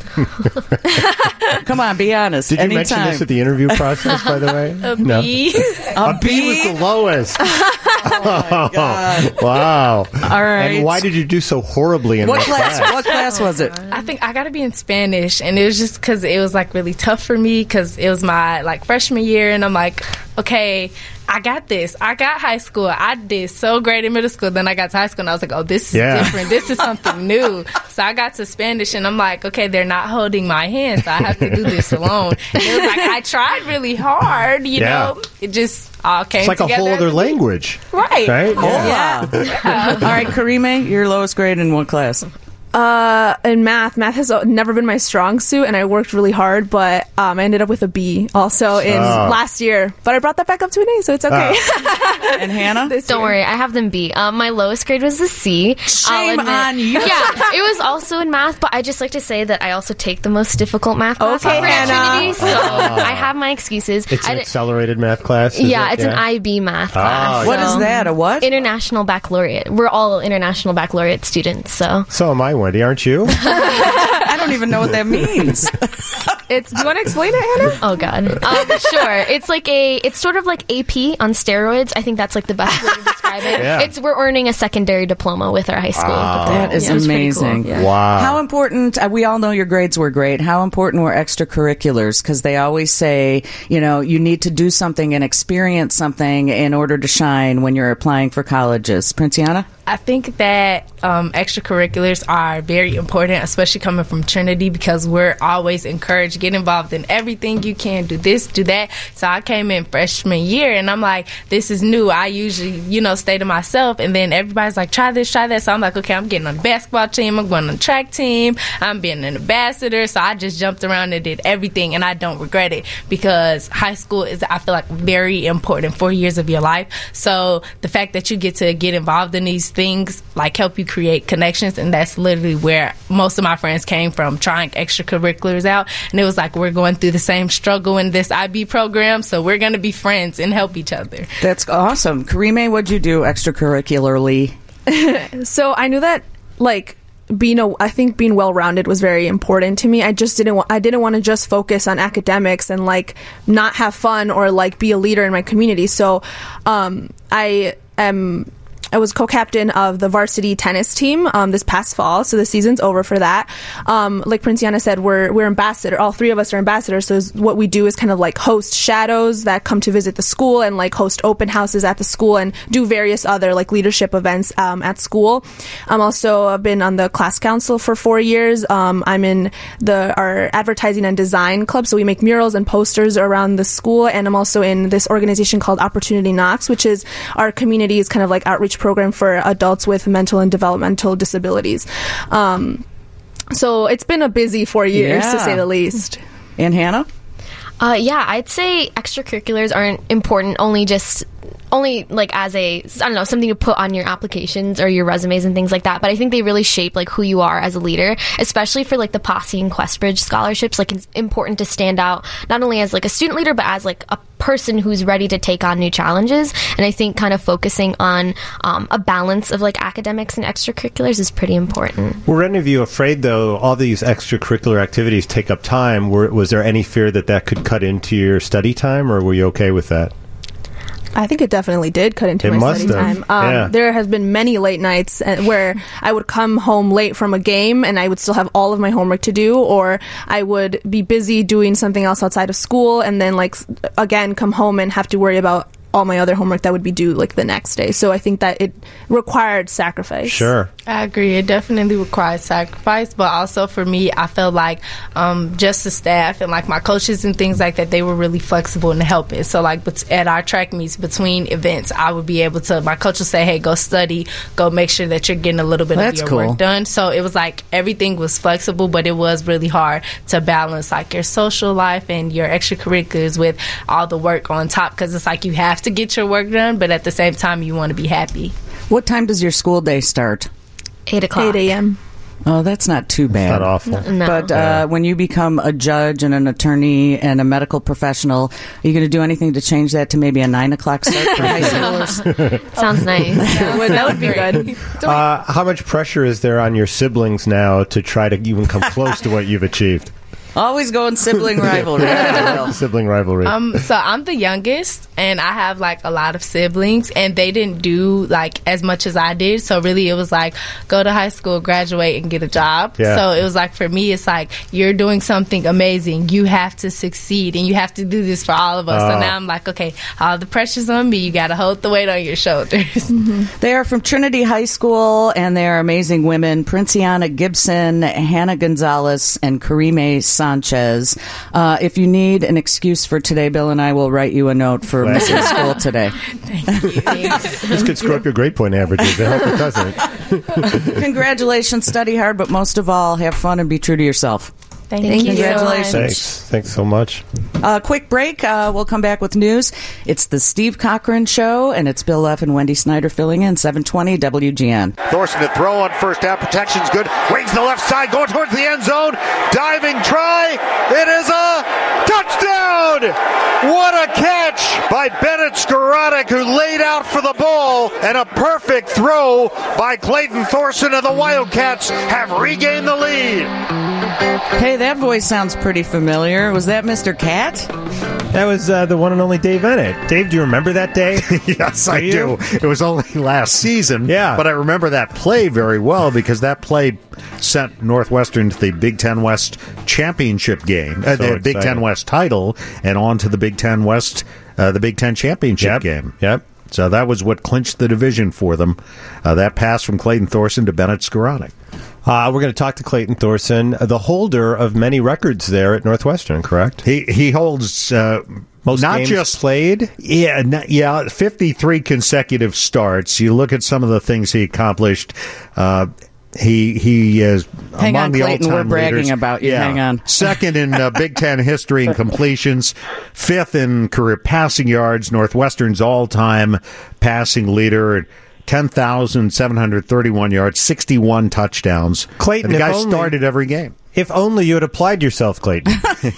Come on, be honest. Did you Anytime. mention this at the interview process, by the way? A no. B. A, a B? B was the lowest. Oh, my God. Wow. All right. And why did you do so horribly in what that class, class? What class was it? I think I got to be in Spanish, and it was just because it was, like, really tough for me because it was my, like, freshman year, and I'm like, okay, I got this. I got high school. I did so great in middle school. Then I got to high school, and I was like, oh, this is yeah. different. This is something new. So I got to Spanish, and I'm like, okay, they're not holding my hand, so I have to do this alone. And it was like, I tried really hard, you yeah. know. It just all came It's like together. a whole other language. Right. Right? Oh, yeah. yeah. All right, Karime, your lowest grade in what class? Uh, in math, math has never been my strong suit, and I worked really hard, but um, I ended up with a B also in Oh. last year. But I brought that back up to an A, so it's okay. And Hannah? Don't worry, I have them B. Um, my lowest grade was a C. Shame on you. Yeah, it was also in math, but I just like to say that I also take the most difficult math class Okay, over at Hannah. Trinity, so Oh. I have my excuses. It's I an d- accelerated math class? is yeah, it? it's an I B math Oh, class. What is so- that, a what? International Baccalaureate. We're all International Baccalaureate students, so. So am I, Wendy, aren't you? I don't even know what that means. It's. Do you want to explain it, Hannah? Oh God. Um, sure. It's like a. It's sort of like A P on steroids. I think that's like the best way to describe it. Yeah. It's we're earning a secondary diploma with our high school. Wow. diploma. That is Yeah, it's pretty amazing. cool. Yeah. Wow. How important, uh, we all know your grades were great. How important were extracurriculars? Because they always say, you know, you need to do something and experience something in order to shine when you're applying for colleges. Princiana? I think that um, extracurriculars are very important, especially coming from Trinity, because we're always encouraged, get involved in everything you can, do this, do that. So I came in freshman year, and I'm like, this is new. I usually, you know, stay to myself, and then everybody's like, try this, try that. So I'm like, okay, I'm getting on the basketball team, I'm going on the track team, I'm being an ambassador. So I just jumped around and did everything, and I don't regret it, because high school is, I feel like, very important, four years of your life. So the fact that you get to get involved in these things, like, help you create connections, and that's literally where most of my friends came from, trying extracurriculars out. And it was like, we're going through the same struggle in this I B program, so we're going to be friends and help each other. That's awesome. Karime, what'd you do extracurricularly? So I knew that, like, being a, I think being well-rounded was very important to me. I just didn't, wa- I didn't want to just focus on academics and, like, not have fun or, like, be a leader in my community. So, um, I am. I was co-captain of the varsity tennis team um, this past fall, so the season's over for that. Um, like Princiana said, we're we're ambassador. All three of us are ambassadors. So is- what we do is kind of like host shadows that come to visit the school, and like host open houses at the school, and do various other like leadership events um, at school. I'm also I've been on the class council for four years. Um, I'm in the our advertising and design club, so we make murals and posters around the school. And I'm also in this organization called Opportunity Knocks, which is our community's kind of like outreach program for adults with mental and developmental disabilities. Um, so it's been a busy four years, Yeah. to say the least. And Hannah? Uh, yeah, I'd say extracurriculars aren't important only just only like as a I don't know something to put on your applications or your resumes and things like that. But I think they really shape like who you are as a leader, especially for like the Posse and Questbridge scholarships. Like it's important to stand out not only as like a student leader but as like a person who's ready to take on new challenges. And I think kind of focusing on um, a balance of like academics and extracurriculars is pretty important. Were any of you afraid, though, all these extracurricular activities take up time? Were, was there any fear that that could cut into your study time, or were you okay with that? I think it definitely did cut into It my must study have. time. Um, Yeah. There has been many late nights uh, where I would come home late from a game and I would still have all of my homework to do, or I would be busy doing something else outside of school and then, like, s- again, come home and have to worry about all my other homework that would be due like the next day. So I think that it required sacrifice. Sure. I agree. It definitely requires sacrifice, but also for me, I felt like um, just the staff and like my coaches and things like that, they were really flexible in helping. So like bet- at our track meets between events, I would be able to, my coach would say, hey, go study, go make sure that you're getting a little bit That's of your cool. work done. So it was like everything was flexible, but it was really hard to balance like your social life and your extracurriculars with all the work on top, because it's like you have to get your work done, but at the same time, you want to be happy. What time does your school day start? eight o'clock. eight a.m. Oh, that's not too bad. not awful. No. But uh, Yeah. when you become a judge and an attorney and a medical professional, are you going to do anything to change that to maybe a nine o'clock start for high schoolers? Sounds nice. that would be good. Uh, how much pressure is there on your siblings now to try to even come close to what you've achieved? Always going sibling rivalry. Yeah. Sibling rivalry. Um, so I'm the youngest, and I have like a lot of siblings, and they didn't do like as much as I did. So really, it was like go to high school, graduate, and get a job. Yeah. So it was like for me, it's like you're doing something amazing. You have to succeed, and you have to do this for all of us. Oh. So now I'm like, okay, all the pressure's on me. You got to hold the weight on your shoulders. They are from Trinity High School, and they are amazing women. Princiana Gibson, Hannah Gonzalez, and Karime Sanchez. Uh, if you need an excuse for today, Bill and I will write you a note for Glad. missing school today. This could screw up your grade point averages. I hope it doesn't. Congratulations, study hard, but most of all, have fun and be true to yourself. Thank, Thank you. Congratulations. Thanks. Thanks so much. Uh, quick break. Uh, we'll come back with news. It's the Steve Cochran Show, and it's Bill F. and Wendy Snyder filling in, seven twenty W G N. Thorson to throw on first down. Protection's good. Wings to the left side. Going towards the end zone. Diving try. It is a touchdown. What a catch by Bennett Skoranek, who laid out for the ball. And a perfect throw by Clayton Thorson, and the Wildcats have regained the lead. Hey, that voice sounds pretty familiar. Was that Mister Cat? That was uh, the one and only Dave Bennett. Dave, do you remember that day? Yes, I Do you? do. It was only last season. Yeah. But I remember that play very well because that play sent Northwestern to the Big Ten West championship game, uh, So the Big exciting. Ten West title, and on to the Big Ten West, uh, the Big Ten championship Yep. game. Yep. So that was what clinched the division for them. Uh, that pass from Clayton Thorson to Bennett Skoranek. Uh, we're going to talk to Clayton Thorson, the holder of many records there at Northwestern, correct? He he holds uh, Most not games just played. Yeah, not, yeah, fifty-three consecutive starts. You look at some of the things he accomplished. Uh, he he is Hang among on, the Clayton, all-time we're bragging leaders. about you. Yeah. Hang on. Second in uh, Big Ten history in completions, fifth in career passing yards. Northwestern's all-time passing leader. ten thousand seven hundred thirty-one yards, sixty-one touchdowns. Clayton, and the if guy only- started every game. If only you had applied yourself, Clayton.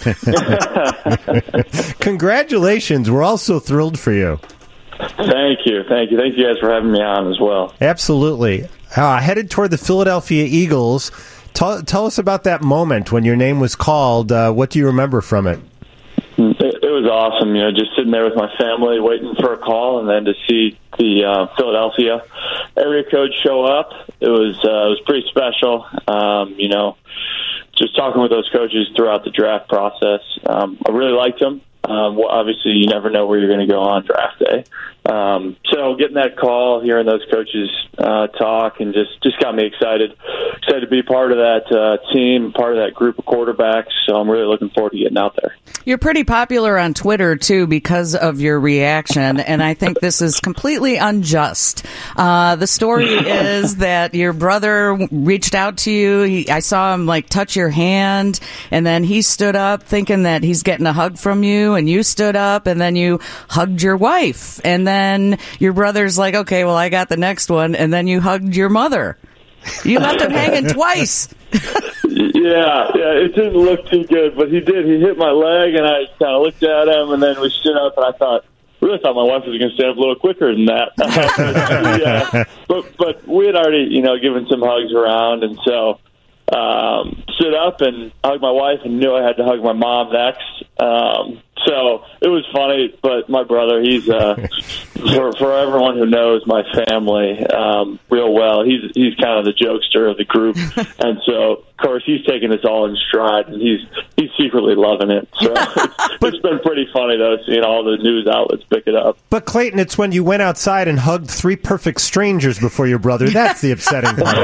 Congratulations. We're all so thrilled for you. Thank you. Thank you. Thank you guys for having me on as well. Absolutely. Uh, headed toward the Philadelphia Eagles. Tell, tell us about that moment when your name was called. Uh, what do you remember from it? It, it was awesome, you know, just sitting there with my family waiting for a call, and then to see the uh, Philadelphia area code show up. It was uh, it was pretty special. Um, you know, just talking with those coaches throughout the draft process. Um, I really liked them. Um, well, obviously, you never know where you're going to go on draft day. Um, so getting that call, hearing those coaches uh, talk, and just, just got me excited. Excited to be part of that uh, team, part of that group of quarterbacks. So I'm really looking forward to getting out there. You're pretty popular on Twitter, too, because of your reaction, and I think this is completely unjust. Uh, the story is that your brother reached out to you. He, I saw him, like, touch your hand, and then he stood up thinking that he's getting a hug from you, and you stood up, and then you hugged your wife, and then your brother's like, okay, well, I got the next one, and then you hugged your mother. You left him hanging twice. Yeah, yeah, it didn't look too good, but he did. He hit my leg, and I kind of looked at him, and then we stood up, and I thought, really thought my wife was going to stand up a little quicker than that. Yeah, but but we had already, you know, given some hugs around, and so um, stood up and hugged my wife, and knew I had to hug my mom next. Um, so it was funny, but my brother, he's uh, for for everyone who knows my family um, real well, he's he's kind of the jokester of the group, and so of course he's taking this all in stride, and he's he's secretly loving it. So it's, it's been pretty funny though, seeing all the news outlets pick it up. But Clayton, it's when you went outside and hugged three perfect strangers before your brother. That's the upsetting part.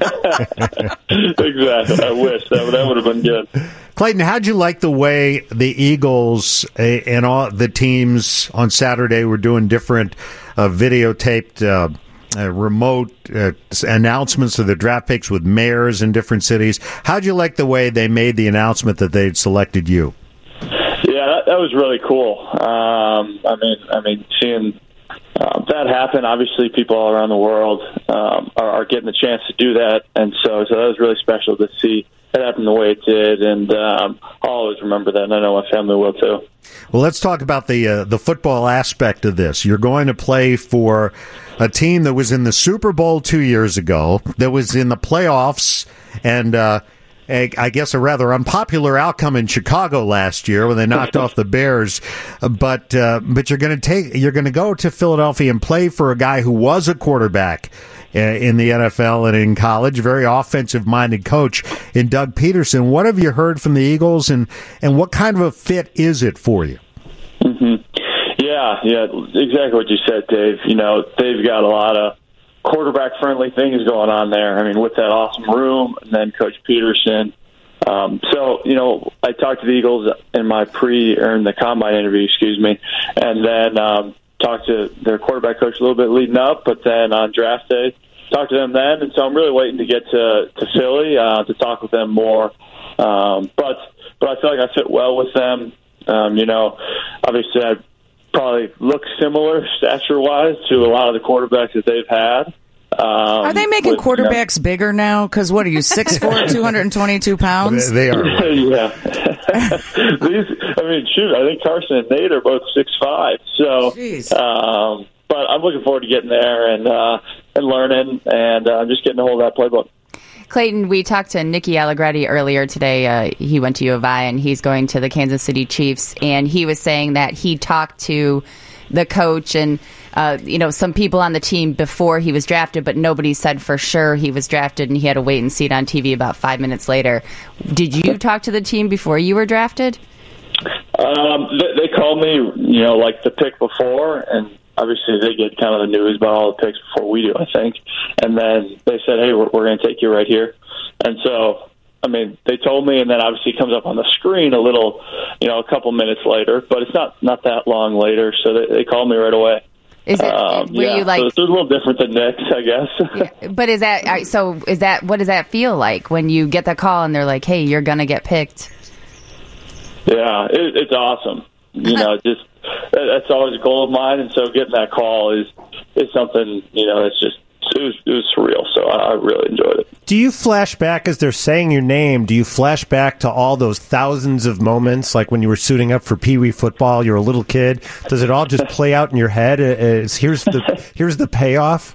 Exactly. I wish that that would have been good. Clayton, how'd you like the way the Eagles uh, and all the teams on Saturday were doing different uh, videotaped uh, uh, remote uh, announcements of the draft picks with mayors in different cities? How'd you like the way they made the announcement that they'd selected you? Yeah, that, that was really cool. Um, I mean, I mean, seeing uh, that happen. Obviously, people all around the world um, are, are getting the chance to do that, and so so that was really special to see it happened the way it did, and um, I'll always remember that, and I know my family will too. Well, let's talk about the uh, the football aspect of this. You're going to play for a team that was in the Super Bowl two years ago, that was in the playoffs, and uh, a, I guess a rather unpopular outcome in Chicago last year when they knocked off the Bears. But uh, but you're going to take you're going to go to Philadelphia and play for a guy who was a quarterback in the N F L and in college, very offensive-minded coach in Doug Peterson. What have you heard from the Eagles, and, and what kind of a fit is it for you? Mm-hmm. Yeah, yeah, exactly what you said, Dave. You know, they've got a lot of quarterback-friendly things going on there. I mean, with that awesome room, and then Coach Peterson. Um, so, you know, I talked to the Eagles in my pre or in the combine interview, excuse me, and then um, talked to their quarterback coach a little bit leading up, but then on draft day, talked to them then, and so I'm really waiting to get to, to Philly uh, to talk with them more. Um, but but I feel like I fit well with them. Um, you know, obviously I probably look similar stature-wise to a lot of the quarterbacks that they've had. Um, are they making with, quarterbacks you know, bigger now? Because what are you, six foot four, two hundred twenty-two pounds? They are. Yeah. These, I mean, shoot, I think Carson and Nate are both six five. So, um, but I'm looking forward to getting there and uh, and learning, and uh, just getting a hold of that playbook. Clayton, we talked to Nicky Allegretti earlier today. Uh, he went to U of I, and he's going to the Kansas City Chiefs, and he was saying that he talked to the coach and uh, you know, some people on the team before he was drafted, but nobody said for sure he was drafted, and he had to wait and see it on T V about five minutes later. Did you talk to the team before you were drafted? Um, they, they called me, you know, like the pick before, and obviously they get kind of the news about all the picks before we do, I think. And then they said, hey, we're, we're going to take you right here. And so, I mean, they told me, and then obviously it comes up on the screen a little, you know, a couple minutes later, but it's not, not that long later, so they, they called me right away. Is it, um, were yeah, you like, so it's a little different than Nick's, I guess. Yeah, but is that, so is that, what does that feel like when you get the call and they're like, hey, you're going to get picked? Yeah, it, it's awesome. You know, just that's always a goal of mine, and so getting that call is is something, you know, it's just it was, it was surreal. So I, I really enjoyed it. Do you flash back as they're saying your name? Do you flash back to all those thousands of moments, like when you were suiting up for Pee Wee football? You're a little kid. Does it all just play out in your head? As here's the here's the payoff.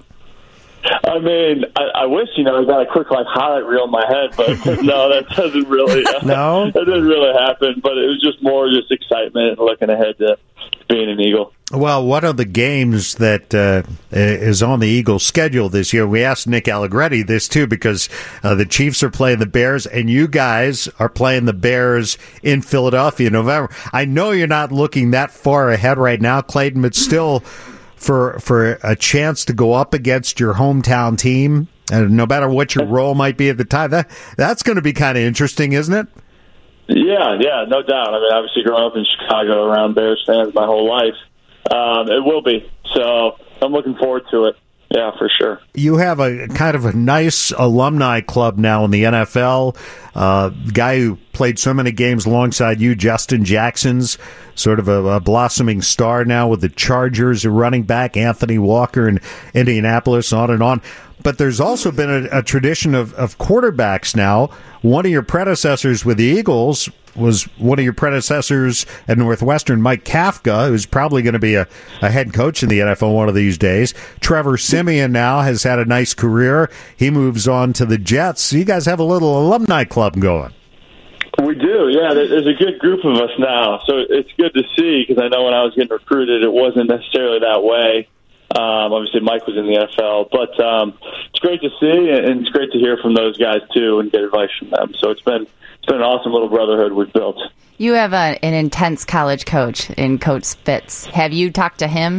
I mean, I, I wish, you know, I got a quick like highlight reel in my head, but no, that doesn't really. Uh, no, that didn't really happen. But it was just more just excitement and looking ahead to being an Eagle. Well, one of the games that uh, is on the Eagles' schedule this year, we asked Nick Allegretti this too, because uh, the Chiefs are playing the Bears, and you guys are playing the Bears in Philadelphia in November. I know you're not looking that far ahead right now, Clayton, but still, for for a chance to go up against your hometown team, and no matter what your role might be at the time, that that's going to be kind of interesting, isn't it? Yeah, yeah, no doubt. I mean, obviously growing up in Chicago around Bears fans my whole life, um, it will be. So I'm looking forward to it. Yeah, for sure. You have a kind of a nice alumni club now in the N F L. Uh, guy who played so many games alongside you, Justin Jackson's sort of a, a blossoming star now with the Chargers, a running back, Anthony Walker in Indianapolis, on and on. But there's also been a, a tradition of, of quarterbacks now. One of your predecessors with the Eagles was one of your predecessors at Northwestern, Mike Kafka, who's probably going to be a, a head coach in the N F L one of these days. Trevor Siemian now has had a nice career. He moves on to the Jets. So you guys have a little alumni club going. We do, do, yeah. there- There's a good group of us now, so it's good to see because I know when I was getting recruited, it wasn't necessarily that way. Um, obviously, Mike was in the N F L, but um, it's great to see, and it's great to hear from those guys too, and get advice from them. So it's been it's been an awesome little brotherhood we've built. You have a, an intense college coach in Coach Fitz. Have you talked to him?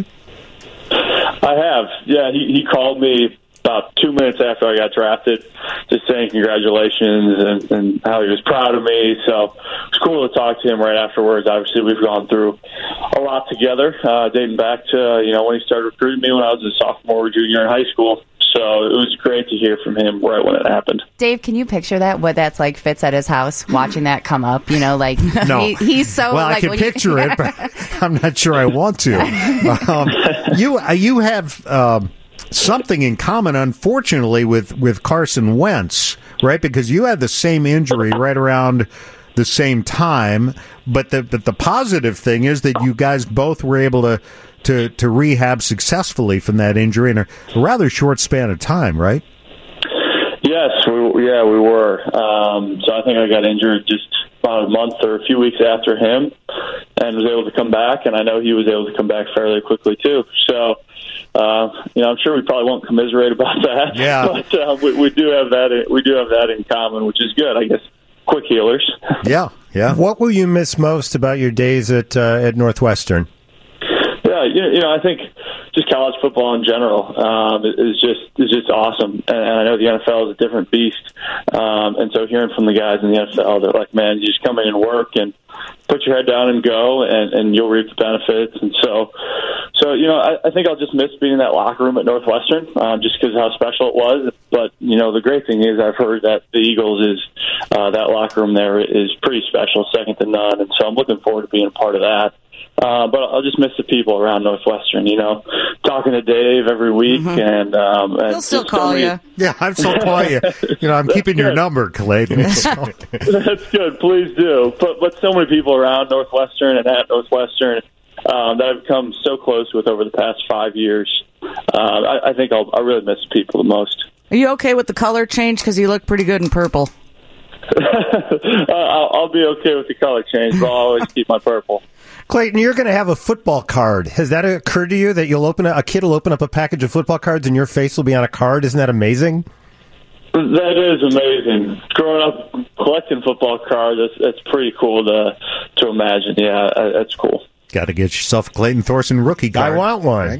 I have, yeah. He, he called me about two minutes after I got drafted, just saying congratulations and, and how he was proud of me. So it's cool to talk to him right afterwards. Obviously, we've gone through a lot together, uh, dating back to you know when he started recruiting me when I was a sophomore or junior in high school. So it was great to hear from him right when it happened. Dave, can you picture that? What that's like Fitz at his house, watching that come up? You know, like No. he, he's so. Well, like, I can when you- picture it, but I'm not sure I want to. Um, you uh, you have um, something in common, unfortunately, with, with Carson Wentz, right? Because you had the same injury right around the same time, but the but the positive thing is that you guys both were able to to, to rehab successfully from that injury in a rather short span of time, right? Yes, we, yeah, we were. Um, so I think I got injured just about a month or a few weeks after him and was able to come back, and I know he was able to come back fairly quickly, too. So, uh, you know, I'm sure we probably won't commiserate about that. Yeah. But uh, we, we do have that. We do have that in common, which is good, I guess. Quick healers. Yeah, yeah. What will you miss most about your days at uh, at Northwestern? Yeah, you you know, I think just college football in general um, is just is just awesome, and, and I know the N F L is a different beast. Um, and so hearing from the guys in the N F L, they're like, "Man, you just come in and work and put your head down and go, and, and you'll reap the benefits." And so, so you know, I, I think I'll just miss being in that locker room at Northwestern, um, just because of how special it was. But you know, the great thing is I've heard that the Eagles is uh, that locker room there is pretty special, second to none, and so I'm looking forward to being a part of that. Uh, but I'll just miss the people around Northwestern, you know, talking to Dave every week. Mm-hmm. and um, and He'll still just so call many- you. Yeah, I'll still call you. You know, I'm keeping your number, Clayton. So. That's good. Please do. But but so many people around Northwestern and at Northwestern um, that I've come so close with over the past five years. Uh, I, I think I'll I really miss people the most. Are you okay with the color change? Because you look pretty good in purple. uh, I'll, I'll be okay with the color change, but I'll always keep my purple. Clayton, you're going to have a football card. Has that occurred to you that you'll open a, a kid will open up a package of football cards and your face will be on a card? Isn't that amazing? That is amazing. Growing up collecting football cards, that's, that's pretty cool to to imagine. Yeah, uh, that's cool. Got to get yourself a Clayton Thorson rookie card. I want one.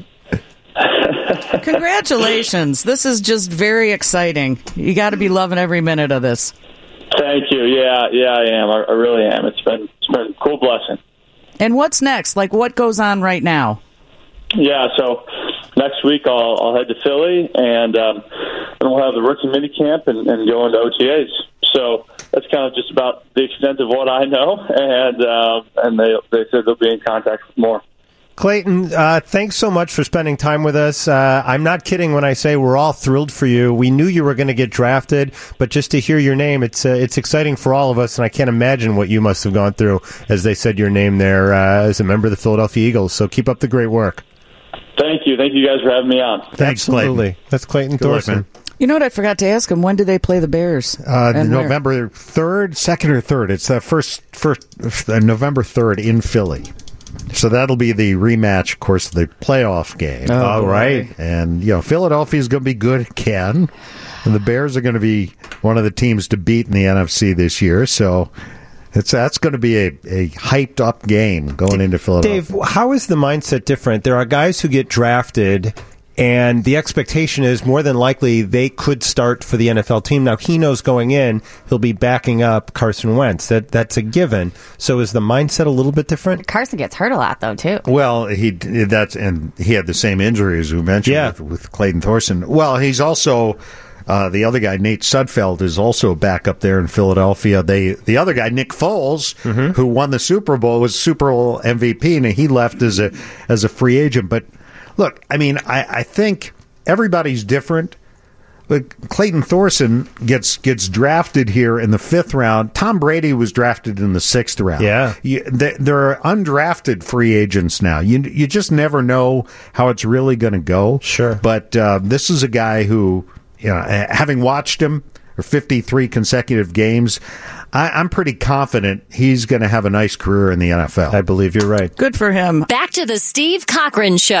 Right? Congratulations. This is just very exciting. You got to be loving every minute of this. Thank you. Yeah, yeah, I am. I, I really am. It's been it's been a cool blessing. And what's next? Like, what goes on right now? Yeah, so next week I'll, I'll head to Philly, and um, then we'll have the rookie minicamp and, and go into O T As. So that's kind of just about the extent of what I know, and uh, and they they said they'll be in contact with more. Clayton, uh, thanks so much for spending time with us. Uh, I'm not kidding when I say we're all thrilled for you. We knew you were going to get drafted, but just to hear your name, it's uh, it's exciting for all of us, and I can't imagine what you must have gone through as they said your name there uh, as a member of the Philadelphia Eagles. So keep up the great work. Thank you. Thank you guys for having me on. Thanks, Absolutely. Clayton. That's Clayton Good luck, Thorson. man. You know what I forgot to ask him? When do they play the Bears? Uh, And where? November third, second or third. It's the first, first uh, November third in Philly. So that'll be the rematch, of course, of the playoff game. Oh, all right. And, you know, Philadelphia's going to be good again. And the Bears are going to be one of the teams to beat in the N F C this year. So it's that's going to be a, a hyped-up game going into Philadelphia. Dave, how is the mindset different? There are guys who get drafted, and the expectation is more than likely they could start for the N F L team. Now, he knows going in he'll be backing up Carson Wentz. That That's a given. So is the mindset a little bit different? Carson gets hurt a lot, though, too. Well, he that's and he had the same injury as we mentioned Yeah. with, with Clayton Thorson. Well, he's also uh, the other guy, Nate Sudfeld, is also back up there in Philadelphia. They the other guy, Nick Foles, Mm-hmm. who won the Super Bowl, was Super Bowl M V P, and he left as a as a free agent. But look, I mean, I, I think everybody's different. But Clayton Thorson gets gets drafted here in the fifth round. Tom Brady was drafted in the sixth round. Yeah, you, th- there are undrafted free agents now. You you just never know how it's really going to go. Sure, but uh, this is a guy who, you know, having watched him for fifty-three consecutive games, I, I'm pretty confident he's going to have a nice career in the N F L. I believe you're right. Good for him. Back to the Steve Cochran Show.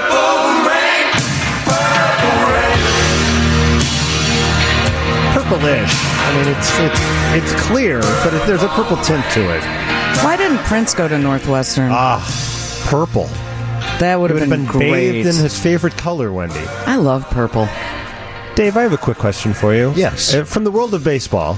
Purplish. I mean, it's it's it's clear, but it, there's a purple tint to it. Why didn't Prince go to Northwestern? Ah, purple. That would He have would been, have been great. bathed in his favorite color, Wendy. I love purple. Dave, I have a quick question for you. Yes. Uh, from the world of baseball,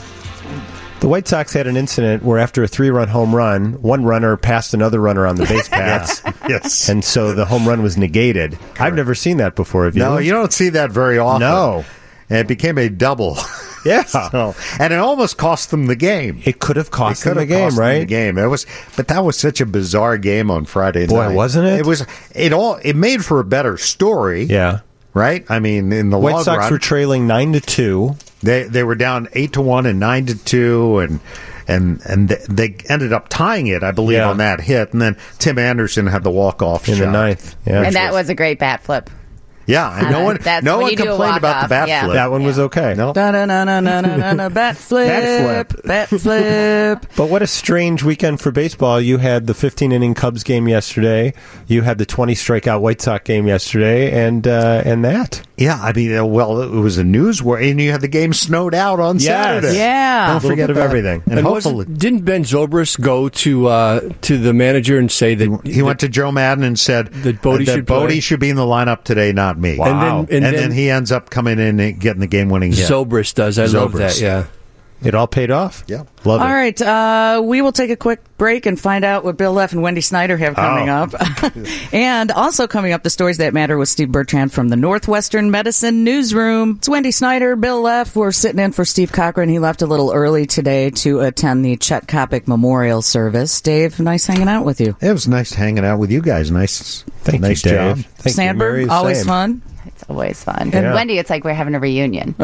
the White Sox had an incident where after a three-run home run, one runner passed another runner on the base paths. Yes. And so the home run was negated. Correct. I've never seen that before, have you? No, you don't see that very often. No. And it became a double. Yeah. So, and it almost cost them the game. It could have cost it could them the have game, cost right? Them the game. It was, but that was such a bizarre game on Friday Boy, night. wasn't it? It was. It all. It made for a better story. Yeah. Right. I mean, in the White long Sox run, were trailing nine to two. They they were down eight to one and nine to two, and and and they ended up tying it, I believe, Yeah. on that hit. And then Tim Anderson had the walk off in shot. the ninth. Yeah. And that was a great bat flip. Yeah, and Uh, no one, that's no when one you do a complained about the walk-off, bat yeah. flip. That one was okay. No. Da-na-na-na-na-na-na, bat flip. Bat flip. Bat flip. But what a strange weekend for baseball. You had the fifteen-inning Cubs game yesterday. You had the twenty-strikeout White Sox game yesterday, and uh, and that. Yeah, I mean, uh, well, it was a news where, and you had the game snowed out on Yes. Saturday. Yeah. Don't A little forget bit of that. everything. And, And hopefully, wasn't- didn't Ben Zobrist go to uh, to the manager and say that he went to Joe Madden and said that Bodie that should Bodie play? should be in the lineup today, not me. Wow. And then- and and then- then he ends up coming in and getting the game-winning hit. Zobrist does? I love Zobrist. that. Yeah. It all paid off. Yeah. Love All it. right, uh, we will take a quick break and find out what Bill Leff and Wendy Snyder have coming Oh. up. And also coming up, the stories that matter with Steve Bertrand from the Northwestern Medicine Newsroom. It's Wendy Snyder, Bill Leff. We're sitting in for Steve Cochran. He left a little early today to attend the Chet Kopic Memorial Service. Dave, nice hanging out with you. It was nice hanging out with you guys. Nice, Thank nice you, job. Dave. Thank you, Sandberg, Mary, the always same. fun. It's always fun. Yeah. And Wendy, it's like we're having a reunion.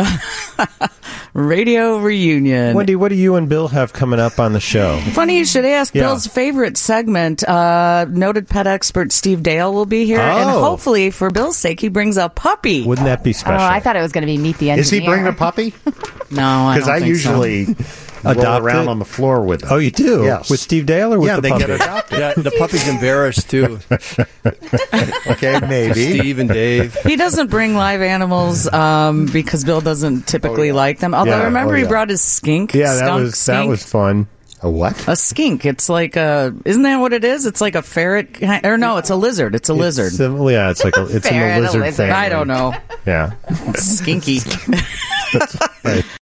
Radio reunion. Wendy, what do you and Bill have coming up on the show? Funny you should ask. Yeah. Bill's favorite segment, uh, noted pet expert Steve Dale will be here. And Oh. hopefully, for Bill's sake, he brings a puppy. Wouldn't that be Oh, special? I thought it was going to be Meet the Engineer. Is he bringing a puppy? No, I Because don't I, think usually roll Adopt around it? on the floor with him. Oh, you do? Yes. With Steve Dale or with yeah, the they puppy? get adopted. Yeah, the puppy's embarrassed too. Okay, maybe. Steve and Dave. so. He doesn't bring live animals um, because Bill doesn't typically like them. Although Yeah, remember oh, he yeah. brought his skink. Yeah, that skunk was that skink. was fun. A what? A skink. It's like a. Isn't that what it is? It's like a ferret. ki- Or no, it's a lizard. It's a lizard. It's, um, yeah, it's like a, it's in Ferret, the a lizard lizard. family. I don't know. Yeah. It's skinky.